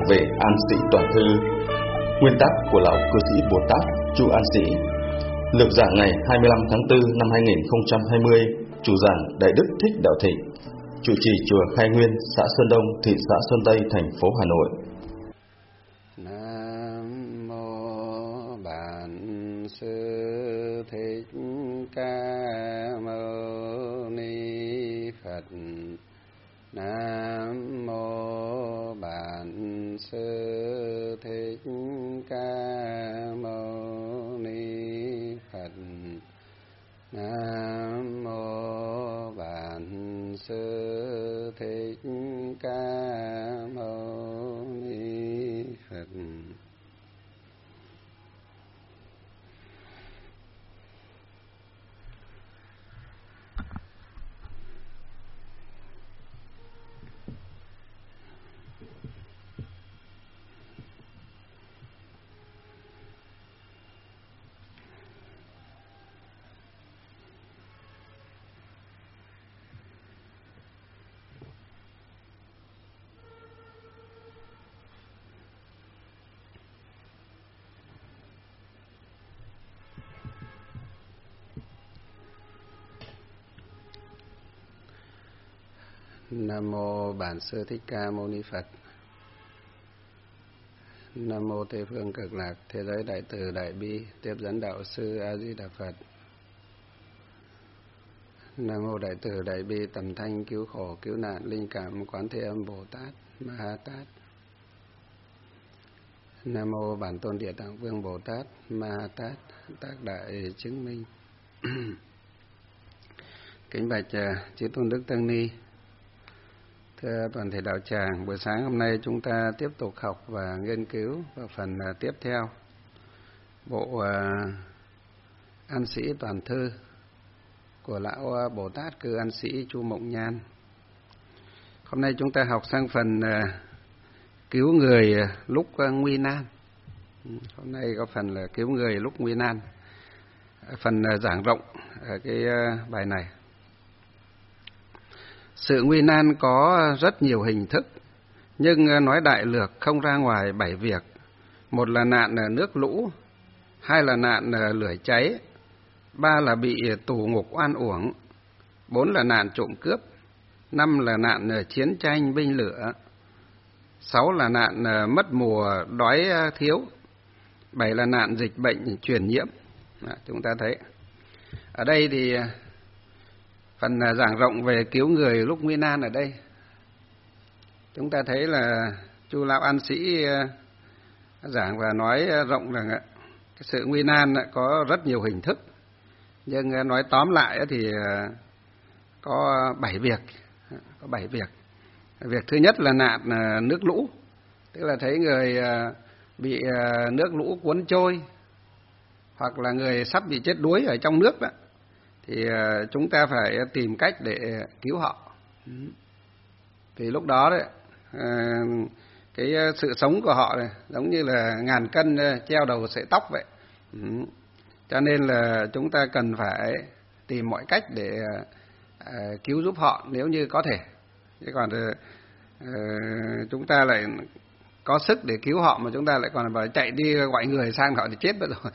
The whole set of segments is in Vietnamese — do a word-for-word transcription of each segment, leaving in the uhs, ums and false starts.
về An Sĩ Toàn Thư, nguyên tắc của lão cư sĩ Bồ Tát Chu An Sĩ. Lược giảng ngày hai mươi lăm tháng tư năm hai nghìn không trăm hai mươi, chủ giảng Đại Đức Thích Đạo Thịnh, trụ trì chùa Khai Nguyên, xã Sơn Đông, thị xã Sơn Tây, thành phố Hà Nội. Nam mô Bản Sư Thích Ca Mâu Ni Phật. Nam mô Bản Sư Thích Ca Mâu Ni Phật. Nam mô Bản Sư Thích Ca Mâu Ni Phật. Nam mô Bản Sư Thích Ca Mâu Ni Phật. Nam mô Tây phương Cực Lạc Thế giới Đại Từ Đại Bi Tiếp dẫn Đạo sư A Di Đà Phật. Nam mô Đại Từ Đại Bi Tầm Thanh Cứu Khổ Cứu Nạn Linh Cảm Quán Thế Âm Bồ Tát Ma Ha Tát. Nam mô Bản Tôn Địa Tạng Vương Bồ Tát Ma Ha Tát, tác đại chứng minh. Kính bạch chư tôn đức tăng ni, thưa toàn thể đạo tràng, buổi sáng hôm nay chúng ta tiếp tục học và nghiên cứu vào phần tiếp theo bộ uh, An Sĩ Toàn Thư của lão Bồ Tát Cư An Sĩ Chu Mộng Nhan. Hôm nay chúng ta học sang phần uh, cứu người lúc uh, nguy nan. Hôm nay có phần là cứu người lúc nguy nan, phần uh, giảng rộng ở cái uh, bài này. Sự nguy nan có rất nhiều hình thức, nhưng nói đại lược không ra ngoài bảy việc. Một là nạn nước lũ, hai là nạn lửa cháy, ba là bị tù ngục oan uổng, bốn là nạn trộm cướp, năm là nạn chiến tranh binh lửa, sáu là nạn mất mùa đói thiếu, bảy là nạn dịch bệnh truyền nhiễm. Đó, chúng ta thấy ở đây thì phần giảng rộng về cứu người lúc nguy nan ở đây, chúng ta thấy là Chu lão An Sĩ giảng và nói rộng rằng cái sự nguy nan có rất nhiều hình thức, nhưng nói tóm lại thì có bảy việc, có bảy việc. Việc thứ nhất là nạn nước lũ, tức là thấy người bị nước lũ cuốn trôi, hoặc là người sắp bị chết đuối ở trong nước đó, thì chúng ta phải tìm cách để cứu họ. Thì lúc đó đấy, cái sự sống của họ này giống như là ngàn cân treo đầu sợi tóc vậy. Cho nên là chúng ta cần phải tìm mọi cách để cứu giúp họ nếu như có thể. Chứ còn chúng ta lại có sức để cứu họ mà chúng ta lại còn phải chạy đi gọi người sang họ thì chết mất rồi.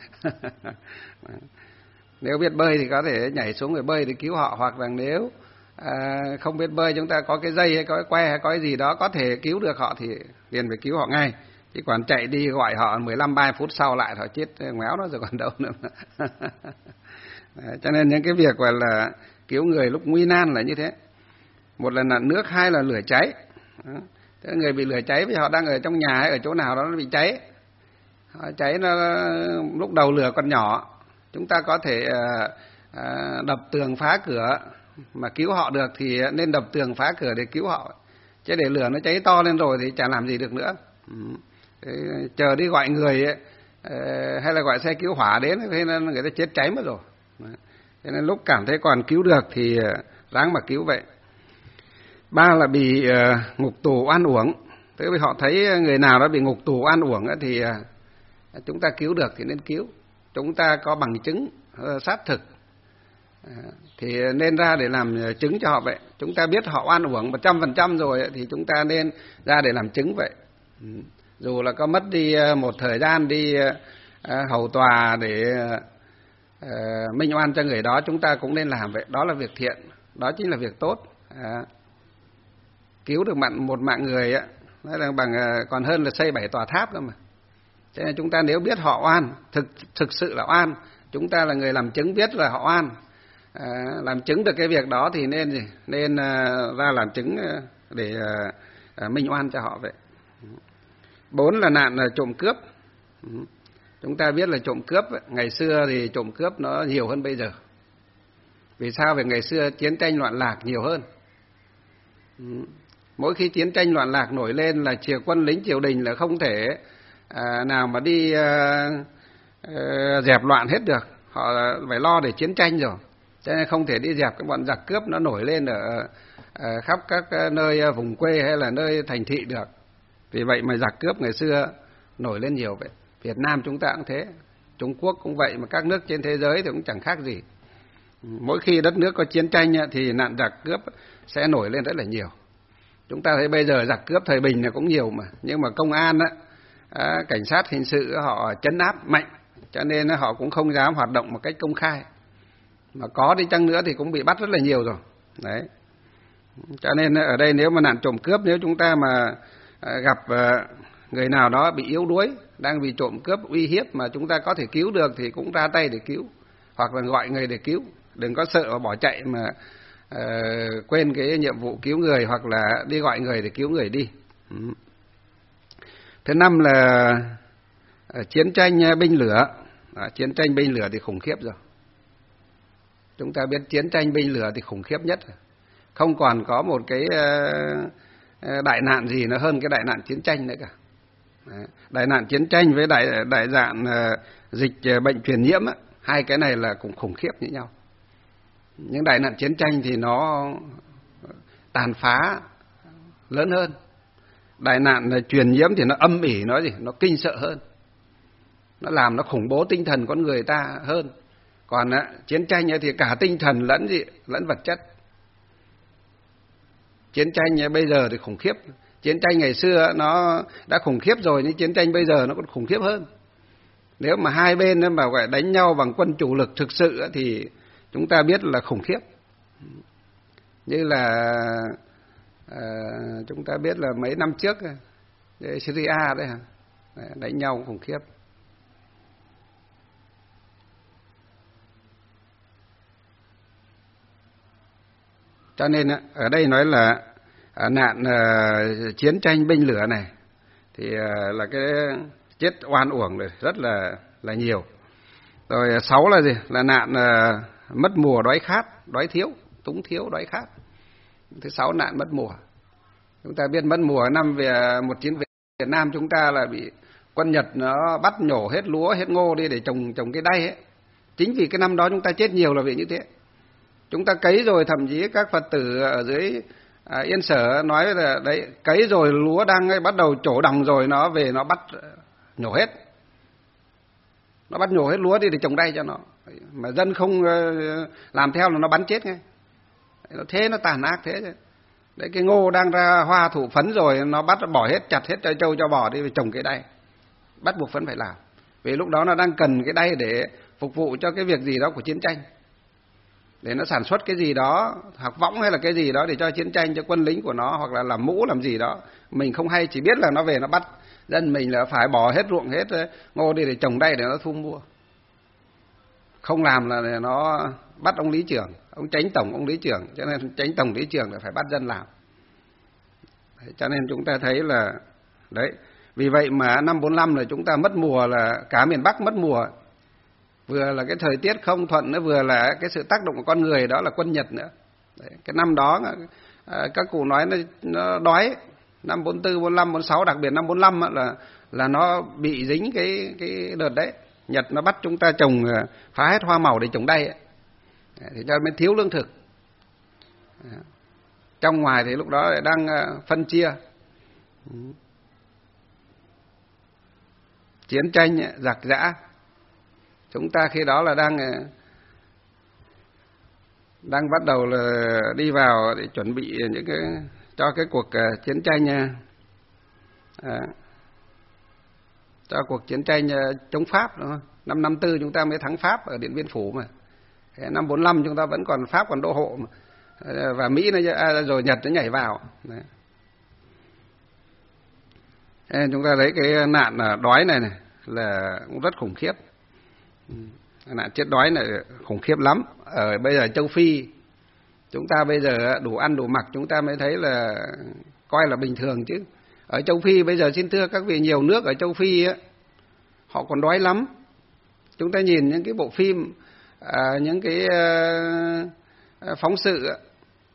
Nếu biết bơi thì có thể nhảy xuống để bơi để cứu họ, hoặc là nếu à, không biết bơi, chúng ta có cái dây hay có cái que hay có cái gì đó có thể cứu được họ thì liền phải cứu họ ngay. Chứ còn chạy đi gọi họ mười lăm ba mươi phút sau lại họ chết ngoéo nó rồi còn đâu nữa. Đấy, cho nên những cái việc gọi là cứu người lúc nguy nan là như thế. Một là nạn nước, hai là lửa cháy. Đó. Thế người bị lửa cháy vì họ đang ở trong nhà hay ở chỗ nào đó nó bị cháy. Họ cháy nó lúc đầu lửa còn nhỏ, chúng ta có thể uh, đập tường phá cửa mà cứu họ được thì nên đập tường phá cửa để cứu họ. Chứ để lửa nó cháy to lên rồi thì chẳng làm gì được nữa. Ừ. Thế, chờ đi gọi người ấy, uh, hay là gọi xe cứu hỏa đến thế nên người ta chết cháy mất rồi. Thế nên lúc cảm thấy còn cứu được thì uh, ráng mà cứu vậy. Ba là bị uh, ngục tù oan uổng. Tức là họ thấy người nào đó bị ngục tù oan uổng thì uh, chúng ta cứu được thì nên cứu. Chúng ta có bằng chứng uh, xác thực uh, thì nên ra để làm chứng cho họ vậy. Chúng ta biết họ oan uổng một trăm phần trăm rồi thì chúng ta nên ra để làm chứng vậy. dù là có mất đi một thời gian đi hầu tòa để minh oan cho người đó, chúng ta cũng nên làm vậy. Đó là việc thiện, đó chính là việc tốt. À, cứu được mạng, một mạng người á, nói là bằng còn hơn là xây bảy tòa tháp cơ mà. Cho nên chúng ta nếu biết họ oan, thực thực sự là oan, chúng ta là người làm chứng biết là họ oan, à, làm chứng được cái việc đó thì nên gì? Nên à, ra làm chứng để à, à, minh oan cho họ vậy. Bốn là nạn là trộm cướp. Chúng ta biết là trộm cướp, ngày xưa thì trộm cướp nó nhiều hơn bây giờ. Vì sao? Vì ngày xưa chiến tranh loạn lạc nhiều hơn. Mỗi khi chiến tranh loạn lạc nổi lên là triều quân lính triều đình là không thể à, nào mà đi à, à, dẹp loạn hết được. Họ phải lo để chiến tranh rồi. Cho nên không thể đi dẹp cái bọn giặc cướp nó nổi lên ở à, khắp các nơi vùng quê hay là nơi thành thị được. Vì vậy mà giặc cướp ngày xưa nổi lên nhiều vậy. Việt Nam chúng ta cũng thế, Trung Quốc cũng vậy, mà các nước trên thế giới thì cũng chẳng khác gì. Mỗi khi đất nước có chiến tranh thì nạn giặc cướp sẽ nổi lên rất là nhiều. Chúng ta thấy bây giờ giặc cướp thời bình là cũng nhiều mà, nhưng mà công an á, cảnh sát hình sự họ trấn áp mạnh, cho nên họ cũng không dám hoạt động một cách công khai. Mà có đi chăng nữa thì cũng bị bắt rất là nhiều rồi. Đấy. Cho nên ở đây nếu mà nạn trộm cướp, nếu chúng ta mà gặp người nào đó bị yếu đuối, đang bị trộm cướp uy hiếp mà chúng ta có thể cứu được thì cũng ra tay để cứu, hoặc là gọi người để cứu. Đừng có sợ bỏ chạy mà uh, quên cái nhiệm vụ cứu người, hoặc là đi gọi người để cứu người đi. Ừ. Thứ năm là uh, chiến tranh binh lửa. À, chiến tranh binh lửa thì khủng khiếp rồi. Chúng ta biết chiến tranh binh lửa thì khủng khiếp nhất rồi. Không còn có một cái uh, đại nạn gì nó hơn cái đại nạn chiến tranh nữa cả. Đại nạn chiến tranh với đại đại dạng uh, dịch uh, bệnh truyền nhiễm á, hai cái này là cũng khủng khiếp như nhau. Những đại nạn chiến tranh thì nó tàn phá lớn hơn. Đại nạn uh, truyền nhiễm thì nó âm ỉ, nó gì, nó kinh sợ hơn, nó làm nó khủng bố tinh thần con người ta hơn. Còn uh, chiến tranh uh, thì cả tinh thần lẫn gì lẫn vật chất. Chiến tranh uh, bây giờ thì khủng khiếp. Chiến tranh ngày xưa nó đã khủng khiếp rồi, nhưng chiến tranh bây giờ nó còn khủng khiếp hơn. Nếu mà hai bên mà gọi đánh nhau bằng quân chủ lực thực sự thì chúng ta biết là khủng khiếp. Như là à, chúng ta biết là mấy năm trước Syria đấy hả, đánh nhau khủng khiếp. Cho nên ở đây nói là À, nạn uh, chiến tranh binh lửa này thì uh, là cái chết oan uổng rồi, rất là là nhiều. Rồi sáu là gì? Là nạn uh, mất mùa đói khát, đói thiếu, túng thiếu, đói khát. Thứ sáu nạn mất mùa. Chúng ta biết mất mùa năm về một chiến Việt Nam chúng ta là bị quân Nhật nó bắt nhổ hết lúa, hết ngô đi để trồng trồng cái đay ấy. Chính vì cái năm đó chúng ta chết nhiều là vì như thế. Chúng ta cấy rồi, thậm chí các Phật tử ở dưới À, Yên Sở nói là đấy, cấy rồi lúa đang ấy, bắt đầu trổ đồng rồi nó về nó bắt nhổ hết, nó bắt nhổ hết lúa đi để trồng đay cho nó, mà dân không uh, làm theo là nó bắn chết ngay. Nó thế, nó tàn ác thế chứ. Đấy, cái ngô đang ra hoa thụ phấn rồi nó bắt bỏ hết, chặt hết cho trâu cho bò đi trồng cái đay, bắt buộc vẫn phải làm, vì lúc đó nó đang cần cái đay để phục vụ cho cái việc gì đó của chiến tranh, để nó sản xuất cái gì đó, học võng hay là cái gì đó để cho chiến tranh, cho quân lính của nó, hoặc là làm mũ làm gì đó. Mình không hay, chỉ biết là nó về nó bắt dân mình là phải bỏ hết ruộng hết ngô đi để trồng đay để nó thu mua. Không làm là nó bắt ông lý trưởng, ông chánh tổng ông lý trưởng, cho nên chánh tổng lý trưởng là phải bắt dân làm. Đấy, cho nên chúng ta thấy là đấy, vì vậy mà năm bốn lăm là chúng ta mất mùa, là cả miền Bắc mất mùa. Vừa là cái thời tiết không thuận, nó vừa là cái sự tác động của con người, đó là quân Nhật nữa. Đấy, cái năm đó à, các cụ nói nó, nó đói. Năm bốn tư, bốn lăm, bốn sáu, đặc biệt năm bốn lăm là là nó bị dính cái cái đợt đấy. Nhật nó bắt chúng ta trồng, phá hết hoa màu để trồng đay ấy. Thì cho nên thiếu lương thực. Trong ngoài thì lúc đó đang phân chia. Chiến tranh giặc giã. Chúng ta khi đó là đang đang bắt đầu là đi vào để chuẩn bị những cái cho cái cuộc chiến tranh à, cho cuộc chiến tranh chống Pháp, đúng không? Năm năm tư chúng ta mới thắng Pháp ở Điện Biên Phủ mà. Năm bốn lăm chúng ta vẫn còn Pháp còn đô hộ mà. Và Mỹ nó rồi Nhật nó nhảy vào. Đấy. Chúng ta thấy cái nạn đói này này là cũng rất khủng khiếp. Nạn chết đói này khủng khiếp lắm. Ở bây giờ châu Phi chúng ta bây giờ đủ ăn đủ mặc chúng ta mới thấy là coi là bình thường chứ. Ở châu Phi bây giờ xin thưa các vị, nhiều nước ở châu Phi ấy, họ còn đói lắm. Chúng ta nhìn những cái bộ phim, à, những cái à, phóng sự ấy.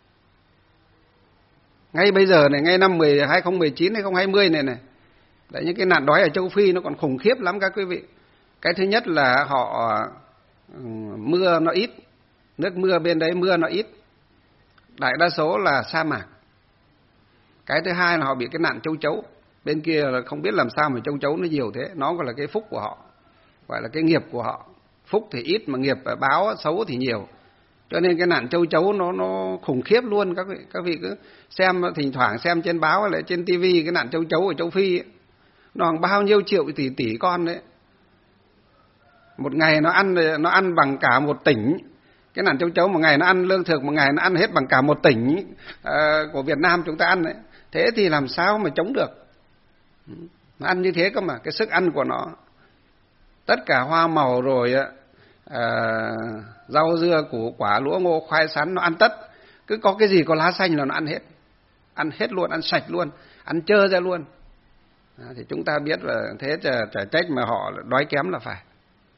Ngay bây giờ này, ngay năm hai không một chín hai không hai không này này, đấy, những cái nạn đói ở châu Phi nó còn khủng khiếp lắm các quý vị. Cái thứ nhất là họ um, mưa nó ít, nước mưa bên đấy mưa nó ít, đại đa số là sa mạc. Cái thứ hai là họ bị cái nạn châu chấu, bên kia là không biết làm sao mà châu chấu nó nhiều thế, nó gọi là cái phúc của họ, gọi là cái nghiệp của họ. Phúc thì ít mà nghiệp báo xấu thì nhiều, cho nên cái nạn châu chấu nó nó khủng khiếp luôn. Các vị các vị cứ xem, thỉnh thoảng xem trên báo hay là trên tivi cái nạn châu chấu ở châu Phi ấy, nó hàng bao nhiêu triệu tỷ tỷ con đấy, một ngày nó ăn nó ăn bằng cả một tỉnh. Cái nạn châu chấu một ngày nó ăn lương thực, một ngày nó ăn hết bằng cả một tỉnh uh, của Việt Nam chúng ta ăn đấy. Thế thì làm sao mà chống được? Nó ăn như thế cơ mà, cái sức ăn của nó, tất cả hoa màu rồi uh, rau dưa củ quả lúa ngô khoai sắn nó ăn tất. Cứ có cái gì có lá xanh là nó ăn hết, ăn hết luôn, ăn sạch luôn, ăn trơ ra luôn. À, thì chúng ta biết là thế chả trách mà họ đói kém là phải.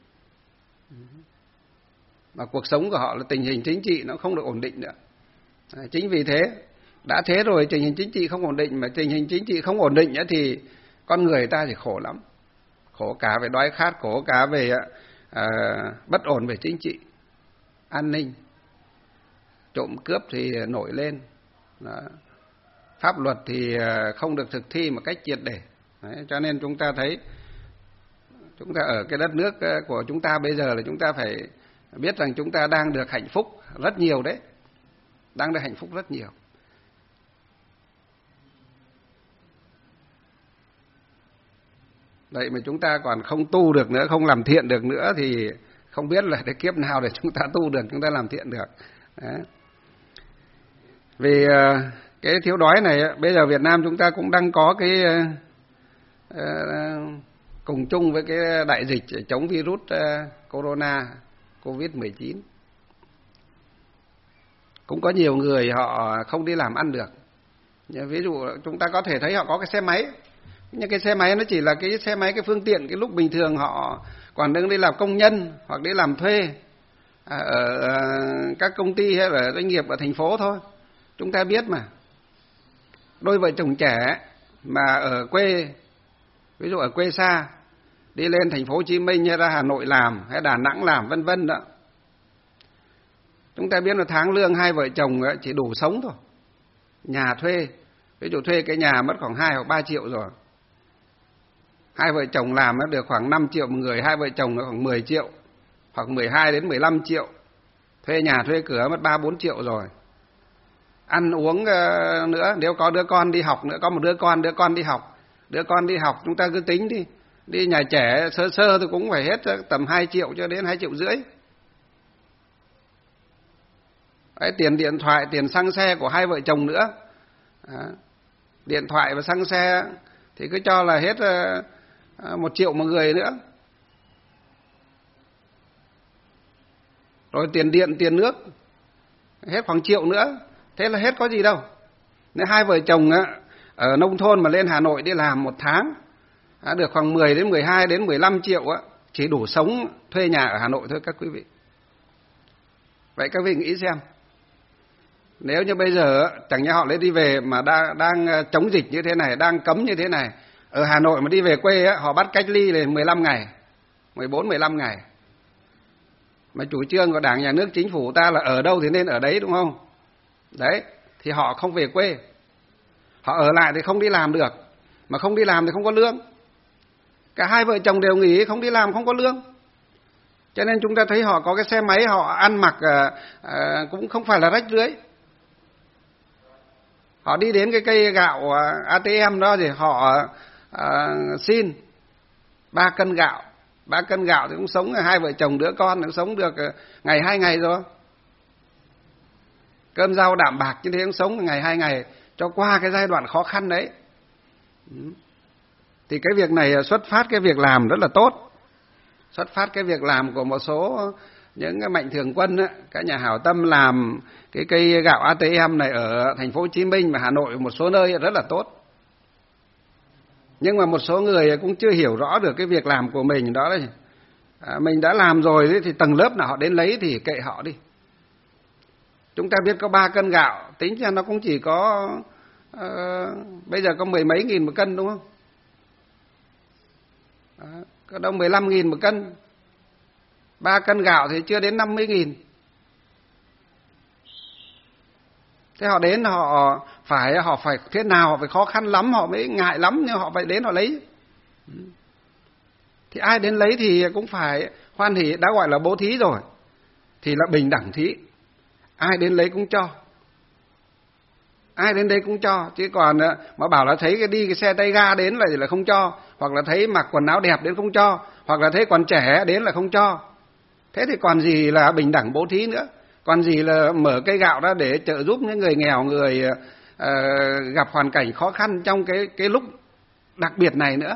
Mà cuộc sống của họ là tình hình chính trị nó không được ổn định nữa. À, chính vì thế, đã thế rồi tình hình chính trị không ổn định, mà tình hình chính trị không ổn định nữa thì con người ta thì khổ lắm. Khổ cả về đói khát, khổ cả về à, bất ổn về chính trị, an ninh, trộm cướp thì nổi lên. Đó. Pháp luật thì không được thực thi một cách triệt để. Đấy, cho nên chúng ta thấy chúng ta ở cái đất nước của chúng ta bây giờ là chúng ta phải biết rằng chúng ta đang được hạnh phúc rất nhiều đấy, đang được hạnh phúc rất nhiều. Vậy mà chúng ta còn không tu được nữa, không làm thiện được nữa thì không biết là cái kiếp nào để chúng ta tu được, chúng ta làm thiện được. Đấy. Vì cái thiếu đói này, bây giờ Việt Nam chúng ta cũng đang có cái uh, cùng chung với cái đại dịch chống virus uh, corona, covid mười chín. Cũng có nhiều người họ không đi làm ăn được. Ví dụ chúng ta có thể thấy họ có cái xe máy, nhưng cái xe máy nó chỉ là cái xe máy, cái phương tiện cái lúc bình thường họ còn đang đi làm công nhân hoặc đi làm thuê ở các công ty hay là doanh nghiệp ở thành phố thôi. Chúng ta biết mà, đôi vợ chồng trẻ mà ở quê, ví dụ ở quê xa, đi lên thành phố Hồ Chí Minh hay ra Hà Nội làm hay Đà Nẵng làm vân vân đó, chúng ta biết là tháng lương hai vợ chồng chỉ đủ sống thôi. Nhà thuê, ví dụ thuê cái nhà mất khoảng hai hoặc ba triệu rồi, hai vợ chồng làm nó được khoảng năm triệu một người, hai vợ chồng nó khoảng mười triệu hoặc mười hai đến mười lăm triệu, thuê nhà thuê cửa mất ba bốn triệu rồi. Ăn uống nữa, nếu có đứa con đi học nữa, có một đứa con, đứa con đi học, đứa con đi học chúng ta cứ tính đi, đi nhà trẻ sơ sơ thì cũng phải hết tầm hai triệu cho đến hai triệu rưỡi. Đấy, tiền điện thoại, tiền xăng xe của hai vợ chồng nữa. Đó. Điện thoại và xăng xe thì cứ cho là hết một triệu một người nữa. Rồi tiền điện, tiền nước hết khoảng triệu nữa. Thế là hết có gì đâu. Nếu hai vợ chồng ở nông thôn mà lên Hà Nội đi làm một tháng được khoảng mười đến mười hai đến mười lăm triệu, chỉ đủ sống thuê nhà ở Hà Nội thôi các quý vị. Vậy các vị nghĩ xem, nếu như bây giờ chẳng nhẽ họ lấy đi về mà đang, đang chống dịch như thế này, đang cấm như thế này, ở Hà Nội mà đi về quê họ bắt cách ly là mười lăm ngày, mười bốn mười lăm ngày. Mà chủ trương của Đảng, Nhà nước, Chính phủ ta là ở đâu thì nên ở đấy, đúng không? Đấy, thì họ không về quê, họ ở lại thì không đi làm được, mà không đi làm thì không có lương. Cả hai vợ chồng đều nghỉ, không đi làm không có lương. Cho nên chúng ta thấy họ có cái xe máy, họ ăn mặc à, à, cũng không phải là rách rưới. Họ đi đến cái cây gạo a tê em đó thì họ à, xin ba cân gạo. Ba cân gạo thì cũng sống hai vợ chồng đứa con cũng sống được ngày hai ngày rồi. Cơm rau đạm bạc như thế cũng sống ngày hai ngày cho qua cái giai đoạn khó khăn đấy. Thì cái việc này xuất phát cái việc làm rất là tốt. Xuất phát cái việc làm của một số những cái mạnh thường quân á, các nhà hảo tâm làm cái cây gạo a tê em này ở thành phố Hồ Chí Minh và Hà Nội một số nơi rất là tốt. Nhưng mà một số người cũng chưa hiểu rõ được cái việc làm của mình đó đấy. À, mình đã làm rồi thì tầng lớp nào họ đến lấy thì kệ họ đi. Chúng ta biết có ba cân gạo, tính ra nó cũng chỉ có uh, bây giờ có mười mấy nghìn một cân đúng không? Đó, có đâu mười lăm nghìn một cân. Ba cân gạo thì chưa đến năm mươi nghìn. Thế họ đến họ phải họ phải thế nào, họ phải khó khăn lắm, họ mới ngại lắm nhưng họ phải đến họ lấy. Thì ai đến lấy thì cũng phải hoan hỉ, đã gọi là bố thí rồi thì là bình đẳng thí. Ai đến lấy cũng cho. Ai đến đây cũng cho, chứ còn mà bảo là thấy cái đi cái xe tay ga đến là là không cho, hoặc là thấy mặc quần áo đẹp đến không cho, hoặc là thấy còn trẻ đến là không cho. Thế thì còn gì là bình đẳng bố thí nữa? Còn gì là mở cây gạo ra để trợ giúp những người nghèo, người uh, gặp hoàn cảnh khó khăn trong cái cái lúc đặc biệt này nữa.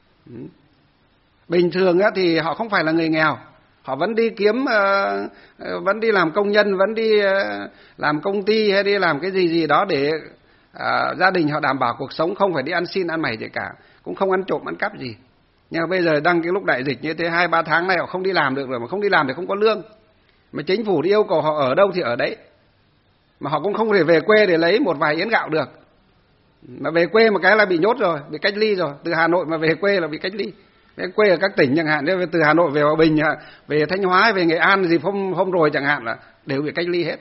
Bình thường á, thì họ không phải là người nghèo, họ vẫn đi kiếm, uh, uh, vẫn đi làm công nhân, vẫn đi uh, làm công ty hay đi làm cái gì gì đó để uh, gia đình họ đảm bảo cuộc sống, không phải đi ăn xin ăn mày gì cả, cũng không ăn trộm ăn cắp gì. Nhưng mà bây giờ đang cái lúc đại dịch như thế, hai ba tháng nay họ không đi làm được rồi, mà không đi làm thì không có lương. Mà chính phủ yêu cầu họ ở đâu thì ở đấy. Mà họ cũng không thể về quê để lấy một vài yến gạo được. Mà về quê một cái là bị nhốt rồi, bị cách ly rồi. Từ Hà Nội mà về quê là bị cách ly. Về quê ở các tỉnh chẳng hạn, từ Hà Nội về Hòa Bình, về Thanh Hóa, về Nghệ An gì hôm, hôm rồi chẳng hạn là đều bị cách ly hết.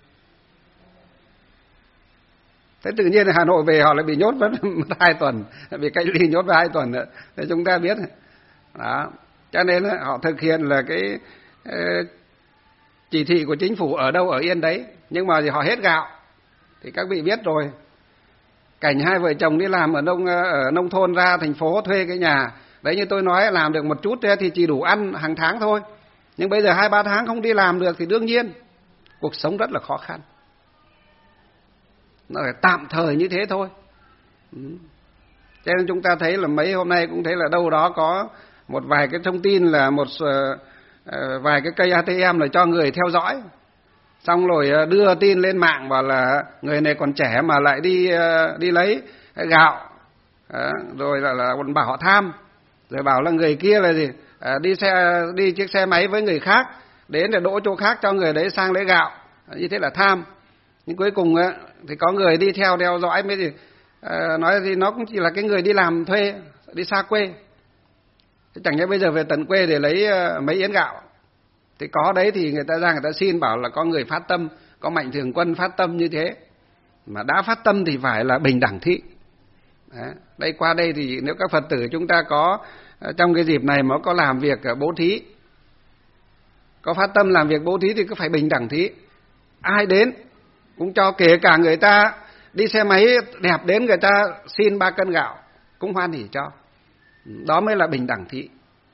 Thế tự nhiên Hà Nội về họ lại bị nhốt mất hai tuần, bị cách ly nhốt vào hai tuần nữa. Thế chúng ta biết. Đó. Cho nên họ thực hiện là cái uh, chỉ thị của chính phủ ở đâu ở yên đấy. Nhưng mà thì họ hết gạo. Thì các vị biết rồi. Cảnh hai vợ chồng đi làm ở nông, ở nông thôn ra thành phố thuê cái nhà. Đấy như tôi nói làm được một chút thì chỉ đủ ăn hàng tháng thôi. Nhưng bây giờ hai ba tháng không đi làm được thì đương nhiên cuộc sống rất là khó khăn. Nó phải tạm thời như thế thôi. Cho nên chúng ta thấy là mấy hôm nay cũng thấy là đâu đó có một vài cái thông tin là một uh, vài cái cây a tê em là cho người theo dõi. Xong rồi đưa tin lên mạng bảo là người này còn trẻ mà lại đi uh, đi lấy gạo. Uh, rồi là, là bảo họ tham. Rồi bảo là người kia là gì? Uh, đi xe đi chiếc xe máy với người khác, đến để đỗ chỗ khác cho người đấy sang lấy gạo. Uh, như thế là tham. Nhưng cuối cùng uh, thì có người đi theo theo dõi mới gì uh, nói thì nó cũng chỉ là cái người đi làm thuê, đi xa quê. Thế chẳng nhẽ bây giờ về tận quê để lấy uh, mấy yến gạo. Thì có đấy thì người ta ra người ta xin bảo là có người phát tâm, có mạnh thường quân phát tâm như thế. Mà đã phát tâm thì phải là bình đẳng thị. Đấy. Đây qua đây thì nếu các Phật tử chúng ta có trong cái dịp này mà có làm việc bố thí, có phát tâm làm việc bố thí thì cứ phải bình đẳng thí. Ai đến cũng cho, kể cả người ta đi xe máy đẹp đến người ta xin ba cân gạo cũng hoan hỉ cho. Đó mới là bình đẳng thí.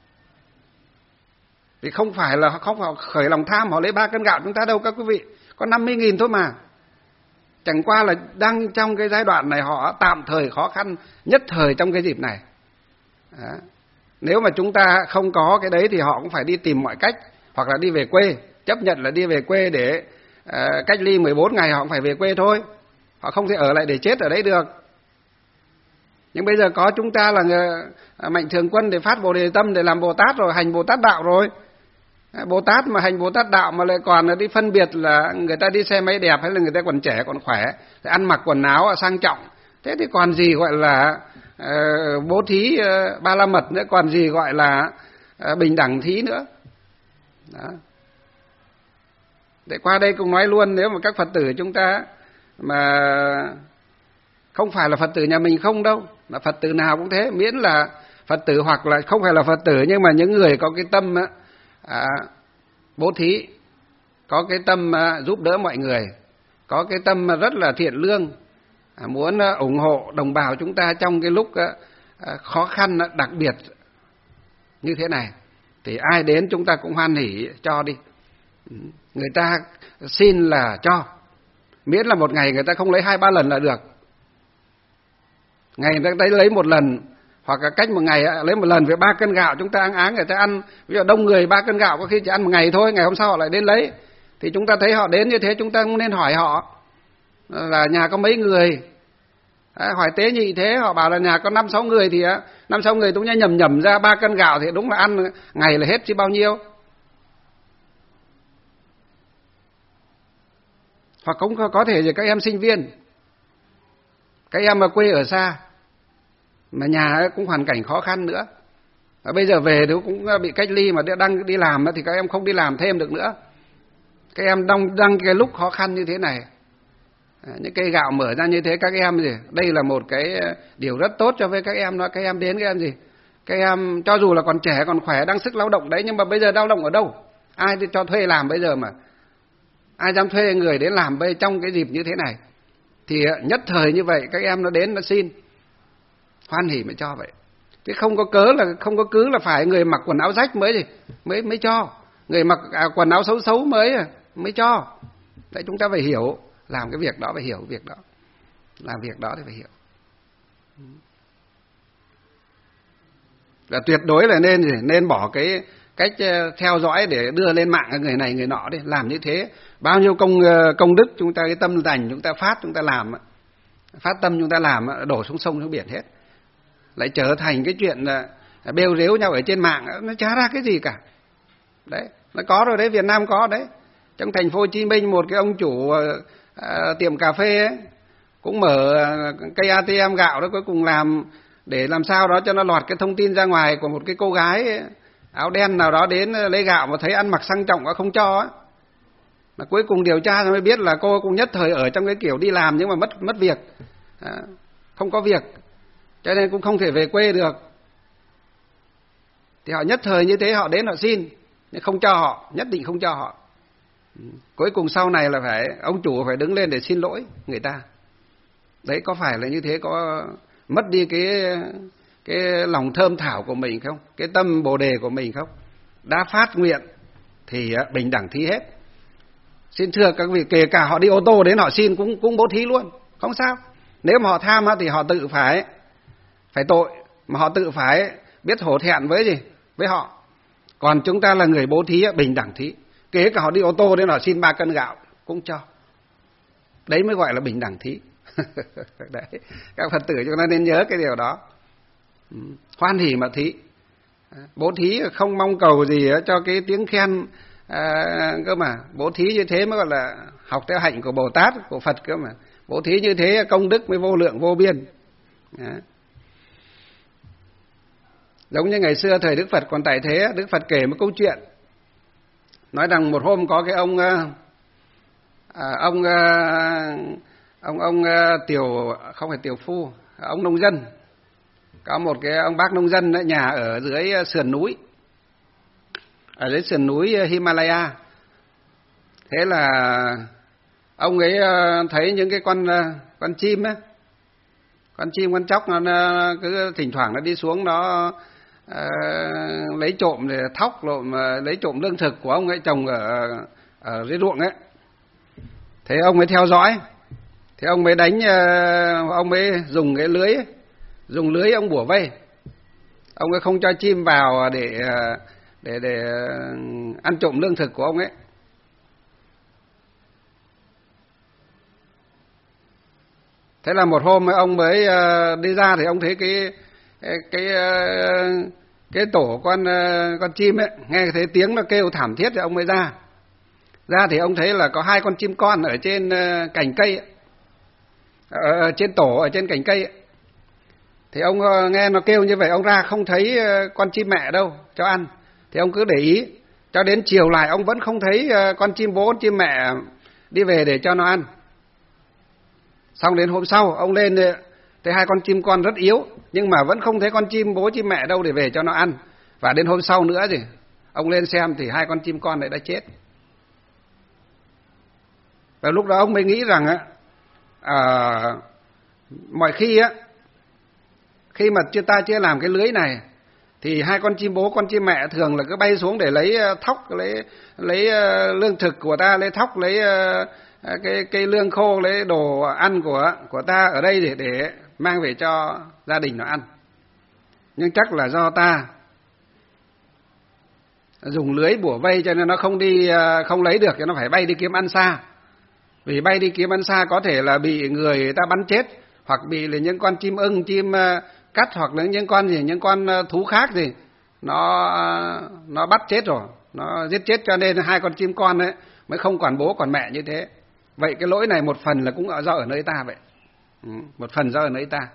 Vì không phải là không phải khởi lòng tham họ lấy ba cân gạo chúng ta đâu các quý vị, có năm mươi nghìn thôi mà. Chẳng qua là đang trong cái giai đoạn này họ tạm thời khó khăn nhất thời trong cái dịp này. Đó. Nếu mà chúng ta không có cái đấy thì họ cũng phải đi tìm mọi cách, hoặc là đi về quê, chấp nhận là đi về quê để uh, cách ly mười bốn ngày họ cũng phải về quê thôi. Họ không thể ở lại để chết ở đấy được. Nhưng bây giờ có chúng ta là người, uh, mạnh thường quân để phát Bồ Đề Tâm để làm Bồ Tát rồi, hành Bồ Tát Đạo rồi. Bồ Tát mà hành Bồ Tát Đạo mà lại còn là đi phân biệt là người ta đi xe máy đẹp hay là người ta còn trẻ còn khỏe, ăn mặc quần áo sang trọng. Thế thì còn gì gọi là uh, bố thí uh, ba la mật nữa, còn gì gọi là uh, bình đẳng thí nữa. Đó. Để qua đây cũng nói luôn, nếu mà các Phật tử chúng ta mà không phải là Phật tử nhà mình không đâu, là Phật tử nào cũng thế, miễn là Phật tử hoặc là không phải là Phật tử nhưng mà những người có cái tâm á, À, bố thí, có cái tâm à, giúp đỡ mọi người, có cái tâm rất là thiện lương, à, muốn à, ủng hộ đồng bào chúng ta trong cái lúc à, khó khăn à, đặc biệt như thế này thì ai đến chúng ta cũng hoan hỉ cho đi. Người ta xin là cho, miễn là một ngày người ta không lấy hai ba lần là được. Ngày người ta lấy một lần, hoặc là cách một ngày lấy một lần với ba cân gạo, chúng ta áng áng người ta ăn. Ví dụ đông người ba cân gạo có khi chỉ ăn một ngày thôi, ngày hôm sau họ lại đến lấy. Thì chúng ta thấy họ đến như thế, chúng ta cũng nên hỏi họ là nhà có mấy người. À, hỏi tế nhị thế, họ bảo là nhà có năm sáu người thì năm sáu người, tôi nhá nhầm nhầm ra ba cân gạo thì đúng là ăn ngày là hết chứ bao nhiêu. Hoặc cũng có thể là các em sinh viên, các em mà quê ở xa, mà nhà cũng hoàn cảnh khó khăn nữa. Và bây giờ về thì cũng bị cách ly mà đang đi làm thì các em không đi làm thêm được nữa. Các em đang, đang cái lúc khó khăn như thế này, những cây gạo mở ra như thế, các em gì, đây là một cái điều rất tốt cho với các em đó. Các em đến các em gì, các em cho dù là còn trẻ còn khỏe đang sức lao động đấy, nhưng mà bây giờ lao động ở đâu, ai đi cho thuê làm bây giờ mà ai dám thuê người đến làm bây trong cái dịp như thế này. Thì nhất thời như vậy các em nó đến nó xin, hoan hỉ mới cho vậy. Chứ không có cớ là không có cứ là phải người mặc quần áo rách mới gì mới mới cho, người mặc à, quần áo xấu xấu mới mới cho. Đấy, chúng ta phải hiểu, làm cái việc đó phải hiểu việc đó, làm việc đó thì phải hiểu. Là tuyệt đối là nên gì, nên bỏ cái cách theo dõi để đưa lên mạng người này người nọ đi. Làm như thế bao nhiêu công công đức chúng ta, cái tâm dành chúng ta phát, chúng ta làm, phát tâm chúng ta làm đổ xuống sông xuống biển hết, lại trở thành cái chuyện bêu rếu nhau ở trên mạng, nó chả ra cái gì cả. Đấy, nó có rồi đấy, Việt Nam có đấy. Trong thành phố Hồ Chí Minh, một cái ông chủ à, tiệm cà phê ấy, cũng mở cây a tê em gạo đó, cuối cùng làm để làm sao đó cho nó lọt cái thông tin ra ngoài của một cái cô gái áo đen nào đó đến lấy gạo mà thấy ăn mặc sang trọng quá không cho á. Mà cuối cùng điều tra rồi mới biết là cô cũng nhất thời ở trong cái kiểu đi làm nhưng mà mất mất việc, à, không có việc, cho nên cũng không thể về quê được. Thì họ nhất thời như thế, họ đến họ xin nhưng không cho họ, nhất định không cho họ. Cuối cùng sau này là phải ông chủ phải đứng lên để xin lỗi người ta. Đấy, có phải là như thế, có mất đi cái cái lòng thơm thảo của mình không, cái tâm bồ đề của mình không? Đã phát nguyện thì bình đẳng thí hết. Xin thưa các vị, kể cả họ đi ô tô đến họ xin cũng cũng bố thí luôn, không sao. Nếu mà họ tham thì họ tự phải phải tội, mà họ tự phải biết hổ thẹn với gì với họ. Còn chúng ta là người bố thí bình đẳng thí, kể cả họ đi ô tô đến họ xin ba cân gạo cũng cho. Đấy mới gọi là bình đẳng thí. Đấy, các Phật tử chúng ta nên nhớ cái điều đó. Hoan hỉ mà thí, bố thí không mong cầu gì cho cái tiếng khen à, cơ mà. Bố thí như thế mới gọi là học theo hạnh của Bồ Tát, của Phật cơ mà. Bố thí như thế công đức mới vô lượng vô biên. Đó. Giống như ngày xưa thời Đức Phật còn tại thế, Đức Phật kể một câu chuyện, nói rằng một hôm có cái ông à, ông ông ông tiểu không phải tiểu phu, ông nông dân, có một cái ông bác nông dân đó, nhà ở dưới sườn núi, ở dưới sườn núi Himalaya. Thế là ông ấy thấy những cái con con chim ấy, con chim con chóc nó cứ thỉnh thoảng nó đi xuống nó uh, lấy trộm để thóc lộm, lấy trộm lương thực của ông ấy trồng ở ở dưới ruộng ấy. Thế ông ấy theo dõi, thế ông ấy đánh, ông ấy dùng cái lưới, dùng lưới ông bủa vây, ông ấy không cho chim vào để để để ăn trộm lương thực của ông ấy. Thế là một hôm ông mới đi ra thì ông thấy cái cái cái, cái tổ con con chim ấy, nghe thấy tiếng nó kêu thảm thiết thì ông mới ra. Ra thì ông thấy là có hai con chim con ở trên cành cây ấy, ở trên tổ, ở trên cành cây ấy. Thì ông nghe nó kêu như vậy, ông ra không thấy con chim mẹ đâu cho ăn. Thì ông cứ để ý, cho đến chiều lại ông vẫn không thấy con chim bố, con chim mẹ đi về để cho nó ăn. Xong đến hôm sau ông lên thấy hai con chim con rất yếu, nhưng mà vẫn không thấy con chim bố chim mẹ đâu để về cho nó ăn. Và đến hôm sau nữa thì ông lên xem thì hai con chim con lại đã chết. Và lúc đó ông mới nghĩ rằng á, à, mọi khi á, khi mà chưa ta chưa làm cái lưới này thì hai con chim bố con chim mẹ thường là cứ bay xuống để lấy thóc, lấy lấy lương thực của ta, lấy thóc, lấy cái cây lương khô, lấy đồ ăn của của ta ở đây để để mang về cho gia đình nó ăn. Nhưng chắc là do ta dùng lưới bủa vây cho nên nó không đi, không lấy được, cho nó phải bay đi kiếm ăn xa. Vì bay đi kiếm ăn xa có thể là bị người ta bắn chết, hoặc bị là những con chim ưng, chim cắt, hoặc là những con gì, những con thú khác gì nó nó bắt chết rồi, nó giết chết, cho nên hai con chim con ấy mới không còn bố còn mẹ như thế. Vậy cái lỗi này một phần là cũng do ở nơi ta vậy. Ừ, một phần do ở nơi ta.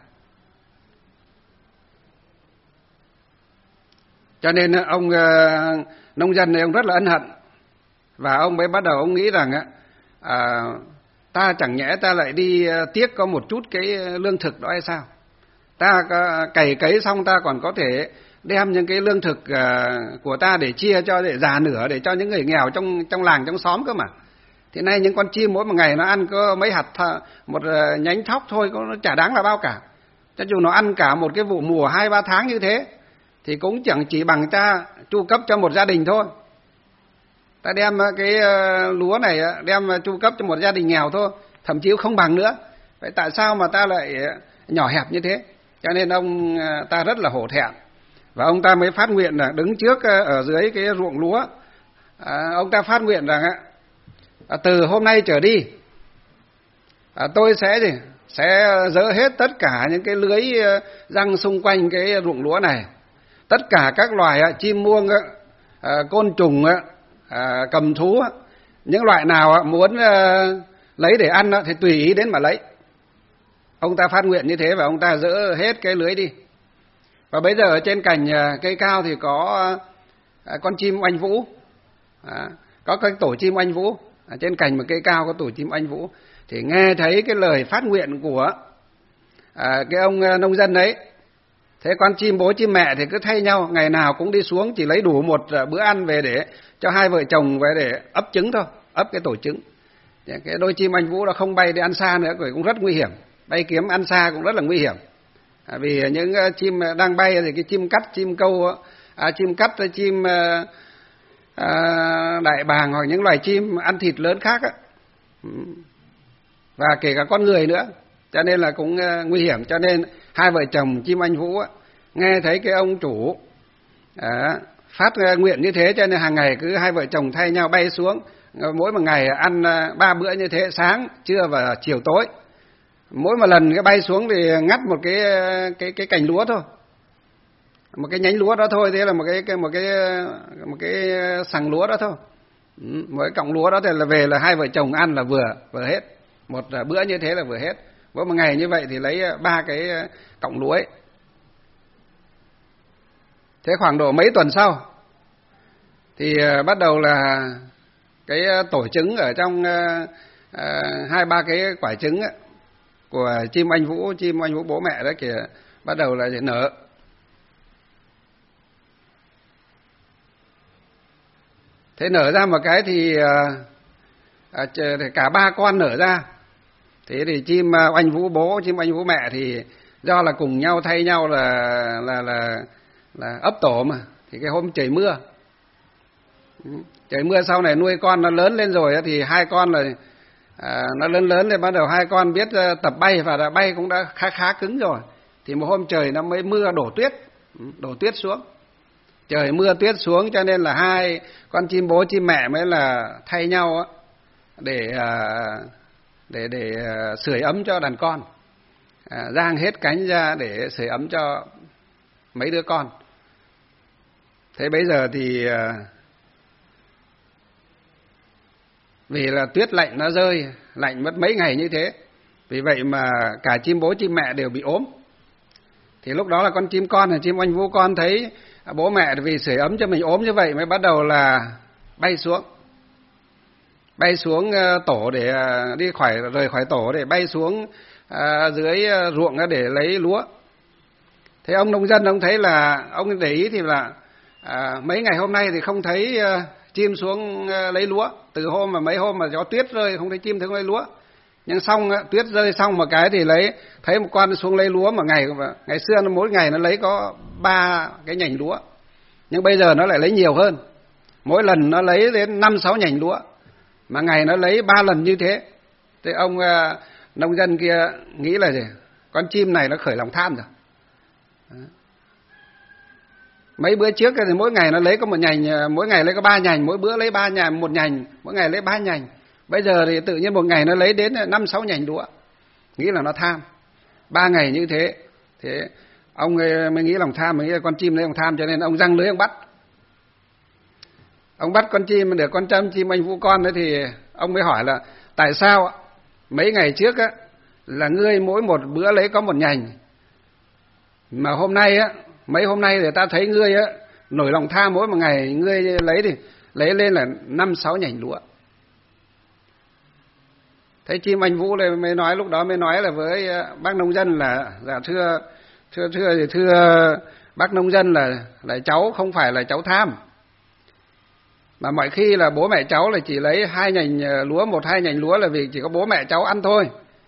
Cho nên ông uh, nông dân này ông rất là ân hận, và ông mới bắt đầu ông nghĩ rằng à, ta chẳng nhẽ ta lại đi tiếc có một chút cái lương thực đó hay sao? Ta cày cấy xong ta còn có thể đem những cái lương thực uh, của ta để chia cho, để già nửa để cho những người nghèo trong trong làng trong xóm cơ mà. Thì nay những con chim mỗi một ngày nó ăn có mấy hạt th- một uh, nhánh thóc thôi, nó chả đáng là bao cả. Cho dù nó ăn cả một cái vụ mùa hai ba tháng như thế thì cũng chẳng chỉ bằng ta chu cấp cho một gia đình thôi. Ta đem cái uh, lúa này đem chu cấp cho một gia đình nghèo thôi, thậm chí không bằng nữa. Vậy tại sao mà ta lại nhỏ hẹp như thế? Cho nên ông uh, ta rất là hổ thẹn, và ông ta mới phát nguyện là đứng trước uh, ở dưới cái ruộng lúa, à, ông ta phát nguyện rằng à, từ hôm nay trở đi à, tôi sẽ gì sẽ dỡ hết tất cả những cái lưới uh, răng xung quanh cái ruộng lúa này. Tất cả các loài uh, chim muông, uh, côn trùng, uh, cầm thú, uh, những loại nào uh, muốn uh, lấy để ăn uh, thì tùy ý đến mà lấy. Ông ta phát nguyện như thế và ông ta dỡ hết cái lưới đi. Và bây giờ ở trên cành uh, cây cao thì có uh, con chim oanh vũ, uh, có cái tổ chim oanh vũ. Ở trên cành một cây cao có tổ chim oanh vũ. Thì nghe thấy cái lời phát nguyện của à, cái ông nông dân đấy, thế con chim bố chim mẹ thì cứ thay nhau, ngày nào cũng đi xuống chỉ lấy đủ một bữa ăn về để cho hai vợ chồng về để ấp trứng thôi, ấp cái tổ trứng. Cái đôi chim oanh vũ nó không bay đi ăn xa nữa, cũng rất nguy hiểm, bay kiếm ăn xa cũng rất là nguy hiểm. À, vì những chim đang bay thì cái chim cắt, chim câu, à, chim cắt, chim à, đại bàng hoặc những loài chim ăn thịt lớn khác á, và kể cả con người nữa, cho nên là cũng uh, nguy hiểm. Cho nên hai vợ chồng chim oanh vũ á, nghe thấy cái ông chủ à, phát uh, nguyện như thế, cho nên hàng ngày cứ hai vợ chồng thay nhau bay xuống, uh, mỗi một ngày ăn uh, ba bữa như thế, sáng, trưa và chiều tối. Mỗi một lần cái bay xuống thì ngắt một cái cái cái cành lúa thôi, một cái nhánh lúa đó thôi, thế là một cái một cái một cái sằng lúa đó thôi, một cái cọng lúa đó thì là về là hai vợ chồng ăn là vừa vừa hết. Một bữa như thế là vừa hết. Mỗi một ngày như vậy thì lấy ba cái cọng lúa ấy. Thế khoảng độ mấy tuần sau thì bắt đầu là cái tổ trứng ở trong hai ba cái quả trứng ấy, của chim oanh vũ, chim oanh vũ bố mẹ đó kìa, bắt đầu là nở. Thế nở ra một cái thì à, cả ba con nở ra. Thế thì chim oanh vũ bố, chim oanh vũ mẹ thì do là cùng nhau thay nhau là là là là ấp tổ mà, thì cái hôm trời mưa, trời mưa sau này nuôi con nó lớn lên rồi thì hai con là à, nó lớn lớn thì bắt đầu hai con biết tập bay, và đã bay cũng đã khá khá cứng rồi. Thì một hôm trời nó mới mưa đổ tuyết, đổ tuyết xuống, trời mưa tuyết xuống, cho nên là hai con chim bố chim mẹ mới là thay nhau á, để để để sưởi ấm cho đàn con, à, giang hết cánh ra để sưởi ấm cho mấy đứa con. Thế bây giờ thì vì là tuyết lạnh nó rơi, lạnh mất mấy ngày như thế, vì vậy mà cả chim bố chim mẹ đều bị ốm. Thì lúc đó là con chim con, là chim oanh vũ con thấy bố mẹ vì sưởi ấm cho mình ốm như vậy mới bắt đầu là bay xuống, bay xuống tổ để đi khỏi rời khỏi tổ để bay xuống à, dưới ruộng để lấy lúa. Thế ông nông dân ông thấy là ông để ý thì là à, mấy ngày hôm nay thì không thấy uh, chim xuống uh, lấy lúa, từ hôm mà mấy hôm mà gió tuyết rơi không thấy chim, thấy không lấy lúa. Nhưng xong tuyết rơi xong một cái thì lấy thấy một con xuống lấy lúa, mà ngày ngày xưa nó mỗi ngày nó lấy có ba cái nhành lúa, nhưng bây giờ nó lại lấy nhiều hơn, mỗi lần nó lấy đến năm sáu nhành lúa, mà ngày nó lấy ba lần như thế. Thế ông uh, nông dân kia nghĩ là gì? Con chim này nó khởi lòng tham rồi. Đó. Mấy bữa trước thì mỗi ngày nó lấy có một nhành, mỗi ngày lấy có ba nhành, mỗi bữa lấy ba nhành, một nhành, mỗi ngày lấy ba nhành. Bây giờ thì tự nhiên một ngày nó lấy đến năm sáu nhành lúa, nghĩ là nó tham. Ba ngày như thế, thế ông ấy mới nghĩ lòng tham, mới nghĩ là con chim lấy lòng tham, cho nên ông giăng lưới ông bắt. Ông bắt con chim để con chăm chim anh Vũ con đấy, thì ông mới hỏi là tại sao mấy ngày trước á là ngươi mỗi một bữa lấy có một nhành, mà hôm nay á, mấy hôm nay thì ta thấy ngươi á nổi lòng tham, mỗi một ngày ngươi lấy thì lấy lên là năm sáu nhành lúa. Thấy chim anh Vũ này mới nói, lúc đó mới nói là với bác nông dân là dạ thưa thưa thưa thì thưa bác nông dân là là cháu không phải là cháu tham, mà mọi khi là bố mẹ cháu là chỉ lấy hai nhành lúa, một hai nhành lúa là vì chỉ có bố mẹ cháu ăn thôi.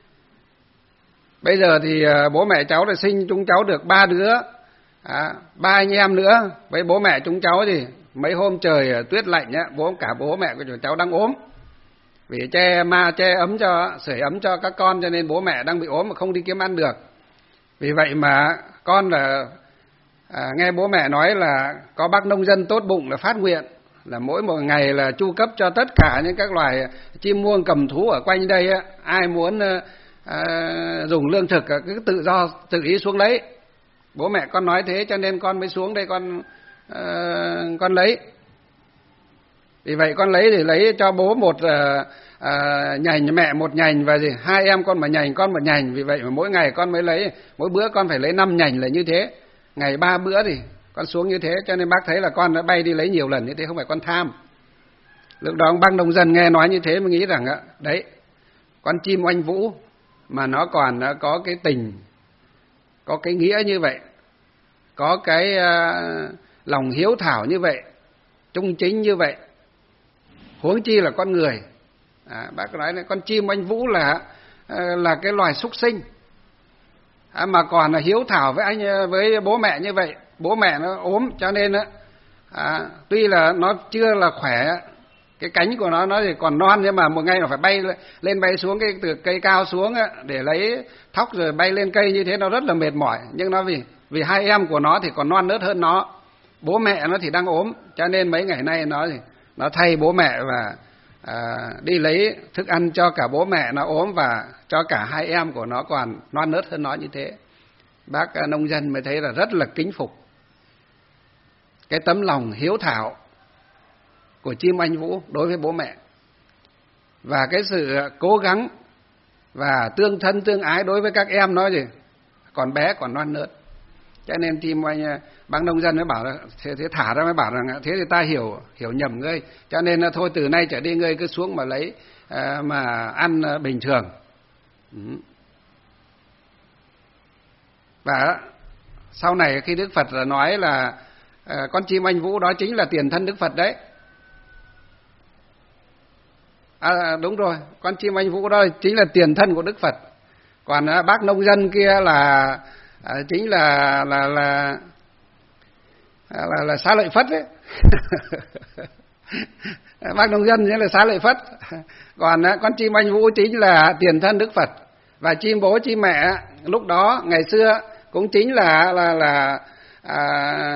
Bây giờ thì bố mẹ cháu là sinh chúng cháu được ba đứa, à, ba anh em nữa với bố mẹ chúng cháu, thì mấy hôm trời tuyết lạnh á, bố cả bố mẹ của chúng cháu đang ốm, vì che ma che ấm cho, sưởi ấm cho các con, cho nên bố mẹ đang bị ốm mà không đi kiếm ăn được. Vì vậy mà con là à, nghe bố mẹ nói là có bác nông dân tốt bụng là phát nguyện là mỗi một ngày là chu cấp cho tất cả những các loài chim muông cầm thú ở quanh đây á, ai muốn à, dùng lương thực cứ tự do tự ý xuống lấy. Bố mẹ con nói thế cho nên con mới xuống đây con à, con lấy. Vì vậy con lấy thì lấy cho bố một à, à, nhành, mẹ một nhành, và gì hai em con một nhành, con một nhành. Vì vậy mà mỗi ngày con mới lấy, mỗi bữa con phải lấy năm nhành là như thế. Ngày ba bữa thì con xuống như thế, cho nên bác thấy là con đã bay đi lấy nhiều lần như thế, không phải con tham. Lúc đó ông bác nông dân nghe nói như thế mới nghĩ rằng đấy, con chim oanh vũ mà nó còn có cái tình, có cái nghĩa như vậy, có cái uh, lòng hiếu thảo như vậy, trung chính như vậy, huống chi là con người. À, bác nói là con chim oanh vũ là uh, là cái loài súc sinh, à, mà còn là hiếu thảo với anh với bố mẹ như vậy. Bố mẹ nó ốm cho nên á, à, tuy là nó chưa là khỏe, cái cánh của nó nó thì còn non, nhưng mà một ngày nó phải bay lên bay xuống cái từ cây cao xuống á, để lấy thóc rồi bay lên cây, như thế nó rất là mệt mỏi. Nhưng nó vì vì hai em của nó thì còn non nớt hơn nó, bố mẹ nó thì đang ốm, cho nên mấy ngày nay nó thì nó thay bố mẹ và à, đi lấy thức ăn cho cả bố mẹ nó ốm và cho cả hai em của nó còn non nớt hơn nó như thế. Bác nông dân mới thấy là rất là kính phục cái tấm lòng hiếu thảo của chim oanh vũ đối với bố mẹ, và cái sự cố gắng và tương thân tương ái đối với các em nó gì còn bé, còn non nớt. Cho nên chim oanh, bác nông dân mới bảo là thế, thế thả ra mới bảo rằng thế thì ta hiểu hiểu nhầm ngươi, cho nên là thôi từ nay trở đi ngươi cứ xuống mà lấy à, mà ăn bình thường. Ừ. Và sau này khi Đức Phật nói là à, con chim oanh vũ đó chính là tiền thân Đức Phật đấy. À, đúng rồi, con chim oanh vũ đó chính là tiền thân của Đức Phật. Còn à, bác nông dân kia là à, chính là là là là, là, là xá lợi Phất đấy. Bác nông dân chính là xá lợi Phất. Còn à, con chim oanh vũ chính là tiền thân Đức Phật. Và chim bố chim mẹ lúc đó ngày xưa cũng chính là là là à,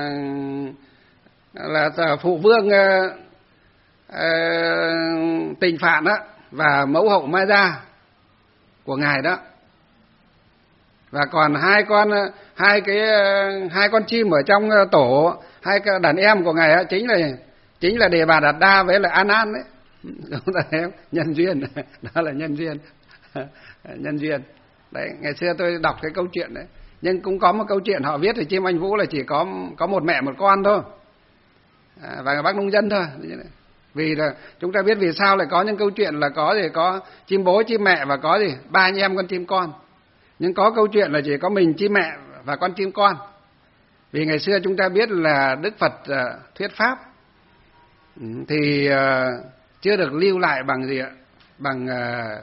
là, là phụ vương à, à, Tịnh Phạn đó và mẫu hậu Ma Gia của ngài đó. Và còn hai con hai cái hai con chim ở trong tổ, hai cái đàn em của ngài đó, chính là chính là Đề Bà Đạt Đa với là An An đấy. Đúng là nhân duyên, đó là nhân duyên. Nhân duyên. Đấy, ngày xưa tôi đọc cái câu chuyện đấy. Nhưng cũng có một câu chuyện họ viết thì chim oanh vũ là chỉ có có một mẹ một con thôi. À, và bác nông dân thôi. Vì là chúng ta biết vì sao lại có những câu chuyện là có gì có chim bố chim mẹ và có gì ba anh em con chim con. Nhưng có câu chuyện là chỉ có mình chim mẹ và con chim con. Vì ngày xưa chúng ta biết là Đức Phật uh, thuyết pháp thì uh, chưa được lưu lại bằng gì ạ? Bằng uh,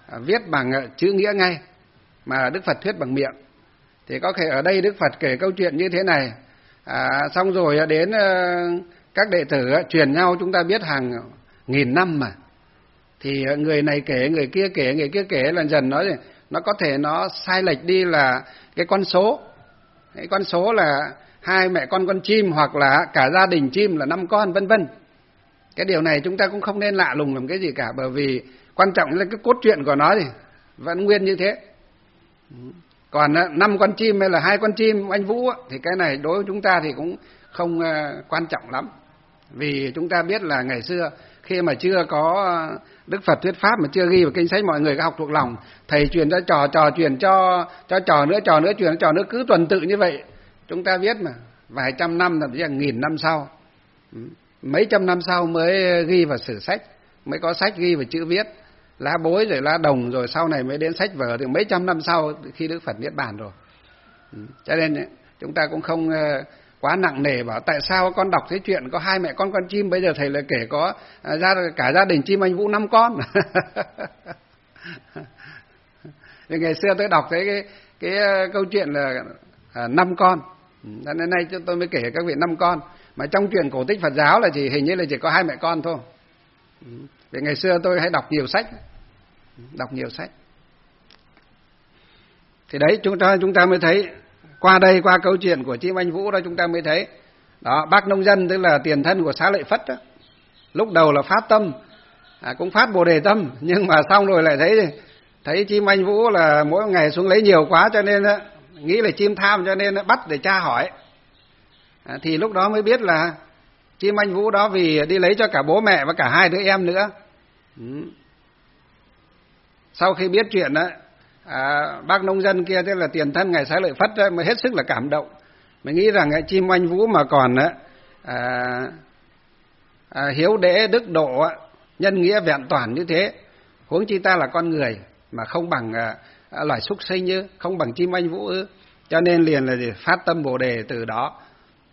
viết bằng chữ nghĩa ngay, mà Đức Phật thuyết bằng miệng. Thì có thể ở đây Đức Phật kể câu chuyện như thế này, à, xong rồi đến uh, các đệ tử uh, truyền nhau, chúng ta biết hàng nghìn năm mà. Thì uh, người này kể, người kia kể, người kia kể, lần dần nó nó có thể nó sai lệch đi là cái con số. Cái con số là hai mẹ con con chim, hoặc là cả gia đình chim là năm con, vân vân. Cái điều này chúng ta cũng không nên lạ lùng làm cái gì cả, bởi vì quan trọng là cái cốt truyện của nó thì vẫn nguyên như thế. Còn năm con chim hay là hai con chim anh Vũ thì cái này đối với chúng ta thì cũng không quan trọng lắm. Vì chúng ta biết là ngày xưa khi mà chưa có Đức Phật thuyết pháp, mà chưa ghi vào kinh sách, mọi người có học thuộc lòng, thầy truyền cho trò, trò truyền cho cho trò nữa, trò nữa truyền cho trò nữa, cứ tuần tự như vậy. Chúng ta biết mà, vài trăm năm, thậm chí là nghìn năm sau, mấy trăm năm sau mới ghi vào sử sách, mới có sách ghi vào chữ viết, lá bối rồi lá đồng, rồi sau này mới đến sách vở, thì mấy trăm năm sau khi Đức Phật niết bàn rồi. Cho nên chúng ta cũng không quá nặng nề bảo tại sao con đọc cái chuyện có hai mẹ con con chim, bây giờ thầy lại kể có ra cả gia đình chim anh Vũ năm con. Thì ngày xưa tôi đọc thấy cái cái câu chuyện là năm con, nên nay tôi mới kể các vị năm con, mà trong truyện cổ tích Phật giáo là chỉ hình như là chỉ có hai mẹ con thôi. Vì ngày xưa tôi hay đọc nhiều sách, đọc nhiều sách. Thì đấy, chúng ta chúng ta mới thấy, qua đây, qua câu chuyện của chim anh Vũ đó, chúng ta mới thấy đó, bác nông dân tức là tiền thân của Xá Lợi Phất đó, lúc đầu là phát tâm, à, cũng phát Bồ Đề tâm, nhưng mà xong rồi lại thấy thấy chim anh Vũ là mỗi ngày xuống lấy nhiều quá, cho nên nghĩ là chim tham, cho nên bắt để tra hỏi. À, thì lúc đó mới biết là chim anh Vũ đó vì đi lấy cho cả bố mẹ và cả hai đứa em nữa. Ừ. Sau khi biết chuyện đó, à, bác nông dân kia, tức là tiền thân ngài Xá Lợi Phất đó, mới hết sức là cảm động. Mình nghĩ rằng cái chim anh Vũ mà còn à, à, hiếu đễ đức độ, nhân nghĩa vẹn toàn như thế, huống chi ta là con người mà không bằng à, loài súc sinh như, không bằng chim anh Vũ ư. Cho nên liền là phát tâm Bồ Đề từ đó.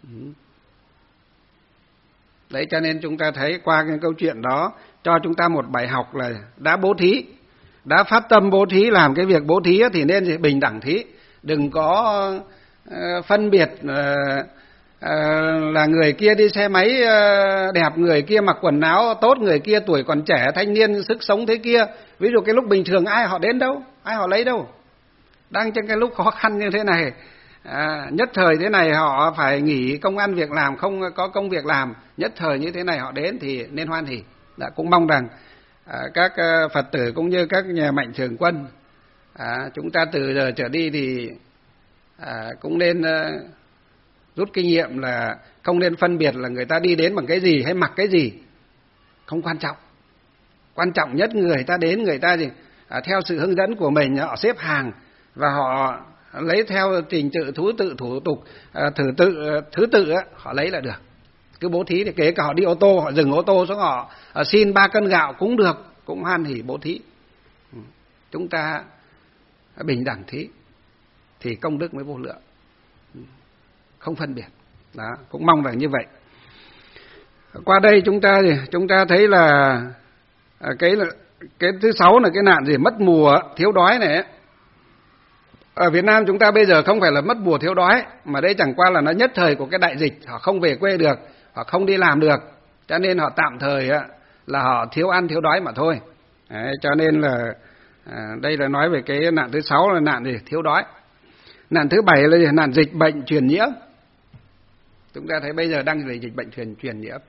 Đấy, cho nên chúng ta thấy qua cái câu chuyện đó cho chúng ta một bài học là đã bố thí, đã phát tâm bố thí, làm cái việc bố thí thì nên bình đẳng thí, đừng có uh, phân biệt uh, uh, là người kia đi xe máy uh, đẹp, người kia mặc quần áo tốt, người kia tuổi còn trẻ, thanh niên, sức sống thế kia. Ví dụ cái lúc bình thường ai họ đến đâu, ai họ lấy đâu. Đang trong cái lúc khó khăn như thế này, à, nhất thời thế này họ phải nghỉ công ăn việc làm, không có công việc làm, nhất thời như thế này họ đến thì nên hoan hỉ. Đã, cũng mong rằng à, các uh, Phật tử cũng như các nhà mạnh thường quân, à, chúng ta từ giờ trở đi thì à, cũng nên uh, rút kinh nghiệm là không nên phân biệt là người ta đi đến bằng cái gì hay mặc cái gì, không quan trọng. Quan trọng nhất người ta đến, người ta gì à, theo sự hướng dẫn của mình, họ xếp hàng và họ lấy theo trình tự thứ tự thủ tục à, thứ tự thứ tự á, họ lấy là được. Cứ bố thí thì kể cả họ đi ô tô, họ dừng ô tô xuống, họ à, xin ba cân gạo cũng được, cũng hoan hỉ bố thí. Chúng ta bình đẳng thí thì công đức mới vô lượng, không phân biệt. Đó, cũng mong rằng như vậy. Qua đây chúng ta chúng ta thấy là à, cái cái thứ sáu là cái nạn gì mất mùa thiếu đói này ấy. Ở Việt Nam chúng ta bây giờ không phải là mất mùa thiếu đói, mà đây chẳng qua là nó nhất thời của cái đại dịch, họ không về quê được, họ không đi làm được, cho nên họ tạm thời là họ thiếu ăn thiếu đói mà thôi. Đấy, cho nên là à, đây là nói về cái nạn thứ sáu là nạn gì thiếu đói. Nạn thứ bảy là gì? Nạn dịch bệnh truyền nhiễm. Chúng ta thấy bây giờ đang là dịch bệnh truyền truyền nhiễm.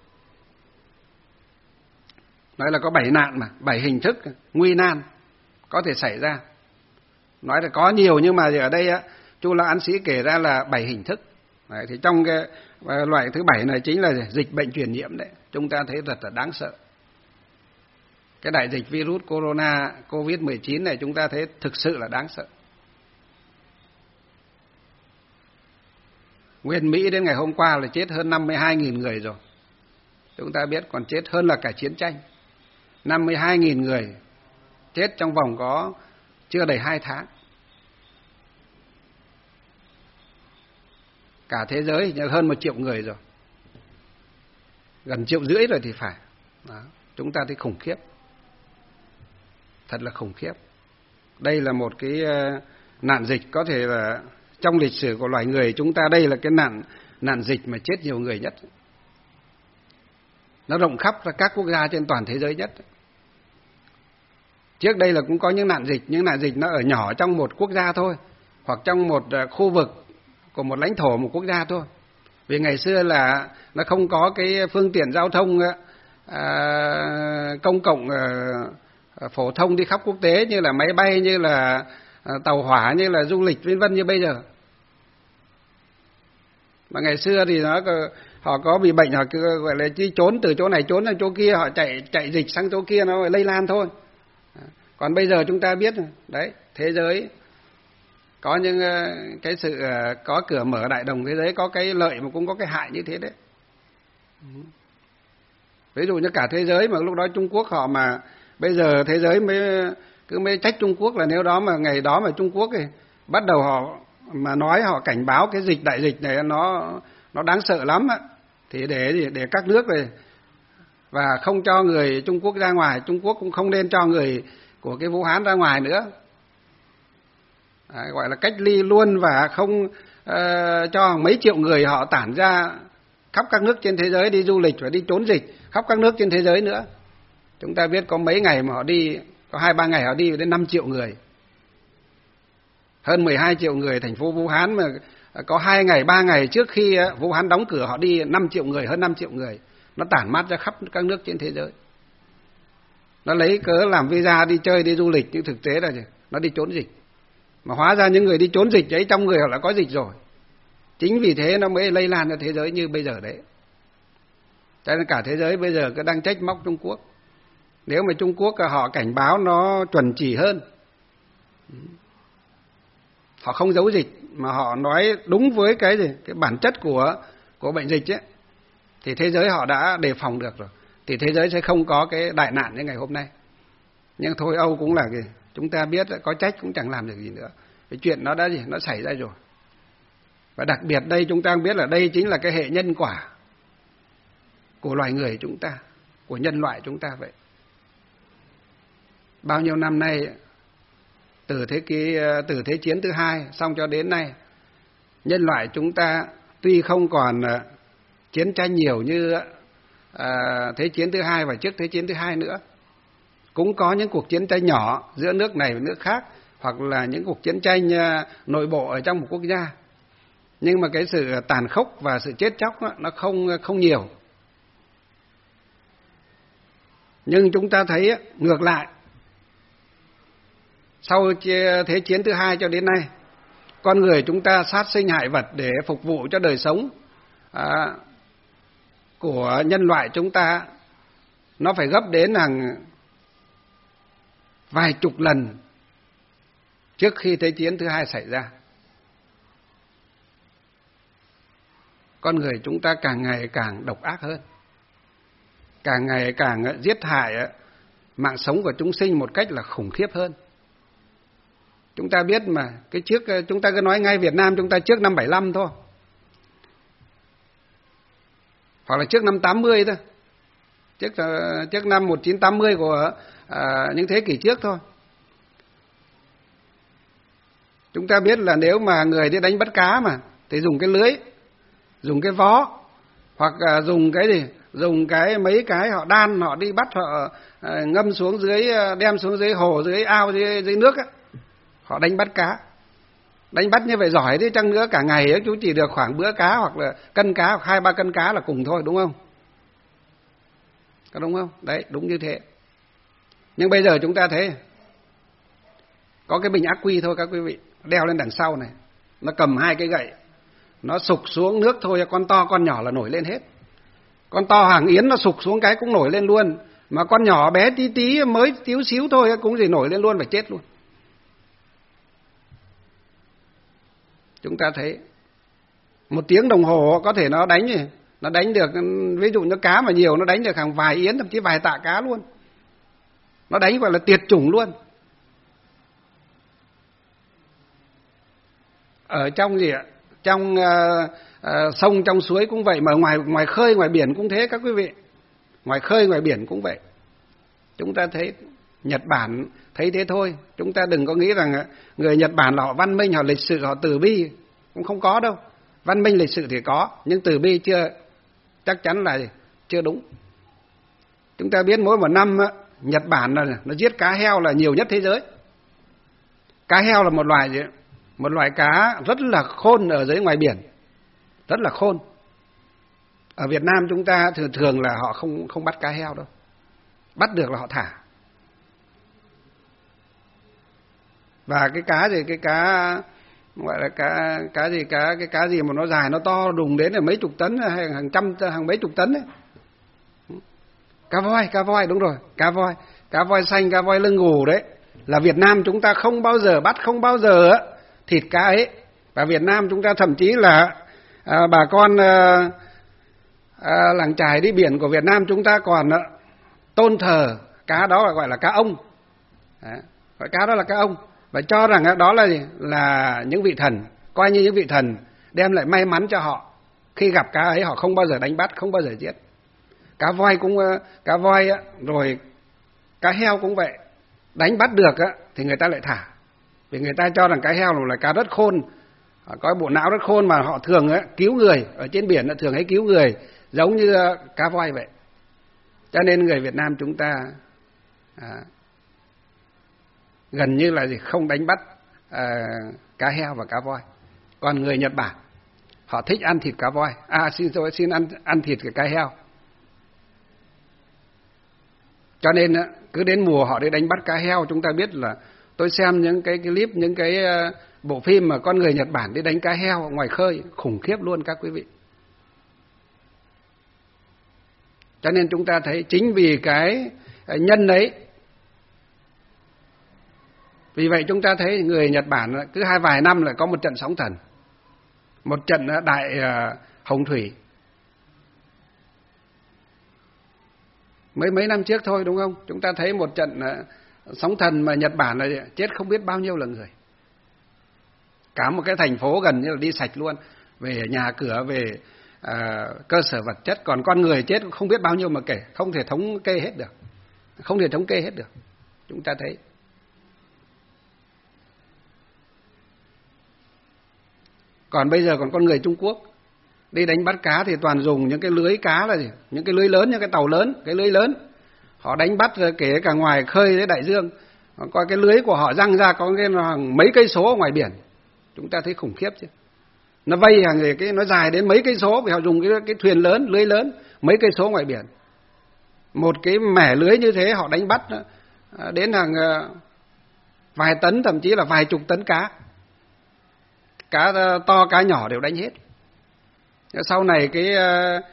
Nói là có bảy nạn mà, bảy hình thức nguy nan có thể xảy ra. Nói là có nhiều nhưng mà ở đây á, Chu Lão Án Sĩ kể ra là bảy hình thức. Đấy, thì trong cái loại thứ bảy này chính là dịch bệnh truyền nhiễm đấy. Chúng ta thấy rất là đáng sợ. Cái đại dịch virus corona covid mười chín này chúng ta thấy thực sự là đáng sợ. Nguyên Mỹ đến ngày hôm qua là chết hơn năm mươi hai nghìn người rồi. Chúng ta biết còn chết hơn là cả chiến tranh. năm mươi hai nghìn người chết trong vòng có chưa đầy hai tháng. Cả thế giới hơn một triệu người rồi. Gần triệu rưỡi rồi thì phải. Đó. Chúng ta thấy khủng khiếp. thật là khủng khiếp. Đây là một cái nạn dịch có thể là trong lịch sử của loài người chúng ta, đây là cái nạn nạn dịch mà chết nhiều người nhất. Nó rộng khắp ra các quốc gia trên toàn thế giới nhất. Trước đây là cũng có những nạn dịch, những nạn dịch nó ở nhỏ trong một quốc gia thôi, hoặc trong một khu vực của một lãnh thổ một quốc gia thôi. Vì ngày xưa là nó không có cái phương tiện giao thông à, công cộng à, phổ thông đi khắp quốc tế như là máy bay, như là à, tàu hỏa, như là du lịch vân vân như bây giờ. Mà ngày xưa thì nó họ có bị bệnh họ cứ gọi là chỉ trốn từ chỗ này trốn sang chỗ kia, họ chạy chạy dịch sang chỗ kia nó lây lan thôi. Còn bây giờ chúng ta biết đấy, thế giới có những cái sự có cửa mở đại đồng thế giới, có cái lợi mà cũng có cái hại như thế đấy. Ví dụ như cả thế giới mà lúc đó Trung Quốc họ mà bây giờ thế giới mới cứ mới trách Trung Quốc là nếu đó mà ngày đó mà Trung Quốc thì bắt đầu họ mà nói, họ cảnh báo cái dịch đại dịch này nó nó đáng sợ lắm á, thì để để các nước này và không cho người Trung Quốc ra ngoài, Trung Quốc cũng không nên cho người của cái Vũ Hán ra ngoài nữa. Đấy, gọi là cách ly luôn và không uh, cho mấy triệu người họ tản ra khắp các nước trên thế giới đi du lịch và đi trốn dịch khắp các nước trên thế giới nữa. Chúng ta biết có mấy ngày mà họ đi, có hai ba ngày họ đi đến năm triệu người. Hơn mười hai triệu người thành phố Vũ Hán mà có hai ngày, ba ngày trước khi Vũ Hán đóng cửa họ đi năm triệu người, hơn năm triệu người. Nó tản mát ra khắp các nước trên thế giới. Nó lấy cớ làm visa đi chơi, đi du lịch, nhưng thực tế là nó đi trốn dịch. Mà hóa ra những người đi trốn dịch ấy trong người họ đã có dịch rồi. Chính vì thế nó mới lây lan ra thế giới như bây giờ đấy. Cho nên cả thế giới bây giờ cứ đang trách móc Trung Quốc. Nếu mà Trung Quốc họ cảnh báo nó chuẩn chỉ hơn, họ không giấu dịch mà họ nói đúng với cái gì, cái bản chất của của bệnh dịch ấy, thì thế giới họ đã đề phòng được rồi, thì thế giới sẽ không có cái đại nạn như ngày hôm nay. Nhưng thôi Âu cũng là gì, chúng ta biết có trách cũng chẳng làm được gì nữa. Cái chuyện nó đã gì, nó xảy ra rồi. Và đặc biệt đây chúng ta biết là đây chính là cái hệ nhân quả của loài người chúng ta, của nhân loại chúng ta vậy. Bao nhiêu năm nay, từ thế kỷ từ thế chiến thứ hai xong cho đến nay, nhân loại chúng ta tuy không còn chiến tranh nhiều như à, thế chiến thứ hai và trước thế chiến thứ hai nữa, cũng có những cuộc chiến tranh nhỏ giữa nước này và nước khác, hoặc là những cuộc chiến tranh nội bộ ở trong một quốc gia, nhưng mà cái sự tàn khốc và sự chết chóc đó, nó không không nhiều. Nhưng chúng ta thấy ngược lại, sau thế chiến thứ hai cho đến nay, con người chúng ta sát sinh hại vật để phục vụ cho đời sống à, của nhân loại chúng ta, nó phải gấp đến hàng vài chục lần trước khi thế chiến thứ hai xảy ra. Con người chúng ta càng ngày càng độc ác hơn, càng ngày càng giết hại mạng sống của chúng sinh một cách là khủng khiếp hơn. Chúng ta biết mà, cái trước chúng ta cứ nói ngay Việt Nam chúng ta trước năm bảy lăm thôi, hoặc là trước năm tám mươi thôi, trước trước năm một nghìn chín trăm tám mươi của à, những thế kỷ trước thôi. Chúng ta biết là nếu mà người đi đánh bắt cá mà thì dùng cái lưới, dùng cái vó, hoặc là dùng cái gì, dùng cái mấy cái họ đan, họ đi bắt, họ à, ngâm xuống dưới, đem xuống dưới hồ, dưới ao, dưới, dưới nước á, họ đánh bắt cá. Đánh bắt như vậy giỏi đi chăng nữa cả ngày ấy, chú chỉ được khoảng bữa cá hoặc là cân cá, hoặc hai ba cân cá là cùng thôi, đúng không? Có đúng không? Đấy, đúng như thế. Nhưng bây giờ chúng ta thấy có cái bình ắc quy thôi các quý vị, đeo lên đằng sau này, nó cầm hai cái gậy, nó sục xuống nước thôi, con to con nhỏ là nổi lên hết. Con to hàng yến nó sục xuống cái cũng nổi lên luôn, mà con nhỏ bé tí tí mới tíu xíu thôi cũng gì nổi lên luôn, phải chết luôn. Chúng ta thấy một tiếng đồng hồ có thể nó đánh gì, nó đánh được, ví dụ như cá mà nhiều nó đánh được hàng vài yến, thậm chí vài tạ cá luôn. Nó đánh gọi là tuyệt chủng luôn. Ở trong gì ạ? Trong uh, uh, sông, trong suối cũng vậy, mà ngoài ngoài khơi, ngoài biển cũng thế các quý vị. Ngoài khơi, ngoài biển cũng vậy. Chúng ta thấy Nhật Bản thấy thế thôi. Chúng ta đừng có nghĩ rằng người Nhật Bản là họ văn minh, họ lịch sự, họ từ bi. Cũng không có đâu. Văn minh lịch sự thì có, nhưng từ bi chưa, chắc chắn là chưa đúng. Chúng ta biết mỗi một năm Nhật Bản là nó giết cá heo là nhiều nhất thế giới. Cá heo là một loài gì? Một loài cá rất là khôn ở dưới ngoài biển, rất là khôn. Ở Việt Nam chúng ta thường thường là họ không không bắt cá heo đâu, bắt được là họ thả. Và cái cá gì, cái cá gọi là cá cá gì cá cái cá gì mà nó dài nó to đùng đến là mấy chục tấn hay hàng trăm hàng mấy chục tấn đấy. Cá voi, cá voi đúng rồi, cá voi, cá voi xanh, cá voi lưng gù đấy. Là Việt Nam chúng ta không bao giờ bắt, không bao giờ thịt cá ấy. Và Việt Nam chúng ta thậm chí là à, bà con à, à, làng chài đi biển của Việt Nam chúng ta còn à, tôn thờ cá đó là gọi là cá ông. Đấy, gọi cá đó là cá ông. Và cho rằng đó là gì? Là những vị thần, coi như những vị thần đem lại may mắn cho họ. Khi gặp cá ấy họ không bao giờ đánh bắt, không bao giờ giết. Cá voi cũng cá voi rồi cá heo cũng vậy. Đánh bắt được thì người ta lại thả. Vì người ta cho rằng cá heo là cá rất khôn, có bộ não rất khôn mà họ thường cứu người ở trên biển, thường hay cứu người giống như cá voi vậy. Cho nên người Việt Nam chúng ta à, gần như là gì không đánh bắt à, cá heo và cá voi. Còn người Nhật Bản họ thích ăn thịt cá voi, à xin tôi xin ăn ăn thịt cái cá heo. Cho nên cứ đến mùa họ đi đánh bắt cá heo. Chúng ta biết là tôi xem những cái clip, những cái bộ phim mà con người Nhật Bản đi đánh cá heo ngoài khơi khủng khiếp luôn các quý vị. Cho nên chúng ta thấy chính vì cái nhân ấy, vì vậy chúng ta thấy người Nhật Bản cứ hai vài năm lại có một trận sóng thần, một trận đại hồng thủy. Mấy mấy năm trước thôi đúng không? Chúng ta thấy một trận sóng thần mà Nhật Bản là chết không biết bao nhiêu là người. Cả một cái thành phố gần như là đi sạch luôn, về nhà cửa, về à, cơ sở vật chất. Còn con người chết không biết bao nhiêu mà kể, không thể thống kê hết được. Không thể thống kê hết được. Chúng ta thấy. Còn bây giờ còn con người Trung Quốc đi đánh bắt cá thì toàn dùng những cái lưới cá là gì? Những cái lưới lớn, những cái tàu lớn, cái lưới lớn. Họ đánh bắt kể cả ngoài khơi đến đại dương. Coi cái lưới của họ răng ra có cái mấy cây số ở ngoài biển. Chúng ta thấy khủng khiếp chứ. Nó vây hàng người cái nó dài đến mấy cây số vì họ dùng cái cái thuyền lớn, lưới lớn mấy cây số ngoài biển. Một cái mẻ lưới như thế họ đánh bắt đến hàng vài tấn, thậm chí là vài chục tấn cá. Cá to cá nhỏ đều đánh hết. Sau này cái uh,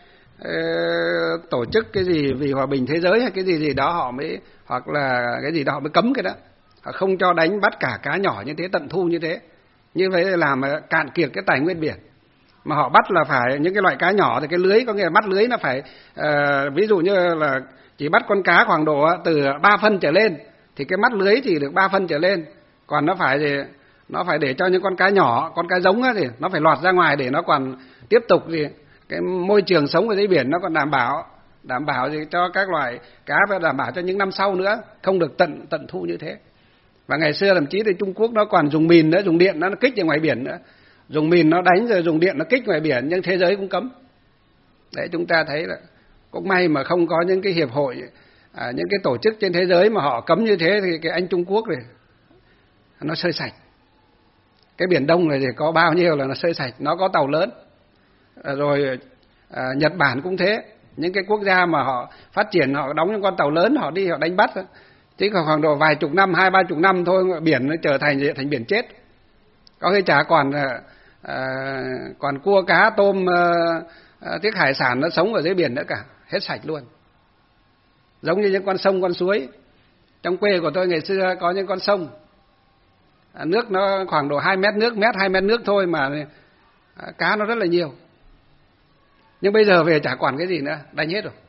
uh, tổ chức cái gì vì hòa bình thế giới hay cái gì gì đó họ mới, hoặc là cái gì đó họ mới cấm cái đó. Họ không cho đánh bắt cả cá nhỏ như thế, tận thu như thế. Như vậy là làm cạn kiệt cái tài nguyên biển. Mà họ bắt là phải những cái loại cá nhỏ thì cái lưới, có nghĩa là bắt lưới nó phải uh, ví dụ như là chỉ bắt con cá khoảng độ từ ba phân trở lên thì cái mắt lưới thì được ba phân trở lên. Còn nó phải thì nó phải để cho những con cá nhỏ, con cá giống thì nó phải lọt ra ngoài để nó còn tiếp tục thì cái môi trường sống ở dưới biển nó còn đảm bảo, đảm bảo gì cho các loài cá và đảm bảo cho những năm sau nữa, không được tận tận thu như thế. Và ngày xưa thậm chí thì Trung Quốc nó còn dùng mìn nữa, dùng điện nó kích ở ngoài biển nữa, dùng mìn nó đánh rồi dùng điện nó kích ngoài biển, nhưng thế giới cũng cấm. Đấy, chúng ta thấy là cũng may mà không có những cái hiệp hội, à, những cái tổ chức trên thế giới mà họ cấm như thế thì cái anh Trung Quốc này nó sơi sạch. Cái Biển Đông này thì có bao nhiêu là nó sơi sạch, nó có tàu lớn. À, rồi à, Nhật Bản cũng thế, những cái quốc gia mà họ phát triển họ đóng những con tàu lớn, họ đi họ đánh bắt, chứ còn khoảng độ vài chục năm, hai ba chục năm thôi biển nó trở thành thành biển chết. Có khi chả còn à, còn cua cá tôm à, tiếc hải sản nó sống ở dưới biển nữa cả, hết sạch luôn. Giống như những con sông con suối. Trong quê của tôi ngày xưa có những con sông, à, nước nó khoảng độ hai mét nước, mét hai mét nước thôi mà à, cá nó rất là nhiều. Nhưng bây giờ về chả còn cái gì nữa, đánh hết rồi.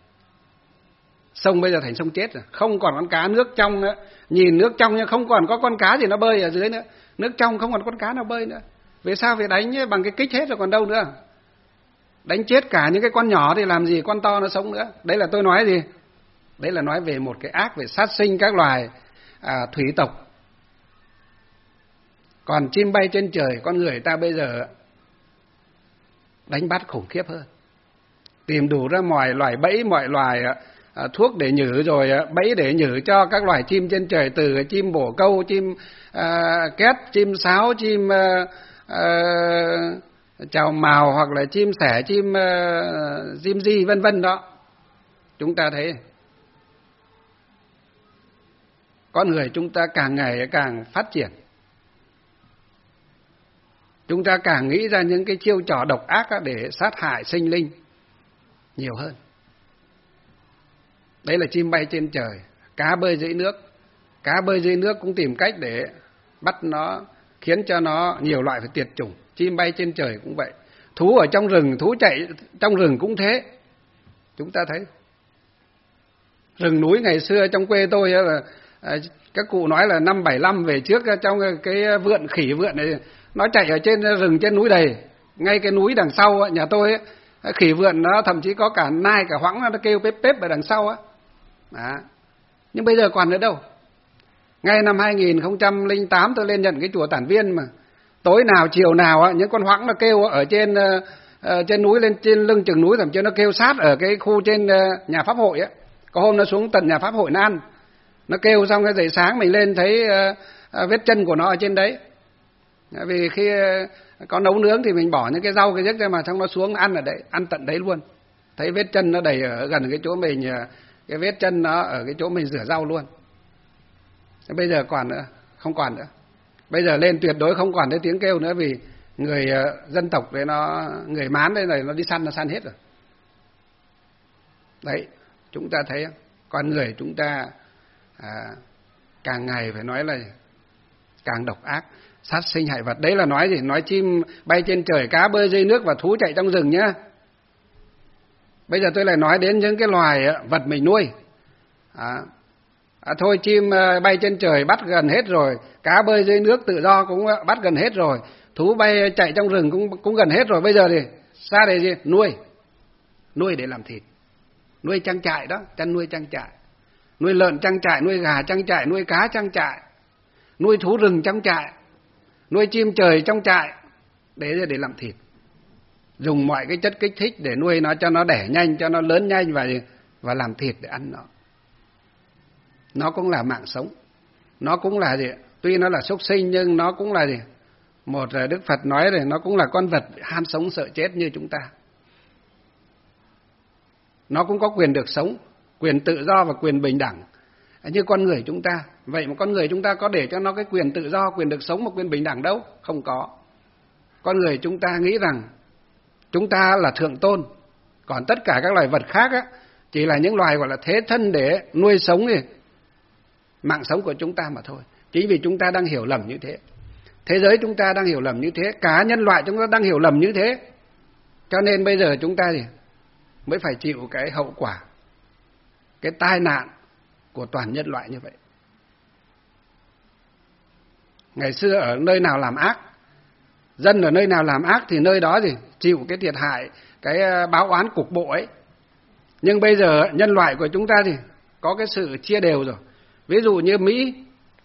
Sông bây giờ thành sông chết rồi, không còn con cá nước trong nữa. Nhìn nước trong nhưng không còn có con cá gì nó bơi ở dưới nữa. Nước trong không còn con cá nào bơi nữa. Vì sao phải đánh bằng cái kích hết rồi còn đâu nữa. Đánh chết cả những cái con nhỏ thì làm gì con to nó sống nữa. Đấy là tôi nói gì? Đấy là nói về một cái ác về sát sinh các loài à, thủy tộc. Còn chim bay trên trời, con người ta bây giờ đánh bắt khủng khiếp hơn. Tìm đủ ra mọi loài bẫy, mọi loài à, thuốc để nhử, rồi à, bẫy để nhử cho các loài chim trên trời, từ chim bổ câu, chim à, két, chim sáo, chim à, à, chào mào, hoặc là chim sẻ, chim à, chim di vân vân đó. Chúng ta thấy con người chúng ta càng ngày càng phát triển. Chúng ta càng nghĩ ra những cái chiêu trò độc ác để sát hại sinh linh nhiều hơn. Đấy là chim bay trên trời. Cá bơi dưới nước. Cá bơi dưới nước cũng tìm cách để bắt nó, khiến cho nó nhiều loại phải tuyệt chủng. Chim bay trên trời cũng vậy. Thú ở trong rừng, thú chạy trong rừng cũng thế. Chúng ta thấy rừng núi ngày xưa trong quê tôi là các cụ nói là năm bảy năm về trước, trong cái vượn khỉ vượn này nó chạy ở trên rừng trên núi đầy. Ngay cái núi đằng sau nhà tôi ấy, khỉ vượn nó thậm chí có cả nai cả hoãng, nó kêu pép pép ở đằng sau á. Đó. Nhưng bây giờ còn nữa đâu. Ngay năm hai nghìn không trăm lẻ tám tôi lên nhận cái chùa Tản Viên mà tối nào chiều nào á, những con hoãng nó kêu ở trên uh, trên núi, lên trên lưng chừng núi, thậm chí nó kêu sát ở cái khu trên uh, nhà pháp hội á. Có hôm nó xuống tận nhà pháp hội nó ăn. Nó kêu xong cái dậy sáng mình lên thấy uh, uh, vết chân của nó ở trên đấy. Vì khi uh, có nấu nướng thì mình bỏ những cái rau cái giấc ra mà, xong nó xuống ăn ở đấy, ăn tận đấy luôn. Thấy vết chân nó đầy ở gần cái chỗ mình, cái vết chân nó ở cái chỗ mình rửa rau luôn. Bây giờ còn nữa, không còn nữa. Bây giờ lên tuyệt đối không còn thấy tiếng kêu nữa, vì người uh, dân tộc đấy nó, người Mán đây này nó đi săn, nó săn hết rồi. Đấy, chúng ta thấy con người chúng ta à, càng ngày phải nói là càng độc ác, sát sinh hại vật. Đấy là nói gì? Nói chim bay trên trời, cá bơi dưới nước và thú chạy trong rừng nhá. Bây giờ tôi lại nói đến những cái loài vật mình nuôi. À, à, thôi chim bay trên trời bắt gần hết rồi, cá bơi dưới nước tự do cũng bắt gần hết rồi, thú bay chạy trong rừng cũng cũng gần hết rồi. Bây giờ thì xa để gì? Nuôi. Nuôi để làm thịt. Nuôi trang trại đó, chăn nuôi trang trại. Nuôi lợn trang trại, nuôi gà trang trại, nuôi cá trang trại, nuôi thú rừng trang trại, nuôi chim trời trong trại để để làm thịt. Dùng mọi cái chất kích thích để nuôi nó cho nó đẻ nhanh, cho nó lớn nhanh và và làm thịt để ăn nó. Nó cũng là mạng sống. Nó cũng là gì? Tuy nó là súc sinh nhưng nó cũng là gì? Một Đức Phật nói rồi, nó cũng là con vật ham sống sợ chết như chúng ta. Nó cũng có quyền được sống, quyền tự do và quyền bình đẳng như con người chúng ta. Vậy mà con người chúng ta có để cho nó cái quyền tự do, quyền được sống và quyền bình đẳng đâu? Không có. Con người chúng ta nghĩ rằng chúng ta là thượng tôn, còn tất cả các loài vật khác á, chỉ là những loài gọi là thế thân để nuôi sống thì mạng sống của chúng ta mà thôi. Chính vì chúng ta đang hiểu lầm như thế, thế giới chúng ta đang hiểu lầm như thế, cả nhân loại chúng ta đang hiểu lầm như thế, cho nên bây giờ chúng ta thì mới phải chịu cái hậu quả, cái tai nạn của toàn nhân loại như vậy. Ngày xưa ở nơi nào làm ác, dân ở nơi nào làm ác thì nơi đó gì chịu cái thiệt hại, cái báo oán cục bộ ấy. Nhưng bây giờ nhân loại của chúng ta thì có cái sự chia đều rồi. Ví dụ như Mỹ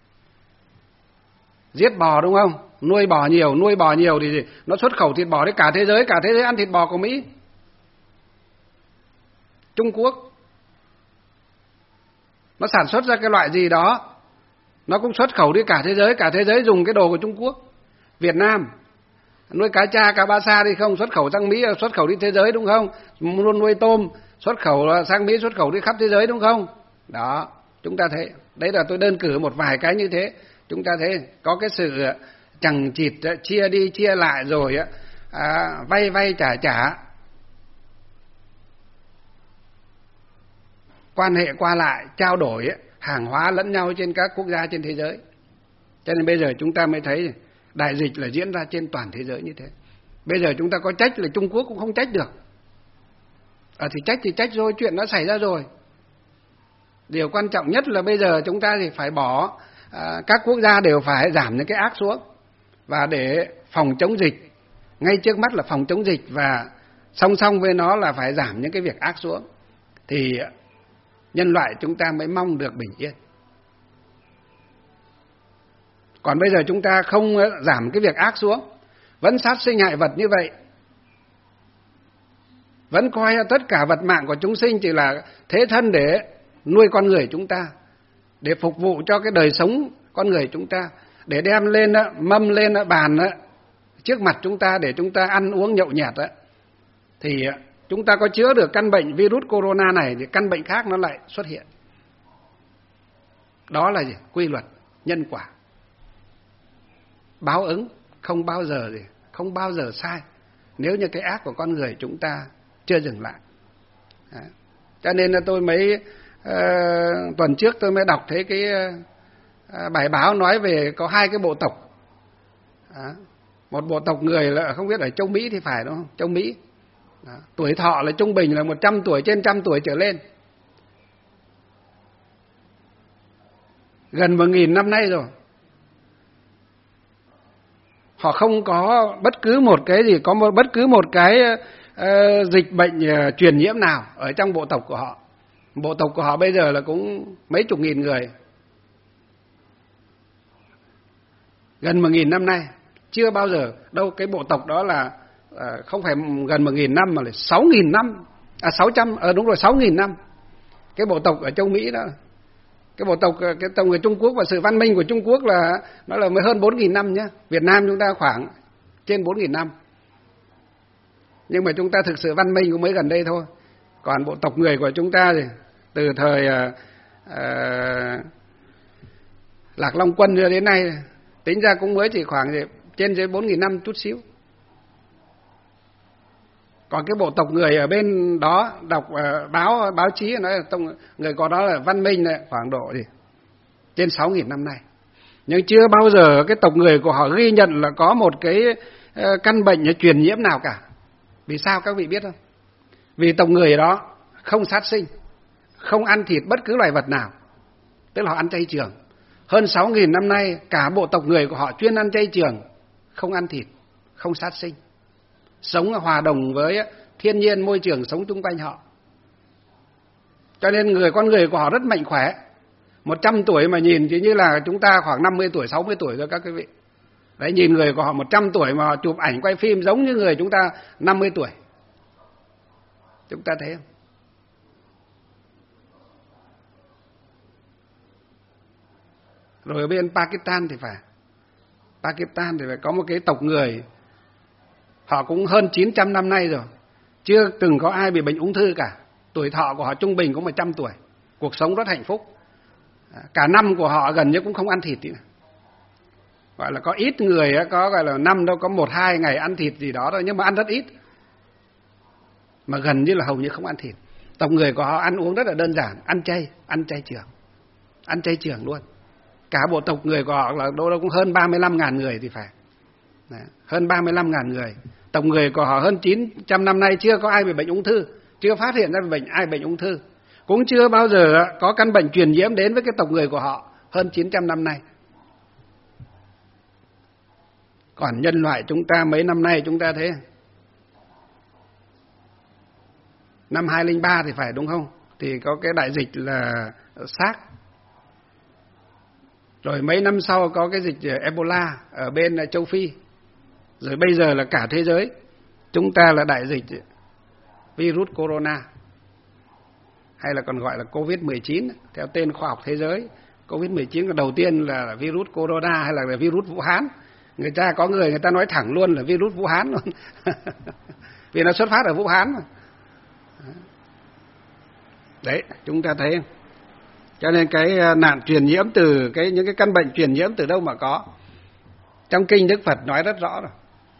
giết bò đúng không? Nuôi bò nhiều, nuôi bò nhiều thì gì? Nó xuất khẩu thịt bò đến cả thế giới, cả thế giới ăn thịt bò của Mỹ. Trung Quốc nó sản xuất ra cái loại gì đó, nó cũng xuất khẩu đi cả thế giới, cả thế giới dùng cái đồ của Trung Quốc. Việt Nam nuôi cá cha, cá ba sa đi không, xuất khẩu sang Mỹ, xuất khẩu đi thế giới đúng không? Luôn nuôi tôm, xuất khẩu sang Mỹ, xuất khẩu đi khắp thế giới đúng không? Đó, chúng ta thấy, đấy là tôi đơn cử một vài cái như thế. Chúng ta thấy có cái sự chằng chịt, chia đi chia lại rồi à, vay vay trả trả, quan hệ qua lại, trao đổi hàng hóa lẫn nhau trên các quốc gia trên thế giới. Cho nên bây giờ chúng ta mới thấy đại dịch là diễn ra trên toàn thế giới như thế. Bây giờ chúng ta có trách là Trung Quốc cũng không trách được. À, thì trách thì trách rồi, chuyện nó xảy ra rồi. Điều quan trọng nhất là bây giờ chúng ta thì phải bỏ, à, các quốc gia đều phải giảm những cái ác xuống. Và để phòng chống dịch, ngay trước mắt là phòng chống dịch, và song song với nó là phải giảm những cái việc ác xuống. Thì nhân loại chúng ta mới mong được bình yên. Còn bây giờ chúng ta không giảm cái việc ác xuống, vẫn sát sinh hại vật như vậy, vẫn coi tất cả vật mạng của chúng sinh chỉ là thế thân để nuôi con người chúng ta, để phục vụ cho cái đời sống con người chúng ta, để đem lên mâm lên bàn trước mặt chúng ta để chúng ta ăn uống nhậu nhẹt, thì chúng ta có chữa được căn bệnh virus corona này thì căn bệnh khác nó lại xuất hiện. Đó là gì? Quy luật nhân quả, báo ứng không bao giờ gì, không bao giờ sai nếu như cái ác của con người chúng ta chưa dừng lại. Đó. Cho nên là tôi mới uh, tuần trước tôi mới đọc thấy cái uh, bài báo nói về có hai cái bộ tộc. Đó. Một bộ tộc người là không biết ở châu Mỹ thì phải đúng không? Châu Mỹ. Đó. Tuổi thọ là trung bình là một trăm tuổi, trên trăm tuổi trở lên. Gần một nghìn năm nay rồi. Họ không có bất cứ một cái gì, có một, bất cứ một cái uh, dịch bệnh uh, truyền nhiễm nào ở trong bộ tộc của họ. Bộ tộc của họ bây giờ là cũng mấy chục nghìn người. Gần một nghìn năm nay, chưa bao giờ, đâu cái bộ tộc đó là uh, không phải gần một nghìn năm mà là sáu nghìn năm, à sáu trăm, ờ đúng rồi, sáu nghìn năm. Cái bộ tộc ở châu Mỹ đó, cái bộ tộc, cái tộc người Trung Quốc và sự văn minh của Trung Quốc là nó là mới hơn bốn nghìn năm nhé. Việt Nam chúng ta khoảng trên bốn nghìn năm. Nhưng mà chúng ta thực sự văn minh cũng mới gần đây thôi. Còn bộ tộc người của chúng ta thì từ thời uh, uh, Lạc Long Quân cho đến nay tính ra cũng mới chỉ khoảng trên dưới bốn nghìn năm chút xíu. Còn cái bộ tộc người ở bên đó đọc uh, báo báo chí nói là tông, người có đó là văn minh này, khoảng độ gì trên sáu nghìn năm nay. Nhưng chưa bao giờ cái tộc người của họ ghi nhận là có một cái uh, căn bệnh truyền nhiễm nào cả. Vì sao các vị biết không? Vì tộc người đó không sát sinh, không ăn thịt bất cứ loài vật nào, tức là họ ăn chay trường. Hơn sáu nghìn năm nay cả bộ tộc người của họ chuyên ăn chay trường, không ăn thịt, không sát sinh, sống hòa đồng với thiên nhiên môi trường sống xung quanh họ. Cho nên người con người của họ rất mạnh khỏe. Một trăm tuổi mà nhìn chỉ như là chúng ta khoảng năm mươi tuổi, sáu mươi tuổi thôi các quý vị. Đấy, nhìn người của họ một trăm tuổi mà họ chụp ảnh quay phim giống như người chúng ta năm mươi tuổi. Chúng ta thấy không? Rồi ở bên Pakistan thì phải. Pakistan thì phải có một cái tộc người, họ cũng hơn chín trăm năm nay rồi, chưa từng có ai bị bệnh ung thư cả. Tuổi thọ của họ trung bình cũng một trăm tuổi. Cuộc sống rất hạnh phúc. Cả năm của họ gần như cũng không ăn thịt. Gọi là có ít người, có gọi là năm đâu có một hai ngày ăn thịt gì đó thôi, nhưng mà ăn rất ít. Mà gần như là hầu như không ăn thịt. Tộc người của họ ăn uống rất là đơn giản, ăn chay, ăn chay trường. Ăn chay trường luôn. Cả bộ tộc người của họ là đâu đâu cũng hơn ba mươi lăm nghìn người thì phải. Đấy, hơn ba mươi lăm nghìn người. Tộc người của họ hơn chín trăm năm nay chưa có ai bị bệnh ung thư, chưa phát hiện ra bệnh ai bệnh ung thư. Cũng chưa bao giờ có căn bệnh truyền nhiễm đến với cái tộc người của họ hơn chín trăm năm nay. Còn nhân loại chúng ta mấy năm nay chúng ta thấy, năm hai không không ba thì phải đúng không? Thì có cái đại dịch là SARS. Rồi mấy năm sau có cái dịch Ebola ở bên châu Phi. Rồi bây giờ là cả thế giới chúng ta là đại dịch virus corona, hay là còn gọi là covid mười chín theo tên khoa học thế giới. covid mười chín đầu tiên là virus corona hay là virus Vũ Hán. Người ta có người người ta nói thẳng luôn là virus Vũ Hán luôn. Vì nó xuất phát ở Vũ Hán mà. Đấy, chúng ta thấy. Cho nên cái nạn truyền nhiễm từ cái những cái căn bệnh truyền nhiễm từ đâu mà có. Trong kinh Đức Phật nói rất rõ rồi.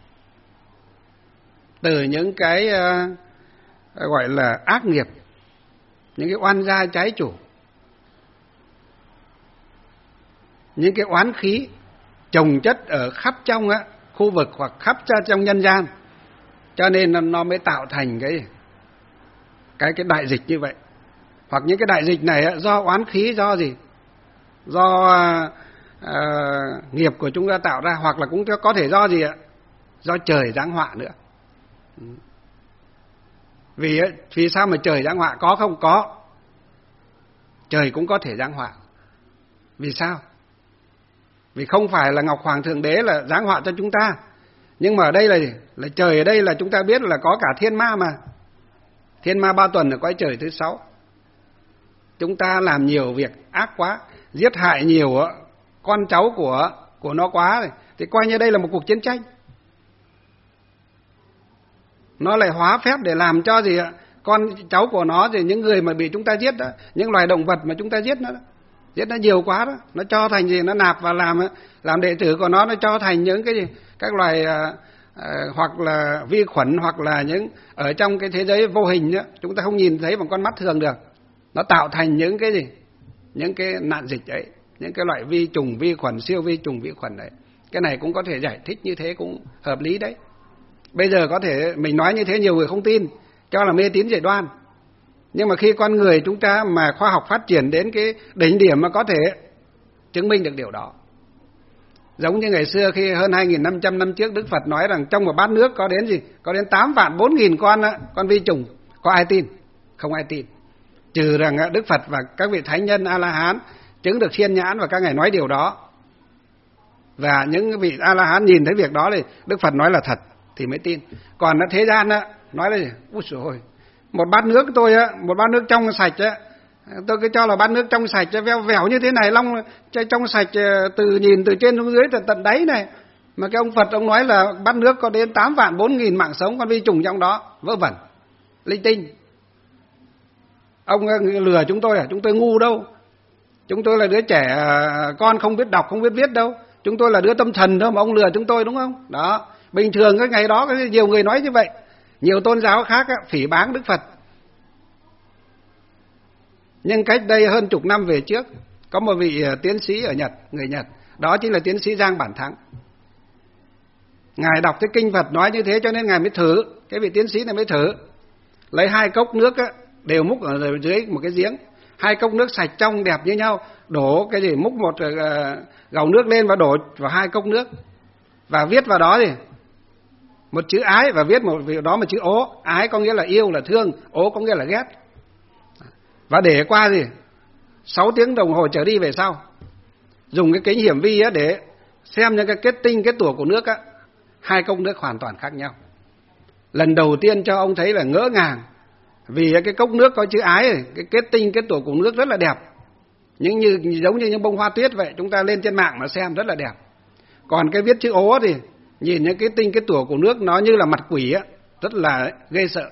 Từ những cái uh, gọi là ác nghiệp, những cái oan gia trái chủ, những cái oán khí chồng chất ở khắp trong á, khu vực hoặc khắp trong nhân gian, cho nên nó mới tạo thành cái cái cái đại dịch như vậy. Hoặc những cái đại dịch này á, do oán khí, do gì, do uh, nghiệp của chúng ta tạo ra, hoặc là cũng có thể do gì ạ, do trời giáng họa nữa. Vì vì sao mà trời giáng họa? Có không? Có. Trời cũng có thể giáng họa. Vì sao? Vì không phải là Ngọc Hoàng Thượng Đế là giáng họa cho chúng ta. Nhưng mà ở đây là là trời ở đây là chúng ta biết là có cả thiên ma mà. Thiên ma ba tuần là cõi trời thứ sáu. Chúng ta làm nhiều việc ác quá, giết hại nhiều con cháu của của nó quá này, thì coi như đây là một cuộc chiến tranh. Nó lại hóa phép để làm cho gì ạ? Con cháu của nó thì những người mà bị chúng ta giết đó, những loài động vật mà chúng ta giết nó đó, giết nó nhiều quá đó, nó cho thành gì, nó nạp và làm làm đệ tử của nó, nó cho thành những cái gì, các loài à, à, hoặc là vi khuẩn, hoặc là những ở trong cái thế giới vô hình đó, chúng ta không nhìn thấy bằng con mắt thường được. Nó tạo thành những cái gì, những cái nạn dịch ấy, những cái loại vi trùng, vi khuẩn, siêu vi trùng, vi khuẩn đấy. Cái này cũng có thể giải thích như thế, cũng hợp lý đấy. Bây giờ có thể mình nói như thế nhiều người không tin, cho là mê tín dị đoan. Nhưng mà khi con người chúng ta mà khoa học phát triển đến cái đỉnh điểm mà có thể chứng minh được điều đó. Giống như ngày xưa khi hơn hai nghìn năm trăm năm trước Đức Phật nói rằng trong một bát nước có đến gì? Có đến tám vạn bốn nghìn con con vi trùng. Có ai tin? Không ai tin. Trừ rằng Đức Phật và các vị thánh nhân A-la-hán chứng được thiên nhãn và các ngài nói điều đó. Và những vị A-la-hán nhìn thấy việc đó thì Đức Phật nói là thật thì mới tin. Còn thế gian á, nói là gì? Úi dồi ôi, một bát nước tôi á, một bát nước trong sạch á, tôi cứ cho là bát nước trong sạch, veo vẻo như thế này, long trong sạch từ nhìn từ trên xuống dưới tận tận đáy này. Mà cái ông Phật ông nói là bát nước có đến tám vạn bốn nghìn mạng sống con vi trùng trong đó, vớ vẩn, linh tinh. Ông lừa chúng tôi à? Chúng tôi ngu đâu. Chúng tôi là đứa trẻ con không biết đọc, không biết viết đâu. Chúng tôi là đứa tâm thần đâu mà ông lừa chúng tôi, đúng không? Đó, bình thường cái ngày đó có nhiều người nói như vậy. Nhiều tôn giáo khác á, phỉ báng Đức Phật. Nhưng cách đây hơn chục năm về trước, có một vị tiến sĩ ở Nhật, người Nhật, đó chính là tiến sĩ Giang Bản Thắng. Ngài đọc cái kinh Phật nói như thế cho nên ngài mới thử, cái vị tiến sĩ này mới thử. Lấy hai cốc nước á, đều múc ở dưới một cái giếng, hai cốc nước sạch trong đẹp như nhau, đổ cái gì, múc một gầu nước lên và đổ vào hai cốc nước, và viết vào đó gì, một chữ ái, và viết một việc đó một chữ ố. Ái có nghĩa là yêu, là thương, ố có nghĩa là ghét. Và để qua gì sáu tiếng đồng hồ trở đi về sau, dùng cái kính hiển vi á để xem những cái kết tinh, kết tủa của nước á, hai cốc nước hoàn toàn khác nhau. Lần đầu tiên cho ông thấy là ngỡ ngàng, vì cái cốc nước có chữ ái này, cái kết tinh, kết tủa của nước rất là đẹp, những như giống như những bông hoa tuyết vậy, chúng ta lên trên mạng mà xem rất là đẹp. Còn cái viết chữ ố thì nhìn những cái tinh, cái tủa của nước nó như là mặt quỷ á, rất là ghê sợ.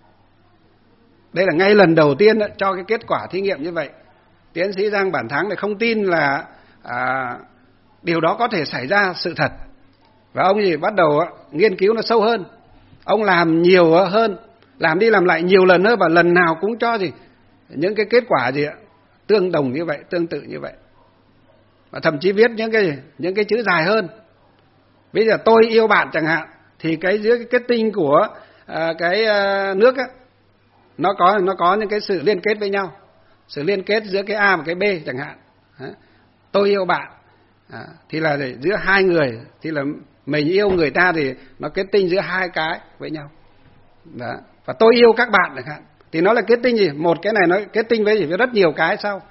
Đây là ngay lần đầu tiên á, cho cái kết quả thí nghiệm như vậy. Tiến sĩ Giang Bản Thắng này không tin là à, điều đó có thể xảy ra sự thật. Và ông gì bắt đầu á, nghiên cứu nó sâu hơn. Ông làm nhiều hơn, làm đi làm lại nhiều lần hơn, và lần nào cũng cho gì những cái kết quả gì ạ, tương đồng như vậy, tương tự như vậy. Và thậm chí viết những cái những cái chữ dài hơn. Bây giờ tôi yêu bạn chẳng hạn, thì cái dưới cái kết tinh của à, cái à, nước á, nó có nó có những cái sự liên kết với nhau, sự liên kết giữa cái A và cái B chẳng hạn. Tôi yêu bạn à, thì là để giữa hai người, thì là mình yêu người ta thì nó kết tinh giữa hai cái với nhau. Đó. Và tôi yêu các bạn chẳng hạn, thì nó là kết tinh gì? Một cái này nó kết tinh với gì? Với rất nhiều cái sau.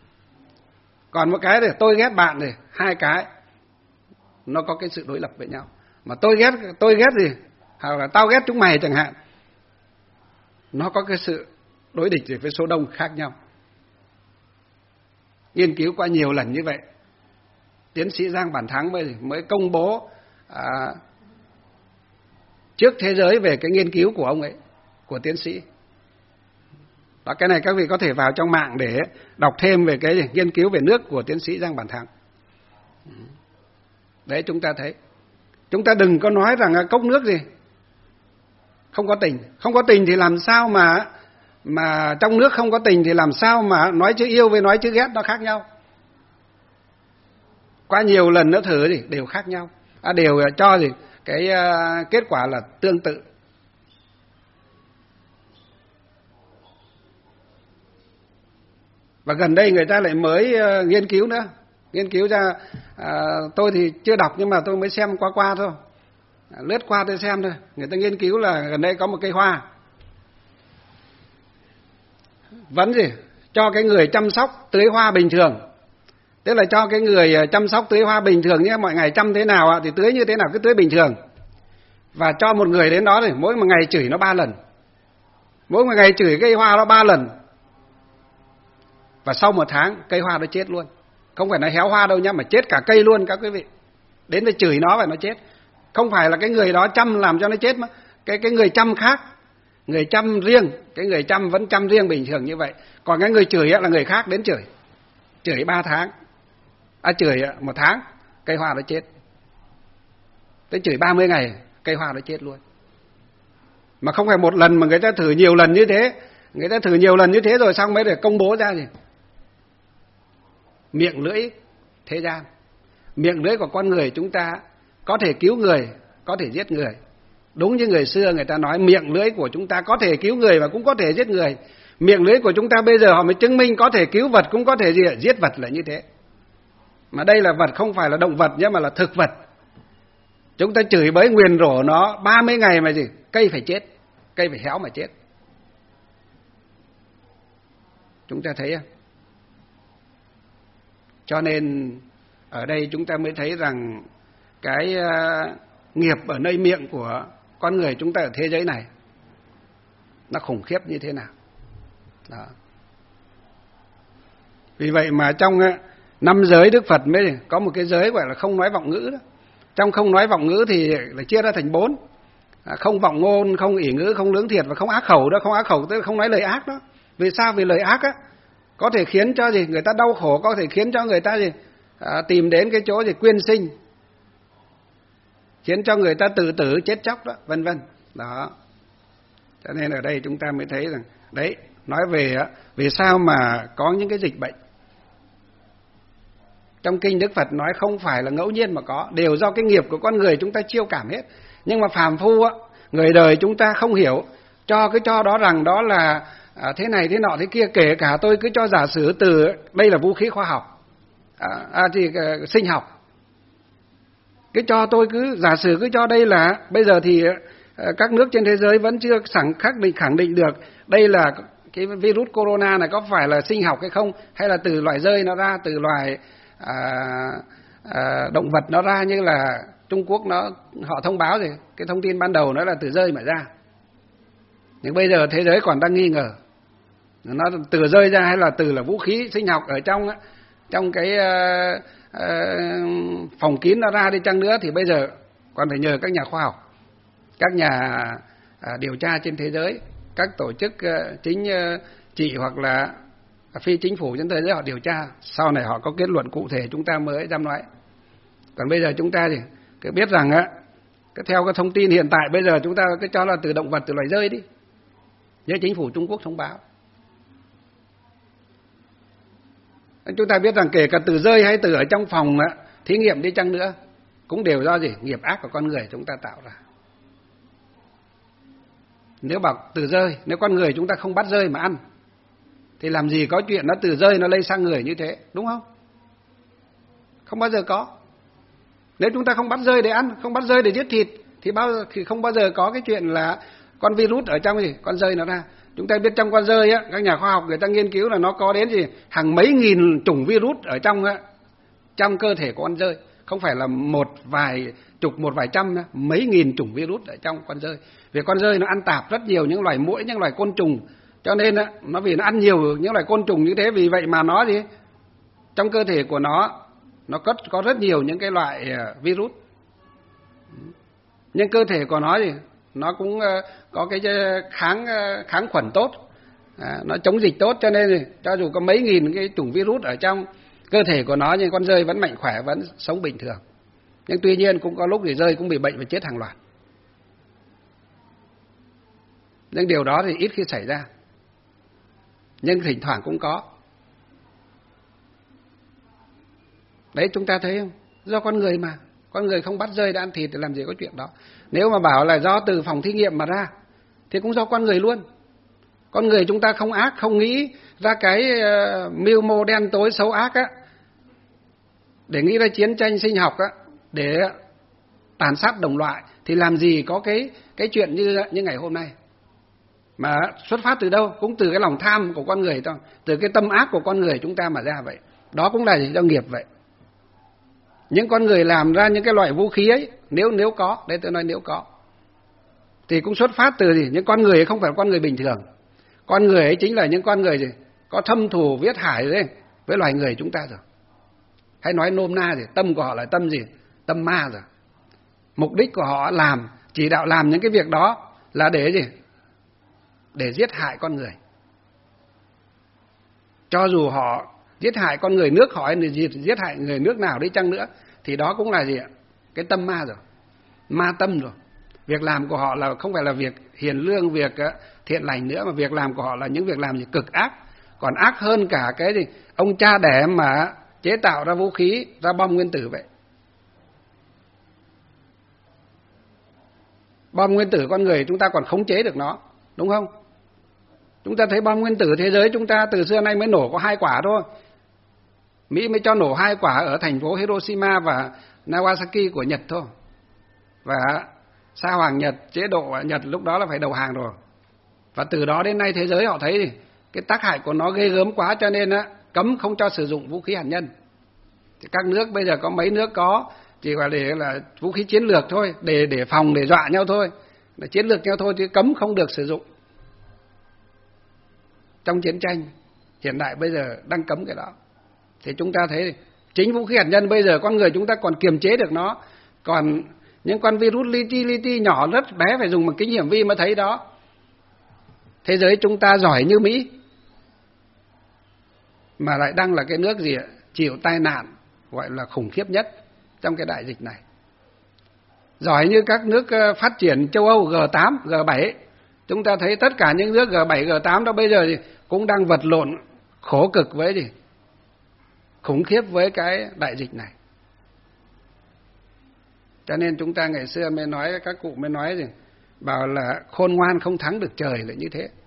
Còn một cái thì tôi ghét bạn thì hai cái nó có cái sự đối lập với nhau. Mà tôi ghét tôi ghét gì? Hoặc là tao ghét chúng mày chẳng hạn, nó có cái sự đối địch với số đông khác nhau. Nghiên cứu qua nhiều lần như vậy, tiến sĩ Giang Bản Thắng mới mới công bố à, trước thế giới về cái nghiên cứu của ông ấy, của tiến sĩ. Đó, cái này các vị có thể vào trong mạng để đọc thêm về cái nghiên cứu về nước của tiến sĩ Giang Bản Thắng. Đấy, chúng ta thấy. Chúng ta đừng có nói rằng cốc nước gì không có tình. Không có tình thì làm sao mà mà trong nước không có tình thì làm sao mà nói chữ yêu với nói chữ ghét nó khác nhau. Qua nhiều lần nữa thử thì đều khác nhau. À, đều cho gì cái uh, kết quả là tương tự. Và gần đây người ta lại mới uh, nghiên cứu nữa. Nghiên cứu ra, uh, tôi thì chưa đọc nhưng mà tôi mới xem qua qua thôi. Lướt qua tôi xem thôi. Người ta nghiên cứu là gần đây có một cây hoa. Vẫn gì? Cho cái người chăm sóc tưới hoa bình thường. Tức là cho cái người chăm sóc tưới hoa bình thường nhé, mọi ngày chăm thế nào thì tưới như thế nào cứ tưới bình thường. Và cho một người đến đó thì mỗi một ngày chửi nó ba lần. Mỗi một ngày chửi cây hoa nó ba lần. Và sau một tháng cây hoa nó chết luôn. Không phải nó héo hoa đâu nhá, mà chết cả cây luôn các quý vị. Đến với chửi nó và nó chết. Không phải là cái người đó chăm làm cho nó chết mà. Cái, cái người chăm khác. Người chăm riêng. Cái người chăm vẫn chăm riêng bình thường như vậy. Còn cái người chửi là người khác đến chửi. Chửi ba tháng. À chửi một tháng. Cây hoa nó chết. Tới chửi ba mươi ngày. Cây hoa nó chết luôn. Mà không phải một lần mà người ta thử nhiều lần như thế. Người ta thử nhiều lần như thế rồi xong mới để công bố ra gì. Miệng lưỡi thế gian. Miệng lưỡi của con người chúng ta có thể cứu người, có thể giết người. Đúng như người xưa người ta nói miệng lưỡi của chúng ta có thể cứu người và cũng có thể giết người. Miệng lưỡi của chúng ta bây giờ họ mới chứng minh có thể cứu vật cũng có thể giết vật là như thế. Mà đây là vật không phải là động vật nhé mà là thực vật. Chúng ta chửi bới nguyền rủa nó ba mươi ngày mà gì? Cây phải chết, cây phải héo mà chết. Chúng ta thấy không? Cho nên ở đây chúng ta mới thấy rằng cái uh, nghiệp ở nơi miệng của con người chúng ta ở thế giới này nó khủng khiếp như thế nào. Đó. Vì vậy mà trong uh, năm giới Đức Phật mới có một cái giới gọi là không nói vọng ngữ đó. Trong không nói vọng ngữ thì là chia ra thành bốn. À, không vọng ngôn, không ỷ ngữ, không lưỡng thiệt và không ác khẩu đó. Không ác khẩu tức là không nói lời ác đó. Vì sao? Vì lời ác á có thể khiến cho gì người ta đau khổ, có thể khiến cho người ta gì à, tìm đến cái chỗ gì quyên sinh, khiến cho người ta tự tử chết chóc đó, vân vân. Đó. Cho nên ở đây chúng ta mới thấy rằng đấy, nói về vì sao mà có những cái dịch bệnh. Trong kinh Đức Phật nói không phải là ngẫu nhiên mà có, đều do cái nghiệp của con người chúng ta chiêu cảm hết. Nhưng mà phàm phu á, người đời chúng ta không hiểu, cho cái cho đó rằng đó là à, thế này thế nọ thế kia, kể cả tôi cứ cho giả sử từ đây là vũ khí khoa học, à, à, thì à, sinh học. Cái cho tôi cứ giả sử cứ cho đây là bây giờ thì à, các nước trên thế giới vẫn chưa khẳng khẳng định khẳng định được đây là cái virus corona này có phải là sinh học hay không, hay là từ loài rơi nó ra, từ loài à, à, động vật nó ra, như là Trung Quốc nó họ thông báo thì cái thông tin ban đầu nó là từ rơi mà ra. Nhưng bây giờ thế giới còn đang nghi ngờ nó từ rơi ra hay là từ là vũ khí sinh học ở trong trong cái uh, uh, phòng kín nó ra đi chăng nữa thì bây giờ còn phải nhờ các nhà khoa học, các nhà uh, điều tra trên thế giới, các tổ chức uh, chính uh, trị hoặc là phi chính phủ trên thế giới họ điều tra, sau này họ có kết luận cụ thể chúng ta mới dám nói. Còn bây giờ chúng ta thì cứ biết rằng á, theo cái thông tin hiện tại bây giờ chúng ta cứ cho là từ động vật, từ loài rơi đi. Như chính phủ Trung Quốc thông báo. Chúng ta biết rằng kể cả từ rơi hay từ ở trong phòng á, thí nghiệm đi chăng nữa cũng đều do gì? Nghiệp ác của con người chúng ta tạo ra. Nếu bảo từ rơi, nếu con người chúng ta không bắt rơi mà ăn thì làm gì có chuyện nó từ rơi nó lây sang người như thế, đúng không? Không bao giờ có. Nếu chúng ta không bắt rơi để ăn, không bắt rơi để giết thịt thì bao giờ, thì không bao giờ có cái chuyện là con virus ở trong gì, con rơi nó ra. Chúng ta biết trong con rơi á, các nhà khoa học người ta nghiên cứu là nó có đến gì hàng mấy nghìn chủng virus ở trong á, trong cơ thể của con rơi, không phải là một vài chục, một vài trăm, mấy nghìn chủng virus ở trong con rơi. Vì con rơi nó ăn tạp rất nhiều những loài muỗi, những loài côn trùng, cho nên á, nó vì nó ăn nhiều những loài côn trùng như thế, vì vậy mà nó gì trong cơ thể của nó nó có có rất nhiều những cái loại virus. Nhưng cơ thể của nó gì nó cũng có cái kháng kháng khuẩn tốt, à, nó chống dịch tốt, cho nên cho dù có mấy nghìn cái chủng virus ở trong cơ thể của nó nhưng con rơi vẫn mạnh khỏe, vẫn sống bình thường. Nhưng tuy nhiên cũng có lúc thì rơi cũng bị bệnh và chết hàng loạt. Nhưng điều đó thì ít khi xảy ra, nhưng thỉnh thoảng cũng có. Đấy, chúng ta thấy không? Do con người mà, con người không bắt rơi đã ăn thịt thì làm gì có chuyện đó. Nếu mà bảo là do từ phòng thí nghiệm mà ra thì cũng do con người luôn. Con người chúng ta không ác, không nghĩ ra cái uh, mưu mô đen tối xấu ác á, để nghĩ ra chiến tranh sinh học á, để tàn sát đồng loại, thì làm gì có cái cái chuyện như như ngày hôm nay. Mà xuất phát từ đâu? Cũng từ cái lòng tham của con người thôi, từ cái tâm ác của con người chúng ta mà ra vậy. đó cũng là do nghiệp vậy. Những con người làm ra những cái loại vũ khí ấy, nếu nếu có, đây tôi nói nếu có, thì cũng xuất phát từ gì? Những con người ấy không phải là con người bình thường. Con người ấy chính là những con người gì? Có thâm thù viết hải đấy với loài người chúng ta rồi. Hay nói nôm na gì? Tâm của họ là tâm gì? Tâm ma rồi. Mục đích của họ làm, chỉ đạo làm những cái việc đó là để gì? Để giết hại con người. Cho dù họ giết hại con người nước họ hay giết hại người nước nào đi chăng nữa, thì đó cũng là gì ạ? Cái tâm ma rồi. Ma tâm rồi. Việc làm của họ là không phải là việc hiền lương, việc thiện lành nữa, mà việc làm của họ là những việc làm gì cực ác. Còn ác hơn cả cái gì? Ông cha đẻ mà chế tạo ra vũ khí, ra bom nguyên tử vậy. Bom nguyên tử con người chúng ta còn khống chế được nó, đúng không? Chúng ta thấy bom nguyên tử thế giới chúng ta từ xưa nay mới nổ có hai quả thôi. Mỹ mới cho nổ hai quả ở thành phố Hiroshima và Nagasaki của Nhật thôi. Và Sa Hoàng Nhật, chế độ Nhật lúc đó là phải đầu hàng rồi. Và từ đó đến nay thế giới họ thấy cái tác hại của nó ghê gớm quá, cho nên á, cấm không cho sử dụng vũ khí hạt nhân. Thì các nước bây giờ có mấy nước có, chỉ là để là vũ khí chiến lược thôi, để để phòng, để dọa nhau thôi, để chiến lược nhau thôi, chứ cấm không được sử dụng. Trong chiến tranh hiện đại bây giờ đang cấm cái đó. Thì chúng ta thấy chính vũ khí hạt nhân bây giờ con người chúng ta còn kiềm chế được nó, còn những con virus li ti li ti nhỏ rất bé phải dùng bằng kính hiển vi mới thấy đó. Thế giới chúng ta giỏi như Mỹ mà lại đang là cái nước gì ạ? Chịu tai nạn gọi là khủng khiếp nhất trong cái đại dịch này. Giỏi như các nước phát triển châu Âu G tám, G bảy, chúng ta thấy tất cả những nước G bảy, G tám đó bây giờ thì cũng đang vật lộn khổ cực với gì? Khủng khiếp với cái đại dịch này. Cho nên chúng ta ngày xưa mới nói, các cụ mới nói gì? Bảo là khôn ngoan không thắng được trời là như thế.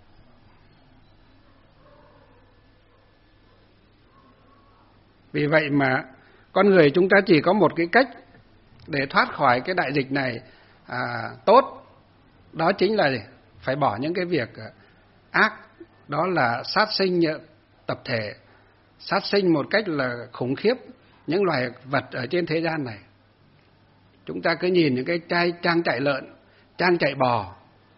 Vì vậy mà con người chúng ta chỉ có một cái cách để thoát khỏi cái đại dịch này à, tốt, đó chính là gì? Phải bỏ những cái việc ác, đó là sát sinh tập thể, sát sinh một cách là khủng khiếp những loài vật ở trên thế gian này. Chúng ta cứ nhìn những cái trai, trang trại lợn, trang trại bò,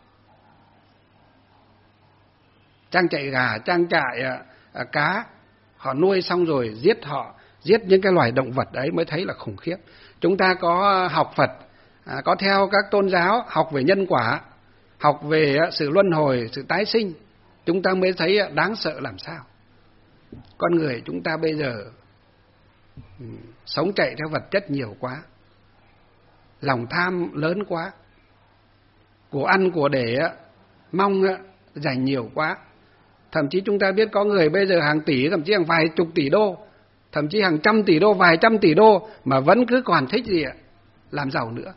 trang trại gà, trang trại à, à, cá, họ nuôi xong rồi giết họ, giết những cái loài động vật đấy mới thấy là khủng khiếp. Chúng ta có học Phật, à, có theo các tôn giáo, học về nhân quả, học về sự luân hồi, sự tái sinh, chúng ta mới thấy đáng sợ làm sao. Con người chúng ta bây giờ um, sống chạy theo vật chất nhiều quá, lòng tham lớn quá, của ăn của để mong dành nhiều quá. Thậm chí chúng ta biết có người bây giờ hàng tỷ, thậm chí hàng vài chục tỷ đô, thậm chí hàng trăm tỷ đô, vài trăm tỷ đô mà vẫn cứ còn thích gì ạ? Làm giàu nữa.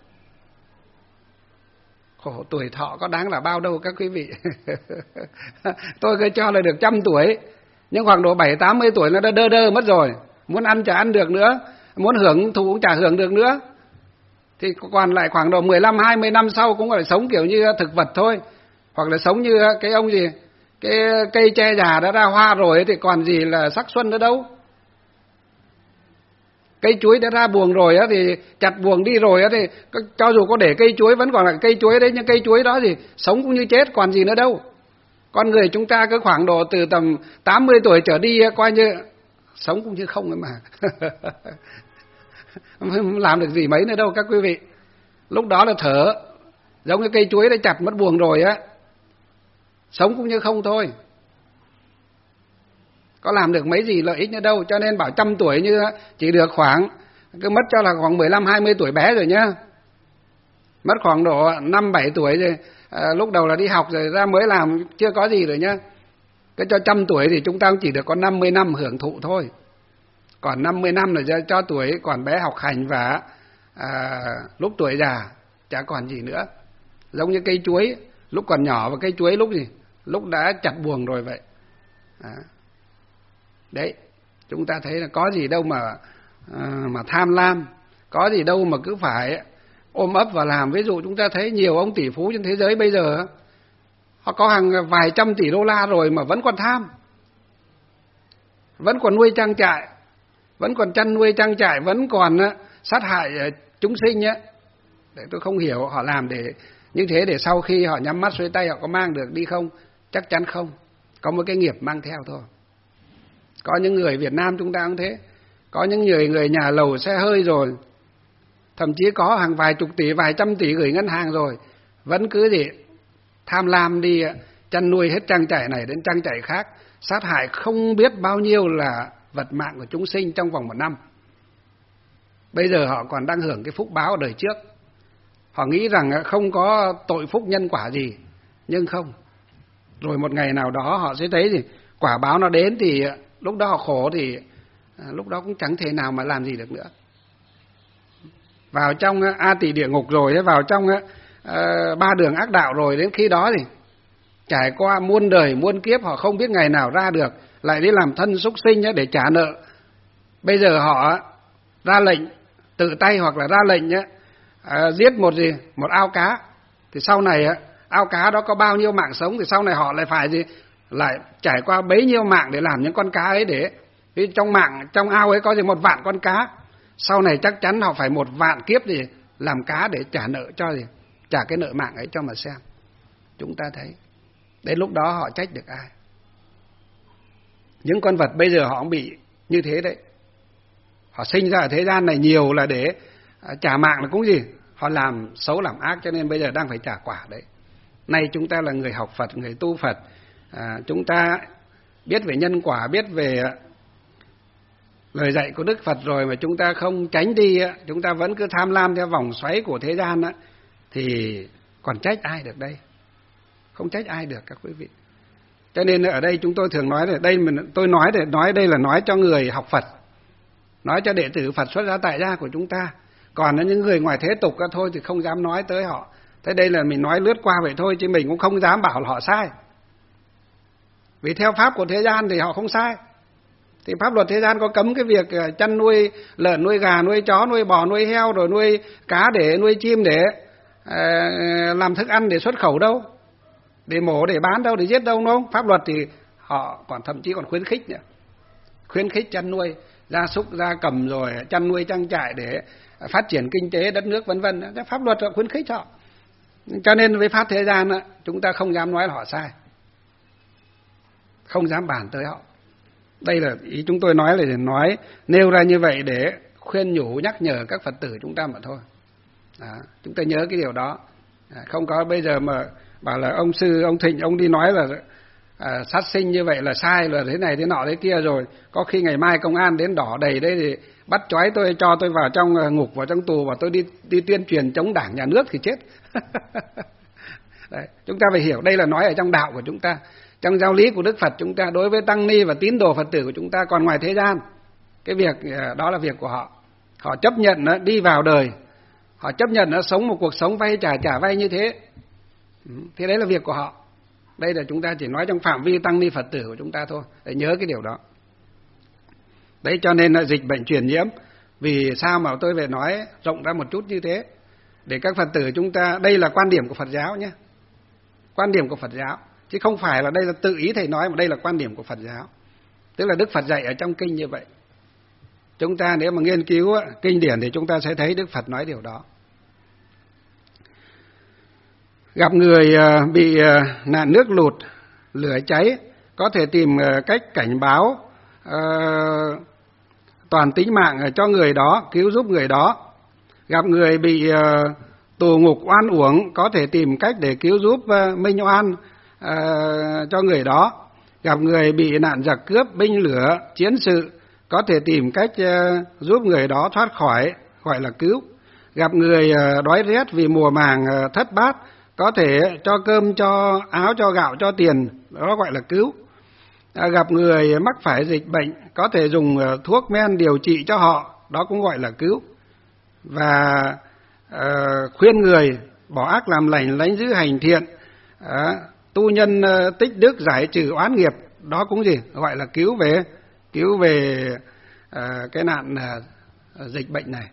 Khổ, tuổi thọ có đáng là bao đâu các quý vị. Tôi cứ cho là được trăm tuổi, nhưng khoảng độ bảy tám mươi tuổi nó đã đơ đơ mất rồi. Muốn ăn chả ăn được nữa, muốn hưởng thụ cũng chả hưởng được nữa. Thì còn lại khoảng độ mười lăm hai mươi năm sau cũng phải sống kiểu như thực vật thôi. Hoặc là sống như cái ông gì, cái cây tre già đã ra hoa rồi thì còn gì là sắc xuân nữa đâu. Cây chuối đã ra buồng rồi á thì chặt buồng đi rồi á thì cho dù có để cây chuối vẫn còn là cây chuối đấy, nhưng cây chuối đó thì sống cũng như chết, còn gì nữa đâu. Con người chúng ta cứ khoảng độ từ tầm tám mươi tuổi trở đi coi như sống cũng như không ấy mà. Không làm được gì mấy nữa đâu các quý vị. Lúc đó là thở, giống như cây chuối đã chặt mất buồng rồi á, sống cũng như không thôi, có làm được mấy gì lợi ích nữa đâu. Cho nên bảo trăm tuổi như chỉ được khoảng, cứ mất cho là khoảng mười lăm hai mươi tuổi bé rồi nhá. Mất khoảng độ năm bảy tuổi rồi, à, lúc đầu là đi học rồi ra mới làm chưa có gì rồi nhá. Cứ cho trăm tuổi thì chúng ta cũng chỉ được có năm mươi năm hưởng thụ thôi. Còn năm mươi năm là cho tuổi còn bé học hành và à, lúc tuổi già chả còn gì nữa. Giống như cây chuối, lúc còn nhỏ và cây chuối lúc gì? Lúc đã chặt buồng rồi vậy. À. Đấy, chúng ta thấy là có gì đâu mà à, mà tham lam, có gì đâu mà cứ phải ôm ấp và làm. Ví dụ chúng ta thấy nhiều ông tỷ phú trên thế giới bây giờ, họ có hàng vài trăm tỷ đô la rồi mà vẫn còn tham, vẫn còn nuôi trang trại, vẫn còn chăn nuôi trang trại, vẫn còn sát hại chúng sinh nhé. Để tôi không hiểu họ làm để như thế để sau khi họ nhắm mắt xuôi tay họ có mang được đi không? Chắc chắn không. Có một cái nghiệp mang theo thôi. Có những người Việt Nam chúng ta cũng thế. Có những người người nhà lầu xe hơi rồi, thậm chí có hàng vài chục tỷ, vài trăm tỷ gửi ngân hàng rồi, vẫn cứ gì tham lam đi chăn nuôi hết trang trại này đến trang trại khác, sát hại không biết bao nhiêu là vật mạng của chúng sinh trong vòng một năm. Bây giờ họ còn đang hưởng cái phúc báo đời trước. Họ nghĩ rằng không có tội phúc nhân quả gì, nhưng không. Rồi một ngày nào đó họ sẽ thấy gì quả báo nó đến thì lúc đó họ khổ thì lúc đó cũng chẳng thể nào mà làm gì được nữa. Vào trong A Tỳ địa ngục rồi, vào trong uh, ba đường ác đạo rồi, đến khi đó thì trải qua muôn đời muôn kiếp họ không biết ngày nào ra được, lại đi làm thân súc sinh để trả nợ. Bây giờ họ ra lệnh tự tay hoặc là ra lệnh uh, giết một gì một ao cá, thì sau này uh, ao cá đó có bao nhiêu mạng sống, thì sau này họ lại phải gì lại trải qua bấy nhiêu mạng để làm những con cá ấy, để vì trong mạng trong ao ấy có gì một vạn con cá. Sau này chắc chắn họ phải một vạn kiếp gì làm cá để trả nợ cho gì, trả cái nợ mạng ấy cho mà xem. Chúng ta thấy, đến lúc đó họ trách được ai? Những con vật bây giờ họ cũng bị như thế đấy. Họ sinh ra ở thế gian này nhiều là để trả mạng là cũng gì, họ làm xấu làm ác cho nên bây giờ đang phải trả quả đấy. Nay chúng ta là người học Phật, người tu Phật, à, chúng ta biết về nhân quả, biết về lời dạy của Đức Phật rồi mà chúng ta không tránh đi, chúng ta vẫn cứ tham lam theo vòng xoáy của thế gian á, thì còn trách ai được đây? Không trách ai được các quý vị. Cho nên ở đây chúng tôi thường nói là đây mình tôi nói để nói đây là nói cho người học Phật, nói cho đệ tử Phật xuất gia tại gia của chúng ta. Còn những người ngoài thế tục đó thôi thì không dám nói tới họ. Thế đây là mình nói lướt qua vậy thôi, chứ mình cũng không dám bảo là họ sai. Vì theo pháp của thế gian thì họ không sai. Thì pháp luật thế gian có cấm cái việc chăn nuôi lợn, nuôi gà, nuôi chó, nuôi bò, nuôi heo, rồi nuôi cá để nuôi chim để uh, làm thức ăn để xuất khẩu đâu, để mổ, để bán đâu, để giết đâu, đúng không? Pháp luật thì họ còn thậm chí còn khuyến khích nữa, khuyến khích chăn nuôi gia súc, gia cầm, rồi chăn nuôi trang trại để phát triển kinh tế đất nước vân vân. Pháp luật họ khuyến khích họ. Cho nên với pháp thế gian chúng ta không dám nói là họ sai, không dám bàn tới họ. Đây là ý chúng tôi nói là để nói nêu ra như vậy để khuyên nhủ nhắc nhở các Phật tử chúng ta mà thôi. Đó, chúng ta nhớ cái điều đó. À, không có bây giờ mà bảo là ông sư ông Thịnh ông đi nói là à, sát sinh như vậy là sai, là thế này thế nọ thế kia, rồi có khi ngày mai công an đến đỏ đầy đấy thì bắt trói tôi, cho tôi vào trong ngục, vào trong tù, và tôi đi đi tuyên truyền chống đảng nhà nước thì chết. Đấy, chúng ta phải hiểu đây là nói ở trong đạo của chúng ta, trong giáo lý của Đức Phật chúng ta đối với tăng ni và tín đồ Phật tử của chúng ta. Còn ngoài thế gian, cái việc đó là việc của họ. Họ chấp nhận nó đi vào đời, họ chấp nhận nó sống một cuộc sống vay trả trả vay như thế. Thế đấy là việc của họ. Đây là chúng ta chỉ nói trong phạm vi tăng ni Phật tử của chúng ta thôi, để nhớ cái điều đó. Đấy, cho nên là dịch bệnh truyền nhiễm. Vì sao mà tôi về nói rộng ra một chút như thế, để các Phật tử chúng ta, đây là quan điểm của Phật giáo nhé, quan điểm của Phật giáo, chứ không phải là đây là tự ý thầy nói, mà đây là quan điểm của Phật giáo. Tức là Đức Phật dạy ở trong kinh như vậy. Chúng ta nếu mà nghiên cứu kinh điển thì chúng ta sẽ thấy Đức Phật nói điều đó. Gặp người bị nạn nước lụt, lửa cháy, có thể tìm cách cảnh báo uh, toàn tính mạng cho người đó, cứu giúp người đó. Gặp người bị uh, tù ngục oan uổng, có thể tìm cách để cứu giúp uh, minh oan uh, cho người đó. Gặp người bị nạn giặc cướp, binh lửa, chiến sự, có thể tìm cách uh, giúp người đó thoát khỏi, gọi là cứu. Gặp người uh, đói rét vì mùa màng uh, thất bát, có thể cho cơm, cho áo, cho gạo, cho tiền, đó gọi là cứu. À, gặp người mắc phải dịch bệnh, có thể dùng uh, thuốc men điều trị cho họ, đó cũng gọi là cứu. Và uh, khuyên người bỏ ác làm lành, lánh dữ hành thiện, uh, tu nhân uh, tích đức, giải trừ oán nghiệp, đó cũng gì gọi là cứu về cứu về uh, cái nạn uh, dịch bệnh này.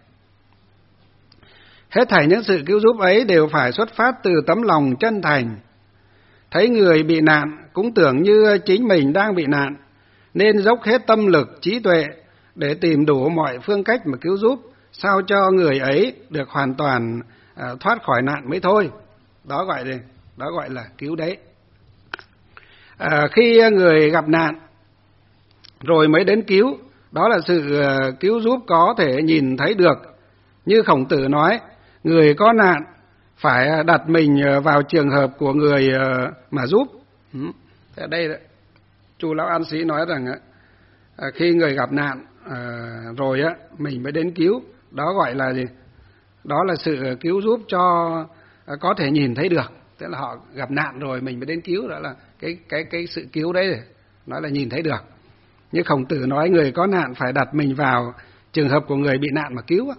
Hết thảy những sự cứu giúp ấy đều phải xuất phát từ tấm lòng chân thành. Thấy người bị nạn cũng tưởng như chính mình đang bị nạn, nên dốc hết tâm lực, trí tuệ để tìm đủ mọi phương cách mà cứu giúp, sao cho người ấy được hoàn toàn à, thoát khỏi nạn mới thôi. Đó gọi là, đó gọi là cứu đấy. À, khi người gặp nạn rồi mới đến cứu, đó là sự uh, cứu giúp có thể nhìn thấy được. Như Khổng Tử nói, người có nạn phải đặt mình vào trường hợp của người uh, mà giúp. Ừ. Ở đây Chu Lão An Sĩ nói rằng uh, khi người gặp nạn uh, rồi á mình mới đến cứu, đó gọi là gì? Đó là sự cứu giúp cho uh, có thể nhìn thấy được. Tức là họ gặp nạn rồi mình mới đến cứu, đó là cái cái cái sự cứu đấy, nói là nhìn thấy được. Như Khổng Tử nói, người có nạn phải đặt mình vào trường hợp của người bị nạn mà cứu.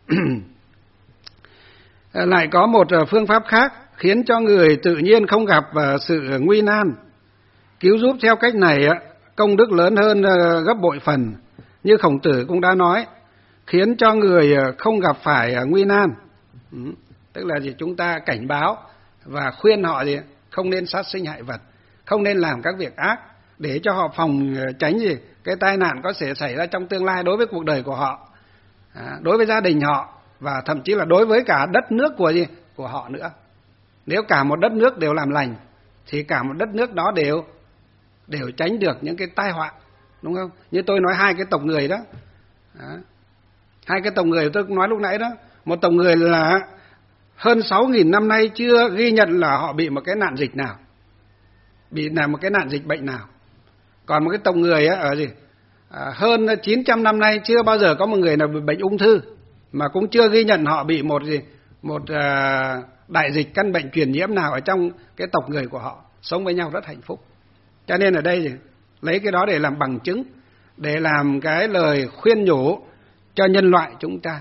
Lại có một phương pháp khác khiến cho người tự nhiên không gặp sự nguy nan. Cứu giúp theo cách này công đức lớn hơn gấp bội phần. Như Khổng Tử cũng đã nói, khiến cho người không gặp phải nguy nan. Tức là gì? Chúng ta cảnh báo và khuyên họ gì? Không nên sát sinh hại vật, không nên làm các việc ác, để cho họ phòng tránh gì cái tai nạn có thể xảy ra trong tương lai đối với cuộc đời của họ, à, đối với gia đình họ, và thậm chí là đối với cả đất nước của gì của họ nữa. Nếu cả một đất nước đều làm lành thì cả một đất nước đó đều đều tránh được những cái tai họa, đúng không? Như tôi nói hai cái tộc người đó, à, hai cái tộc người tôi nói lúc nãy đó, một tộc người là hơn sáu nghìn năm nay chưa ghi nhận là họ bị một cái nạn dịch nào, bị là một cái nạn dịch bệnh nào. Còn một cái tộc người á, ở gì à, hơn chín trăm năm nay chưa bao giờ có một người nào bị bệnh ung thư, mà cũng chưa ghi nhận họ bị một gì một à, đại dịch căn bệnh truyền nhiễm nào ở trong cái tộc người của họ, sống với nhau rất hạnh phúc. Cho nên ở đây gì, lấy cái đó để làm bằng chứng, để làm cái lời khuyên nhủ cho nhân loại chúng ta,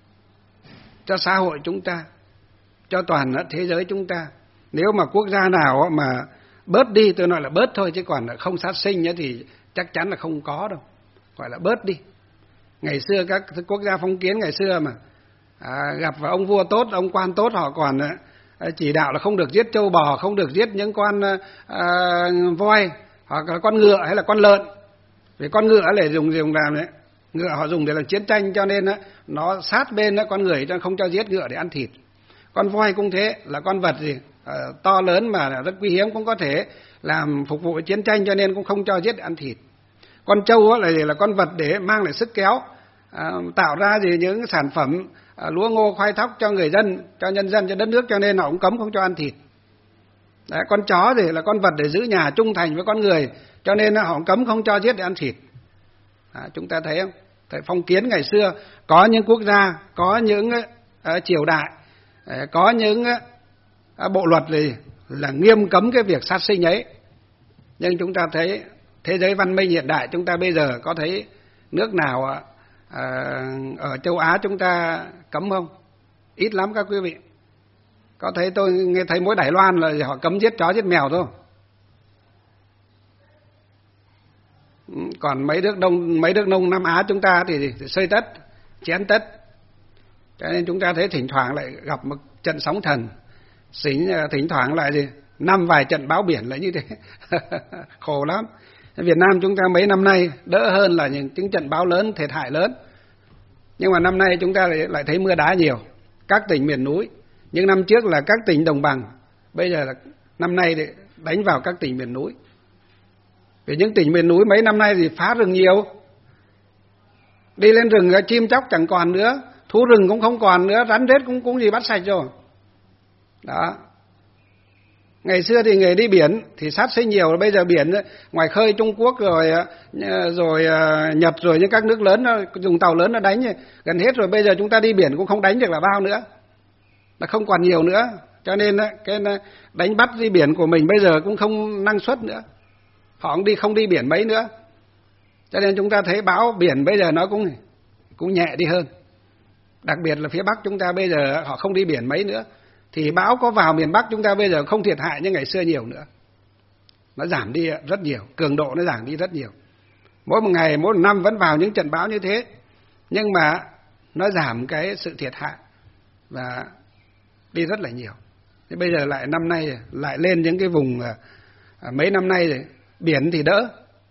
cho xã hội chúng ta, cho toàn thế giới chúng ta. Nếu mà quốc gia nào mà bớt đi, tôi nói là bớt thôi, chứ còn không sát sinh thì chắc chắn là không có đâu, gọi là bớt đi. Ngày xưa các quốc gia phong kiến ngày xưa mà à, gặp vào ông vua tốt, ông quan tốt, họ còn à, chỉ đạo là không được giết trâu bò, không được giết những con à, voi hoặc là con ngựa hay là con lợn, vì con ngựa để dùng dùng làm đấy, ngựa họ dùng để làm chiến tranh, cho nên á, nó sát bên đó, con người cho không cho giết ngựa để ăn thịt. Con voi cũng thế, là con vật gì à, to lớn mà rất quý hiếm, cũng có thể làm phục vụ chiến tranh, cho nên cũng không cho giết để ăn thịt. Con trâu là là con vật để mang lại sức kéo, à, tạo ra gì những sản phẩm à, lúa ngô khoai thóc cho người dân, cho nhân dân, cho đất nước, cho nên họ cũng cấm không cho ăn thịt. Đấy, con chó thì là con vật để giữ nhà, trung thành với con người, cho nên họ cũng cấm không cho giết để ăn thịt. À, chúng ta thấy không? Tại phong kiến ngày xưa có những quốc gia, có những uh, triều đại, uh, có những uh, bộ luật là, là nghiêm cấm cái việc sát sinh ấy. Nhưng chúng ta thấy thế giới văn minh hiện đại chúng ta bây giờ có thấy nước nào uh, ở châu Á chúng ta cấm không? Ít lắm các quý vị. Có thấy tôi nghe thấy mỗi Đài Loan là họ cấm giết chó giết mèo thôi. Còn mấy nước đông mấy nước đông Nam Á chúng ta thì, thì xây tất, chén tất. Cho nên chúng ta thấy thỉnh thoảng lại gặp một trận sóng thần, thỉnh, thỉnh thoảng lại gì năm vài trận bão biển lại như thế. Khổ lắm. Việt Nam chúng ta mấy năm nay đỡ hơn là những, những trận bão lớn, thiệt hại lớn. Nhưng mà năm nay chúng ta lại, lại thấy mưa đá nhiều. Các tỉnh miền núi, nhưng năm trước là các tỉnh đồng bằng, bây giờ là năm nay thì đánh vào các tỉnh miền núi. Vì những tỉnh miền núi mấy năm nay thì phá rừng nhiều, đi lên rừng chim chóc chẳng còn nữa, thú rừng cũng không còn nữa, rắn rết cũng cũng gì bắt sạch rồi. Đó. Ngày xưa thì người đi biển thì sát sinh nhiều, bây giờ biển ngoài khơi Trung Quốc rồi rồi Nhật rồi những các nước lớn nó dùng tàu lớn nó đánh gần hết rồi, bây giờ chúng ta đi biển cũng không đánh được là bao nữa, là không còn nhiều nữa. Cho nên cái đánh bắt đi biển của mình bây giờ cũng không năng suất nữa, họ cũng đi không đi biển mấy nữa. Cho nên chúng ta thấy bão biển bây giờ nó cũng cũng nhẹ đi hơn. Đặc biệt là phía Bắc chúng ta bây giờ họ không đi biển mấy nữa, thì bão có vào miền Bắc chúng ta bây giờ không thiệt hại như ngày xưa nhiều nữa. Nó giảm đi rất nhiều, cường độ nó giảm đi rất nhiều. Mỗi một ngày, mỗi một năm vẫn vào những trận bão như thế, nhưng mà nó giảm cái sự thiệt hại và đi rất là nhiều. Thế bây giờ lại năm nay lại lên những cái vùng à, mấy năm nay rồi, biển thì đỡ,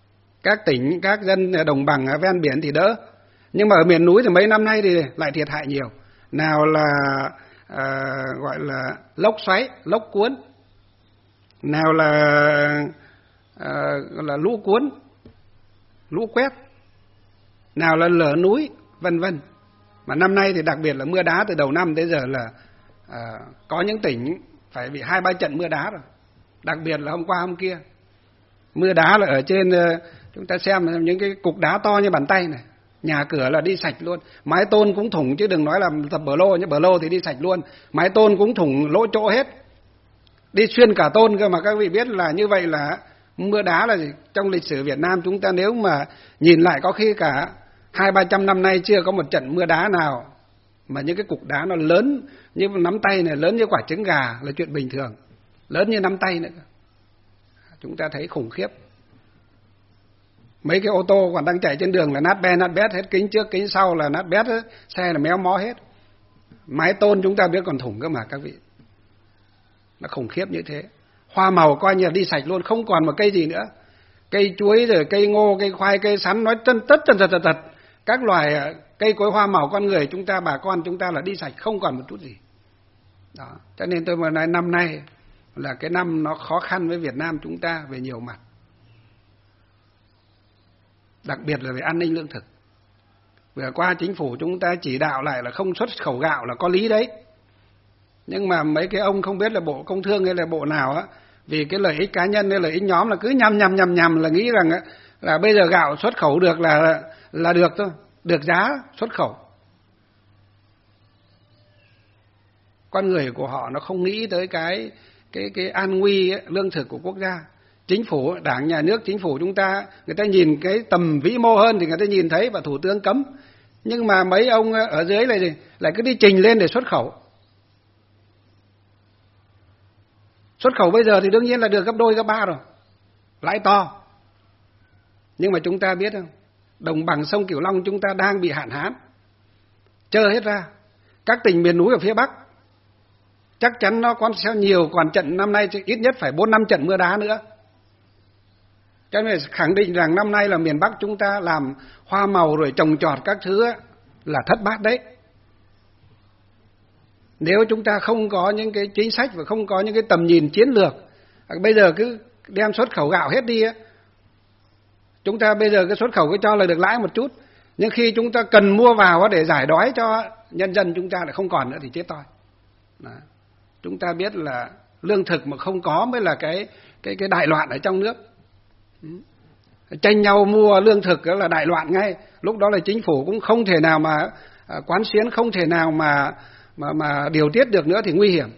các tỉnh, các dân đồng bằng ở ven biển thì đỡ. Nhưng mà ở miền núi thì mấy năm nay thì lại thiệt hại nhiều. Nào là à, gọi là lốc xoáy, lốc cuốn, nào là à, gọi là lũ cuốn, lũ quét, nào là lở núi, vân vân. Mà năm nay thì đặc biệt là mưa đá từ đầu năm tới giờ là à, có những tỉnh phải bị hai ba trận mưa đá rồi. Đặc biệt là hôm qua hôm kia, mưa đá là ở trên, chúng ta xem những cái cục đá to như bàn tay này, nhà cửa là đi sạch luôn, mái tôn cũng thủng chứ đừng nói là tập bờ lô nhé, bờ lô thì đi sạch luôn, mái tôn cũng thủng lỗ chỗ hết, đi xuyên cả tôn cơ. Mà các vị biết là như vậy là mưa đá là gì? Trong lịch sử Việt Nam chúng ta nếu mà nhìn lại có khi cả hai ba trăm năm nay chưa có một trận mưa đá nào mà những cái cục đá nó lớn như nắm tay này, lớn như quả trứng gà là chuyện bình thường, lớn như nắm tay nữa. Chúng ta thấy khủng khiếp. Mấy cái ô tô còn đang chạy trên đường là nát be nát bét hết, kính trước kính sau là nát bét hết, xe là méo mó hết, mái tôn chúng ta biết còn thủng cơ mà các vị. Nó khủng khiếp như thế. Hoa màu coi như là đi sạch luôn, không còn một cây gì nữa. Cây chuối rồi cây ngô, cây khoai, cây sắn, nói tất tất tật tật tật các loài cây cối hoa màu con người chúng ta, bà con chúng ta là đi sạch không còn một chút gì. Đó. Cho nên tôi mà nói năm nay là cái năm nó khó khăn với Việt Nam chúng ta về nhiều mặt. Đặc biệt là về an ninh lương thực. Vừa qua chính phủ chúng ta chỉ đạo lại là không xuất khẩu gạo là có lý đấy. Nhưng mà mấy cái ông không biết là Bộ Công Thương hay là bộ nào á, vì cái lợi ích cá nhân hay lợi ích nhóm là cứ nhằm nhằm nhằm nhằm là nghĩ rằng á, là bây giờ gạo xuất khẩu được là là được thôi, được giá xuất khẩu. Con người của họ nó không nghĩ tới cái cái cái an nguy ấy, lương thực của quốc gia. Chính phủ, đảng, nhà nước, chính phủ chúng ta, người ta nhìn cái tầm vĩ mô hơn thì người ta nhìn thấy và thủ tướng cấm. Nhưng mà mấy ông ở dưới này thì lại cứ đi trình lên để xuất khẩu. Xuất khẩu bây giờ thì đương nhiên là được gấp đôi gấp ba rồi, lãi to. Nhưng mà chúng ta biết không, đồng bằng sông Cửu Long chúng ta đang bị hạn hán, trơ hết ra. Các tỉnh miền núi ở phía Bắc chắc chắn nó còn sẽ nhiều, còn trận năm nay ít nhất phải bốn năm trận mưa đá nữa. Cho nên khẳng định rằng năm nay là miền Bắc chúng ta làm hoa màu rồi trồng trọt các thứ là thất bát đấy. Nếu chúng ta không có những cái chính sách và không có những cái tầm nhìn chiến lược, bây giờ cứ đem xuất khẩu gạo hết đi á, chúng ta bây giờ cái xuất khẩu cứ cho là được lãi một chút, nhưng khi chúng ta cần mua vào để giải đói cho nhân dân chúng ta lại không còn nữa thì chết toi. Đó. Chúng ta biết là lương thực mà không có mới là cái cái cái đại loạn ở trong nước. Tranh nhau mua lương thực đó là đại loạn ngay. Lúc đó là chính phủ cũng không thể nào mà quán xuyến, không thể nào mà mà mà điều tiết được nữa thì nguy hiểm.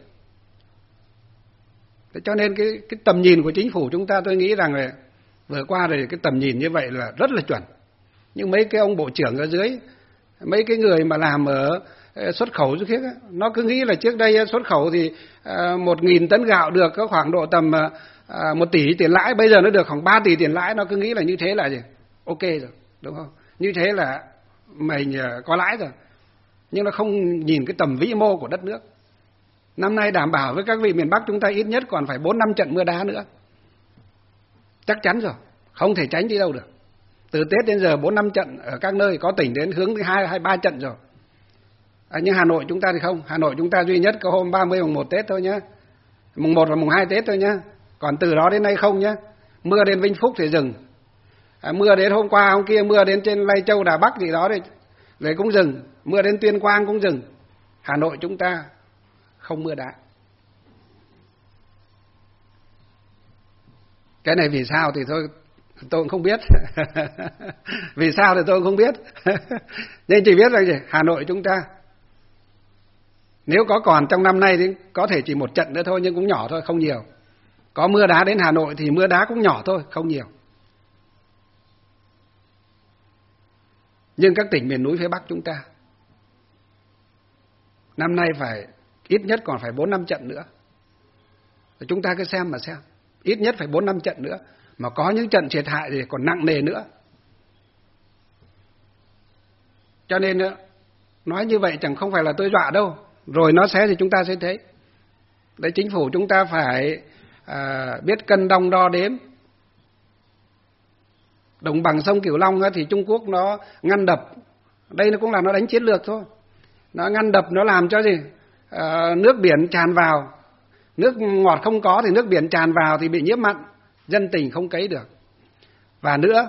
Thế cho nên cái cái tầm nhìn của chính phủ chúng ta, tôi nghĩ rằng là vừa qua rồi cái tầm nhìn như vậy là rất là chuẩn. Nhưng mấy cái ông bộ trưởng ở dưới, mấy cái người mà làm ở xuất khẩu trước hết, nó cứ nghĩ là trước đây xuất khẩu thì một nghìn tấn gạo được có khoảng độ tầm một tỷ tiền lãi, bây giờ nó được khoảng ba tỷ tiền lãi, nó cứ nghĩ là như thế là gì? Ok rồi, đúng không? Như thế là mình có lãi rồi. Nhưng nó không nhìn cái tầm vĩ mô của đất nước. Năm nay đảm bảo với các vị miền Bắc chúng ta ít nhất còn phải bốn năm trận mưa đá nữa. Chắc chắn rồi, không thể tránh đi đâu được. Từ Tết đến giờ bốn năm trận ở các nơi, có tỉnh đến hướng hai hay ba trận rồi. À, nhưng Hà Nội chúng ta thì không, Hà Nội chúng ta duy nhất có hôm ba mươi mùng một Tết thôi nhá. Mùng một và mùng hai Tết thôi nhá. Còn từ đó đến nay không nhá. Mưa đến Vĩnh Phúc thì dừng. À, mưa đến hôm qua hôm kia mưa đến trên Lai Châu Đà Bắc gì đó thì về cũng dừng, mưa đến Tuyên Quang cũng dừng. Hà Nội chúng ta không mưa đá. Cái này vì sao thì thôi tôi cũng không biết. Vì sao thì tôi cũng không biết. Nên chỉ biết rằng gì? Hà Nội chúng ta nếu có còn trong năm nay thì có thể chỉ một trận nữa thôi, nhưng cũng nhỏ thôi, không nhiều. Có mưa đá đến Hà Nội thì mưa đá cũng nhỏ thôi, không nhiều. Nhưng các tỉnh miền núi phía Bắc chúng ta năm nay phải ít nhất còn phải bốn năm trận nữa. Chúng ta cứ xem mà xem, ít nhất phải bốn năm trận nữa, mà có những trận thiệt hại thì còn nặng nề nữa. Cho nên nói như vậy chẳng không phải là tôi dọa đâu, rồi nó sẽ thì chúng ta sẽ thấy. Đấy, chính phủ chúng ta phải à, biết cân đong đo đếm. Đồng bằng sông Cửu Long thì Trung Quốc nó ngăn đập, đây nó cũng là nó đánh chiến lược thôi. Nó ngăn đập, nó làm cho gì? À, nước biển tràn vào, nước ngọt không có thì nước biển tràn vào thì bị nhiễm mặn, dân tình không cấy được. Và nữa,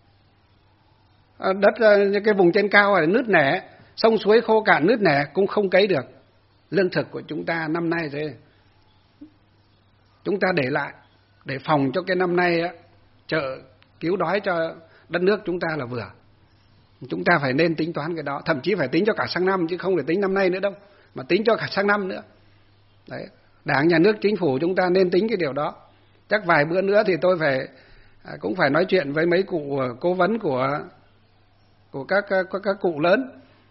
đất những cái vùng trên cao này nứt nẻ, sông suối khô cạn nứt nẻ cũng không cấy được. Lương thực của chúng ta năm nay thế, chúng ta để lại để phòng cho cái năm nay á, chợ cứu đói cho đất nước chúng ta là vừa. Chúng ta phải nên tính toán cái đó, thậm chí phải tính cho cả sang năm chứ không để tính năm nay nữa đâu, mà tính cho cả sang năm nữa. Đấy, Đảng, Nhà nước, Chính phủ chúng ta nên tính cái điều đó. Chắc vài bữa nữa thì tôi phải cũng phải nói chuyện với mấy cụ cố vấn của của các các, các cụ lớn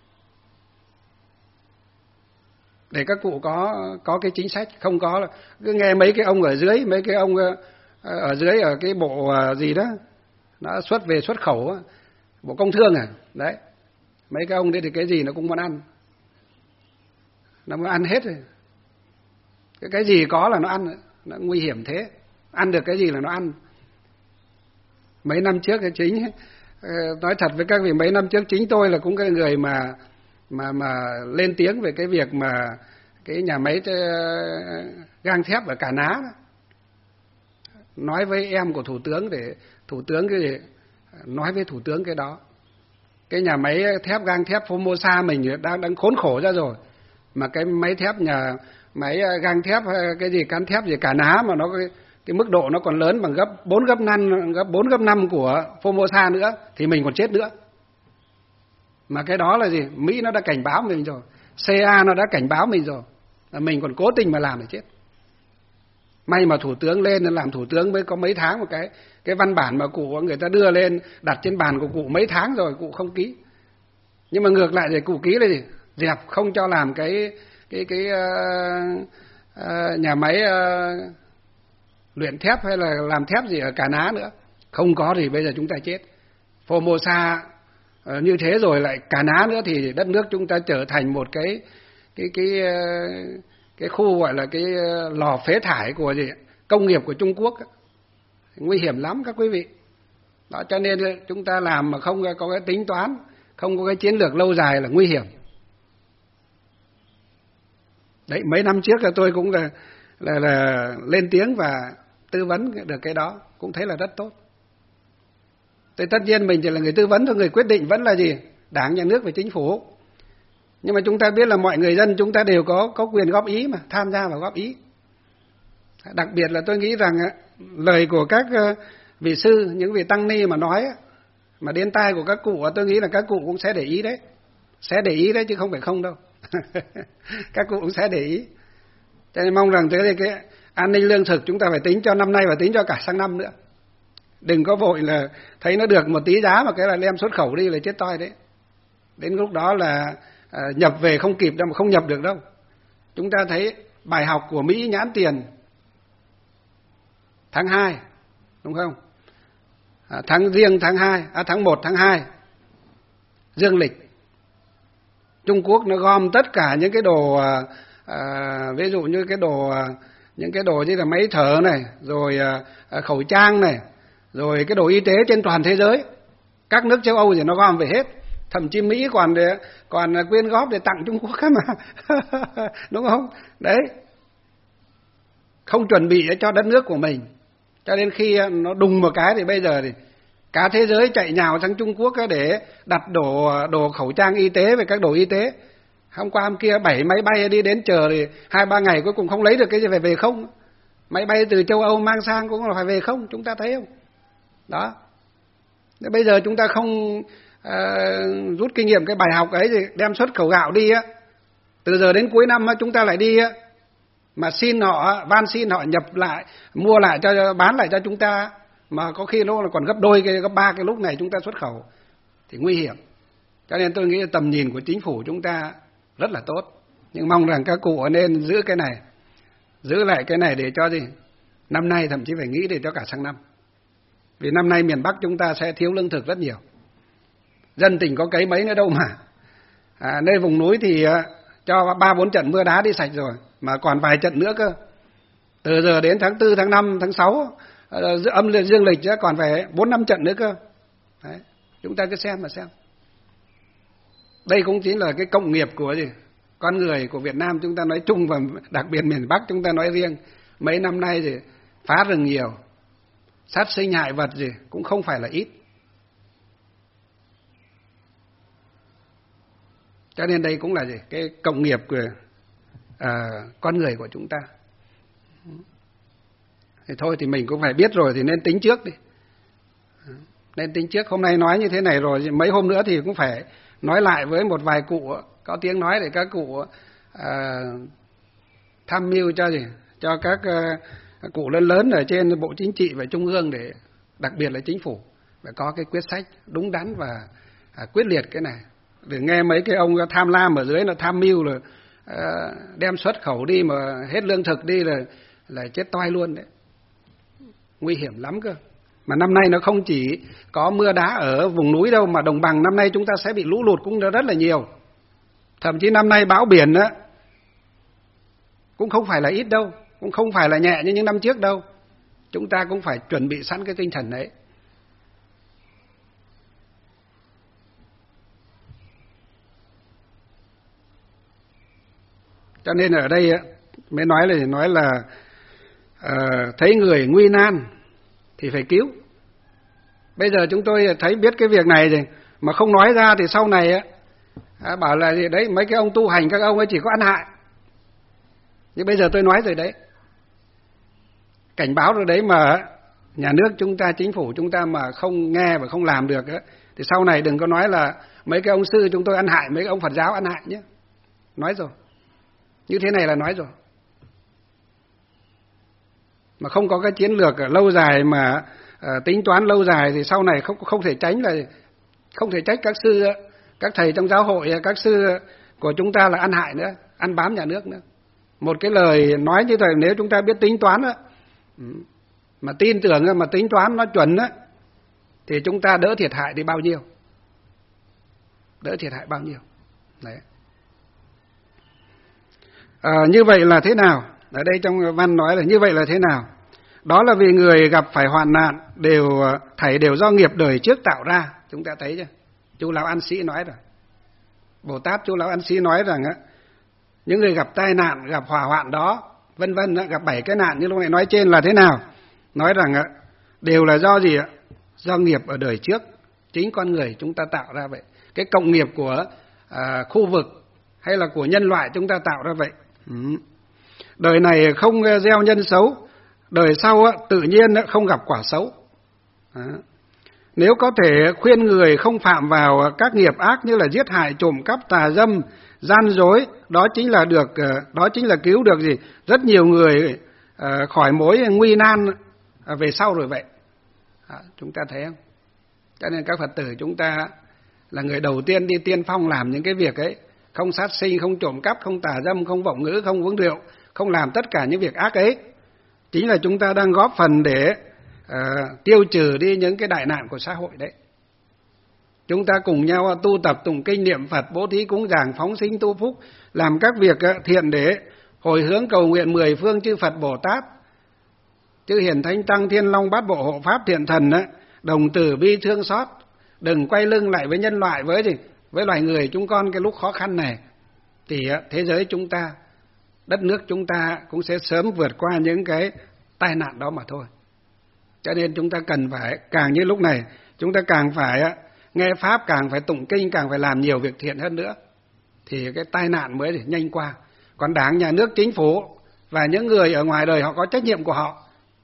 để các cụ có có cái chính sách. Không có là cứ nghe mấy cái ông ở dưới, mấy cái ông ở dưới ở cái bộ gì đó nó xuất về xuất khẩu, Bộ Công Thương à, đấy, mấy cái ông đấy thì cái gì nó cũng muốn ăn, nó muốn ăn hết rồi. Cái cái gì có là nó ăn, nó nguy hiểm thế, ăn được cái gì là nó ăn. Mấy năm trước cái chính nói thật với các vị, mấy năm trước chính tôi là cũng cái người mà mà mà lên tiếng về cái việc mà cái nhà máy gang thép ở Cả Ná đó. Nói với em của thủ tướng để thủ tướng cái gì nói với thủ tướng cái đó. Cái nhà máy thép gang thép Formosa mình đang đang khốn khổ ra rồi, mà cái máy thép nhà máy gang thép cái gì cán thép gì Cả Ná mà nó cái, cái mức độ nó còn lớn bằng gấp bốn gấp năm gấp bốn gấp năm của Formosa nữa thì mình còn chết nữa. Mà cái đó là gì? Mỹ nó đã cảnh báo mình rồi, xê a nó đã cảnh báo mình rồi, mình còn cố tình mà làm để chết. May mà thủ tướng lên làm thủ tướng mới có mấy tháng, một cái cái văn bản mà cụ người ta đưa lên đặt trên bàn của cụ mấy tháng rồi cụ không ký. Nhưng mà ngược lại thì cụ ký là gì? Dẹp không cho làm cái cái cái uh, uh, nhà máy uh, luyện thép hay là làm thép gì ở Cả Ná nữa. Không có thì bây giờ chúng ta chết. Formosa uh, như thế rồi lại Cả Ná nữa thì đất nước chúng ta trở thành một cái cái cái uh, cái khu gọi là cái lò phế thải của gì công nghiệp của Trung Quốc. Nguy hiểm lắm các quý vị. Đó, cho nên chúng ta làm mà không có cái tính toán, không có cái chiến lược lâu dài là nguy hiểm. Đấy, mấy năm trước là tôi cũng là, là, là lên tiếng và tư vấn được cái đó, cũng thấy là rất tốt. Thì tất nhiên mình chỉ là người tư vấn thôi, người quyết định vẫn là gì? Đảng, Nhà nước và Chính phủ. Nhưng mà chúng ta biết là mọi người dân chúng ta đều có có quyền góp ý mà, tham gia vào góp ý. Đặc biệt là tôi nghĩ rằng lời của các vị sư, những vị tăng ni mà nói mà đến tai của các cụ, tôi nghĩ là các cụ cũng sẽ để ý đấy. Sẽ để ý đấy chứ không phải không đâu. Các cụ cũng sẽ để ý. Cho nên mong rằng tới cái an ninh lương thực chúng ta phải tính cho năm nay và tính cho cả sang năm nữa. Đừng có vội là thấy nó được một tí giá mà cái là đem xuất khẩu đi là chết toi đấy. Đến lúc đó là à, nhập về không kịp đâu, mà không nhập được đâu. Chúng ta thấy bài học của Mỹ nhãn tiền tháng hai, đúng không? À, tháng riêng tháng hai, à, tháng một, tháng hai dương lịch, Trung Quốc nó gom tất cả những cái đồ à, à, ví dụ như cái đồ à, những cái đồ như là máy thở này, rồi à, khẩu trang này, rồi cái đồ y tế trên toàn thế giới. Các nước châu Âu thì nó gom về hết. Thậm chí Mỹ còn để, còn quyên góp để tặng Trung Quốc mà. Đúng không? Đấy. Không chuẩn bị cho đất nước của mình. Cho đến khi nó đùng một cái thì bây giờ thì cả thế giới chạy nhào sang Trung Quốc để đặt đồ, đồ khẩu trang y tế và các đồ y tế. Hôm qua hôm kia bảy máy bay đi đến chờ thì hai ba ngày cuối cùng không lấy được cái gì phải về không. Máy bay từ châu Âu mang sang cũng là phải về không, chúng ta thấy không? Đó. Bây giờ chúng ta không à, rút kinh nghiệm cái bài học ấy thì đem xuất khẩu gạo đi á. Từ giờ đến cuối năm chúng ta lại đi á. Mà xin họ, van xin họ nhập lại, mua lại cho, bán lại cho chúng ta. Mà có khi nó còn gấp đôi, cái, gấp ba cái lúc này chúng ta xuất khẩu. Thì nguy hiểm. Cho nên tôi nghĩ tầm nhìn của chính phủ chúng ta rất là tốt. Nhưng mong rằng các cụ nên giữ cái này. Giữ lại cái này để cho gì? Năm nay thậm chí phải nghĩ để cho cả sang năm. Vì năm nay miền Bắc chúng ta sẽ thiếu lương thực rất nhiều. Dân tỉnh có cấy mấy nữa đâu mà. À, nơi vùng núi thì cho ba bốn trận mưa đá đi sạch rồi. Mà còn vài trận nữa cơ. Từ giờ đến tháng tư, tháng năm, tháng sáu, âm dương lịch còn phải bốn năm trận nữa cơ. Đấy. Chúng ta cứ xem mà xem. Đây cũng chính là cái cộng nghiệp của gì? Con người của Việt Nam chúng ta nói chung và đặc biệt miền Bắc chúng ta nói riêng. Mấy năm nay thì phá rừng nhiều, sát sinh hại vật gì cũng không phải là ít. Cho nên đây cũng là gì? Cái cộng nghiệp của à, con người của chúng ta. Thì thôi thì mình cũng phải biết rồi thì nên tính trước đi. Nên tính trước. Hôm nay nói như thế này rồi, mấy hôm nữa thì cũng phải nói lại với một vài cụ có tiếng nói để các cụ à, tham mưu cho gì? Cho các à, cụ lớn lớn ở trên Bộ Chính trị và Trung ương, để đặc biệt là Chính phủ phải có cái quyết sách đúng đắn và à, quyết liệt cái này. Để nghe mấy cái ông tham lam ở dưới là tham mưu là à, đem xuất khẩu đi mà hết lương thực đi là là chết toi luôn đấy. Nguy hiểm lắm cơ. Mà năm nay nó không chỉ có mưa đá ở vùng núi đâu, mà đồng bằng năm nay chúng ta sẽ bị lũ lụt cũng rất là nhiều. Thậm chí năm nay bão biển á cũng không phải là ít đâu, cũng không phải là nhẹ như những năm trước đâu. Chúng ta cũng phải chuẩn bị sẵn cái tinh thần đấy. Cho nên ở đây mới nói là nói là uh, thấy người nguy nan thì phải cứu. Bây giờ chúng tôi thấy biết cái việc này rồi mà không nói ra thì sau này á bảo là gì đấy, mấy cái ông tu hành các ông ấy chỉ có ăn hại. Nhưng bây giờ tôi nói rồi đấy, cảnh báo rồi đấy, mà nhà nước chúng ta, chính phủ chúng ta mà không nghe và không làm được á, thì sau này đừng có nói là mấy cái ông sư chúng tôi ăn hại, mấy cái ông Phật giáo ăn hại nhé. Nói rồi, như thế này là nói rồi. Mà không có cái chiến lược lâu dài mà uh, tính toán lâu dài thì sau này không không thể tránh là không thể trách các sư, các thầy trong giáo hội, các sư của chúng ta là ăn hại nữa, ăn bám nhà nước nữa. Một cái lời nói như vậy nếu chúng ta biết tính toán á, mà tin tưởng mà tính toán nó chuẩn á, thì chúng ta đỡ thiệt hại đi bao nhiêu, đỡ thiệt hại bao nhiêu. Đấy. À, như vậy là thế nào? Ở đây trong văn nói là như vậy là thế nào? Đó là vì người gặp phải hoạn nạn đều thảy đều do nghiệp đời trước tạo ra. Chúng ta thấy chưa? Chú Lão An Sĩ nói rồi. Bồ Tát chú Lão An Sĩ nói rằng á, những người gặp tai nạn, gặp hỏa hoạn đó, vân vân, gặp bảy cái nạn như lúc này nói trên là thế nào? Nói rằng á, đều là do gì ạ? Do nghiệp ở đời trước, chính con người chúng ta tạo ra vậy. Cái cộng nghiệp của à, khu vực hay là của nhân loại chúng ta tạo ra vậy. Ừ. Đời này không gieo nhân xấu, đời sau á, tự nhiên á, không gặp quả xấu. Đó. Nếu có thể khuyên người không phạm vào các nghiệp ác như là giết hại, trộm cắp, tà dâm, gian dối, đó chính là được, đó chính là cứu được gì? Rất nhiều người uh, khỏi mối nguy nan uh, về sau rồi vậy. À, chúng ta thấy không? Cho nên các Phật tử chúng ta là người đầu tiên đi tiên phong làm những cái việc ấy, không sát sinh, không trộm cắp, không tà dâm, không vọng ngữ, không uống rượu, không làm tất cả những việc ác ấy. Chính là chúng ta đang góp phần để uh, tiêu trừ đi những cái đại nạn của xã hội đấy. Chúng ta cùng nhau tu tập tụng kinh niệm Phật, bố thí cúng dường, phóng sinh tu phúc, làm các việc thiện để hồi hướng cầu nguyện mười phương chư Phật Bồ Tát, chư Hiền Thánh Tăng, Thiên Long Bát Bộ Hộ Pháp Thiện Thần đó, đồng từ bi thương xót, đừng quay lưng lại với nhân loại, với gì, với loài người chúng con cái lúc khó khăn này, thì thế giới chúng ta, đất nước chúng ta cũng sẽ sớm vượt qua những cái tai nạn đó mà thôi. Cho nên chúng ta cần phải, càng như lúc này, chúng ta càng phải nghe Pháp, càng phải tụng kinh, càng phải làm nhiều việc thiện hơn nữa, thì cái tai nạn mới để nhanh qua. Còn Đảng, Nhà nước, Chính phủ và những người ở ngoài đời họ có trách nhiệm của họ.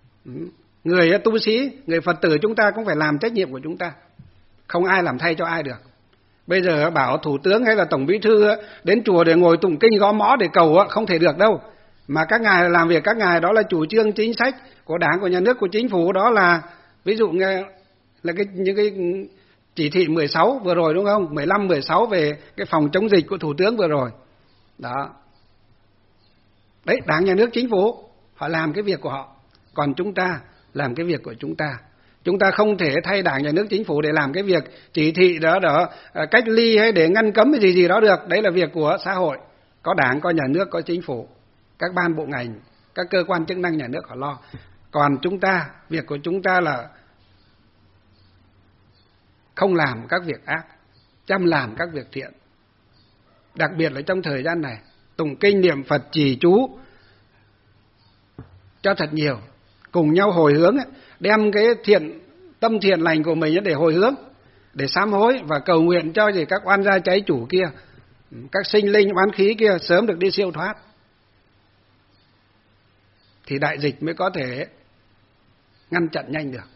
Người tu sĩ, người Phật tử chúng ta cũng phải làm trách nhiệm của chúng ta. Không ai làm thay cho ai được. Bây giờ bảo Thủ tướng hay là Tổng Bí thư đến chùa để ngồi tụng kinh gõ mõ để cầu không thể được đâu. Mà các ngài làm việc, các ngài đó là chủ trương chính sách của Đảng, của Nhà nước, của Chính phủ, đó là ví dụ như là cái, những cái chỉ thị mười sáu vừa rồi đúng không? mười lăm, mười sáu về cái phòng chống dịch của Thủ tướng vừa rồi. Đó. Đấy, Đảng, Nhà nước, Chính phủ họ làm cái việc của họ. Còn chúng ta làm cái việc của chúng ta. Chúng ta không thể thay Đảng, Nhà nước, Chính phủ để làm cái việc chỉ thị đó, đó cách ly hay để ngăn cấm cái gì gì đó được. Đấy là việc của xã hội. Có Đảng, có Nhà nước, có Chính phủ, các ban bộ ngành, các cơ quan chức năng nhà nước họ lo. Còn chúng ta, việc của chúng ta là không làm các việc ác, chăm làm các việc thiện. Đặc biệt là trong thời gian này, tụng kinh niệm Phật trì chú cho thật nhiều, cùng nhau hồi hướng, đem cái thiện tâm thiện lành của mình để hồi hướng, để sám hối và cầu nguyện cho gì các oan gia cháy chủ kia, các sinh linh oán khí kia sớm được đi siêu thoát, thì đại dịch mới có thể ngăn chặn nhanh được.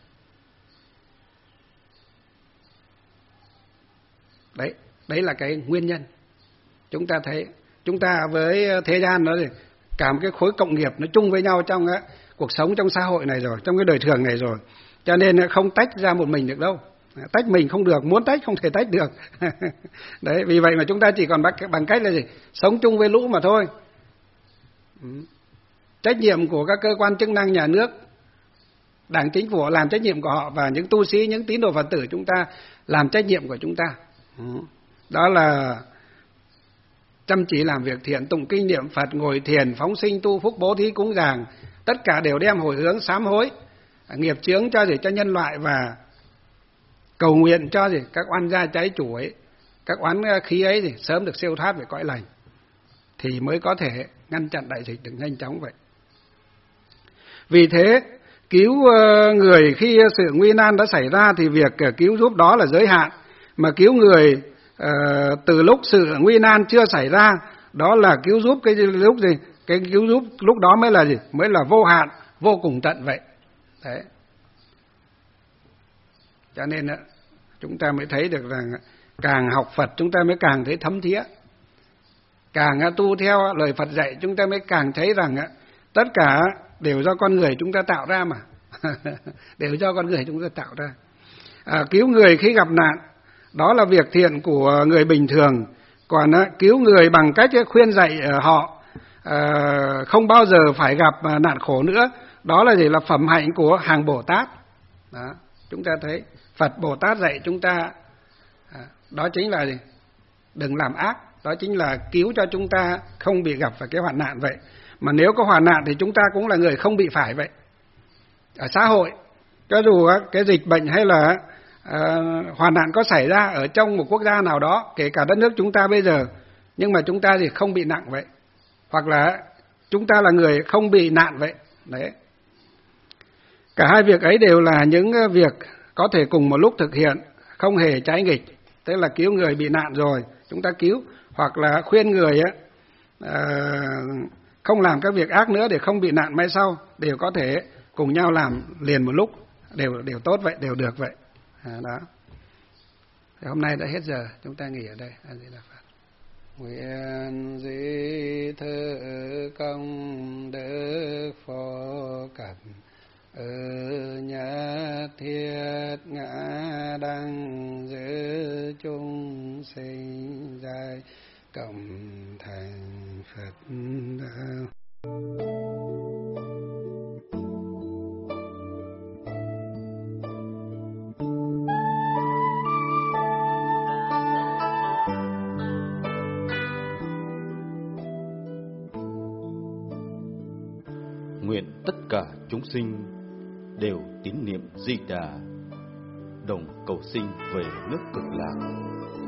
Đấy, đấy là cái nguyên nhân. Chúng ta thấy, chúng ta với thế gian nó thì cả một cái khối cộng nghiệp nó chung với nhau trong á, cuộc sống trong xã hội này rồi, trong cái đời thường này rồi. Cho nên không tách ra một mình được đâu. Tách mình không được, muốn tách không thể tách được. Đấy, vì vậy mà chúng ta chỉ còn bằng cách là gì? Sống chung với lũ mà thôi. Trách nhiệm của các cơ quan chức năng nhà nước, Đảng chính phủ làm trách nhiệm của họ, và những tu sĩ, những tín đồ Phật tử chúng ta làm trách nhiệm của chúng ta. Đó là chăm chỉ làm việc thiện, tụng kinh niệm Phật, ngồi thiền, phóng sinh tu phúc, bố thí cúng dường, tất cả đều đem hồi hướng sám hối nghiệp chướng cho gì cho nhân loại, và cầu nguyện cho gì các oan gia cháy chủ ấy, các oán khí ấy thì sớm được siêu thoát về cõi lành, thì mới có thể ngăn chặn đại dịch được nhanh chóng vậy. Vì thế cứu người khi sự nguy nan đã xảy ra thì việc cứu giúp đó là giới hạn, mà cứu người uh, từ lúc sự nguy nan chưa xảy ra, đó là cứu giúp cái lúc gì? Cái cứu giúp lúc đó mới là gì? Mới là vô hạn, vô cùng tận vậy. Đấy. Cho nên chúng ta mới thấy được rằng càng học Phật chúng ta mới càng thấy thấm thía. Càng tu theo lời Phật dạy chúng ta mới càng thấy rằng tất cả đều do con người chúng ta tạo ra mà. Đều do con người chúng ta tạo ra. À, cứu người khi gặp nạn, đó là việc thiện của người bình thường. Còn á, cứu người bằng cách khuyên dạy họ à, không bao giờ phải gặp nạn khổ nữa, đó là gì? Là phẩm hạnh của hàng Bồ Tát. Đó, chúng ta thấy Phật Bồ Tát dạy chúng ta, à, đó chính là gì? Đừng làm ác, đó chính là cứu cho chúng ta không bị gặp phải cái hoạn nạn vậy. Mà nếu có hoạn nạn thì chúng ta cũng là người không bị phải vậy. Ở xã hội, cho dù cái dịch bệnh hay là à, hoạn nạn có xảy ra ở trong một quốc gia nào đó, kể cả đất nước chúng ta bây giờ, nhưng mà chúng ta thì không bị nặng vậy, hoặc là chúng ta là người không bị nạn vậy. Đấy. Cả hai việc ấy đều là những việc có thể cùng một lúc thực hiện, không hề trái nghịch. Tức là cứu người bị nạn rồi chúng ta cứu, hoặc là khuyên người á, à, không làm các việc ác nữa để không bị nạn mai sau, đều có thể cùng nhau làm liền một lúc, đều đều tốt vậy, đều được vậy. À, đó. Thì hôm nay đã hết giờ, chúng ta nghỉ ở đây. A Di Đà Phật. Nguyện duy thơ công đức phổ cập ở nhất thiết ngã đăng giữ chúng sinh giai cộng thành Phật đạo. Nguyện tất cả chúng sinh đều tín niệm Di Đà, đồng cầu sinh về nước Cực Lạc.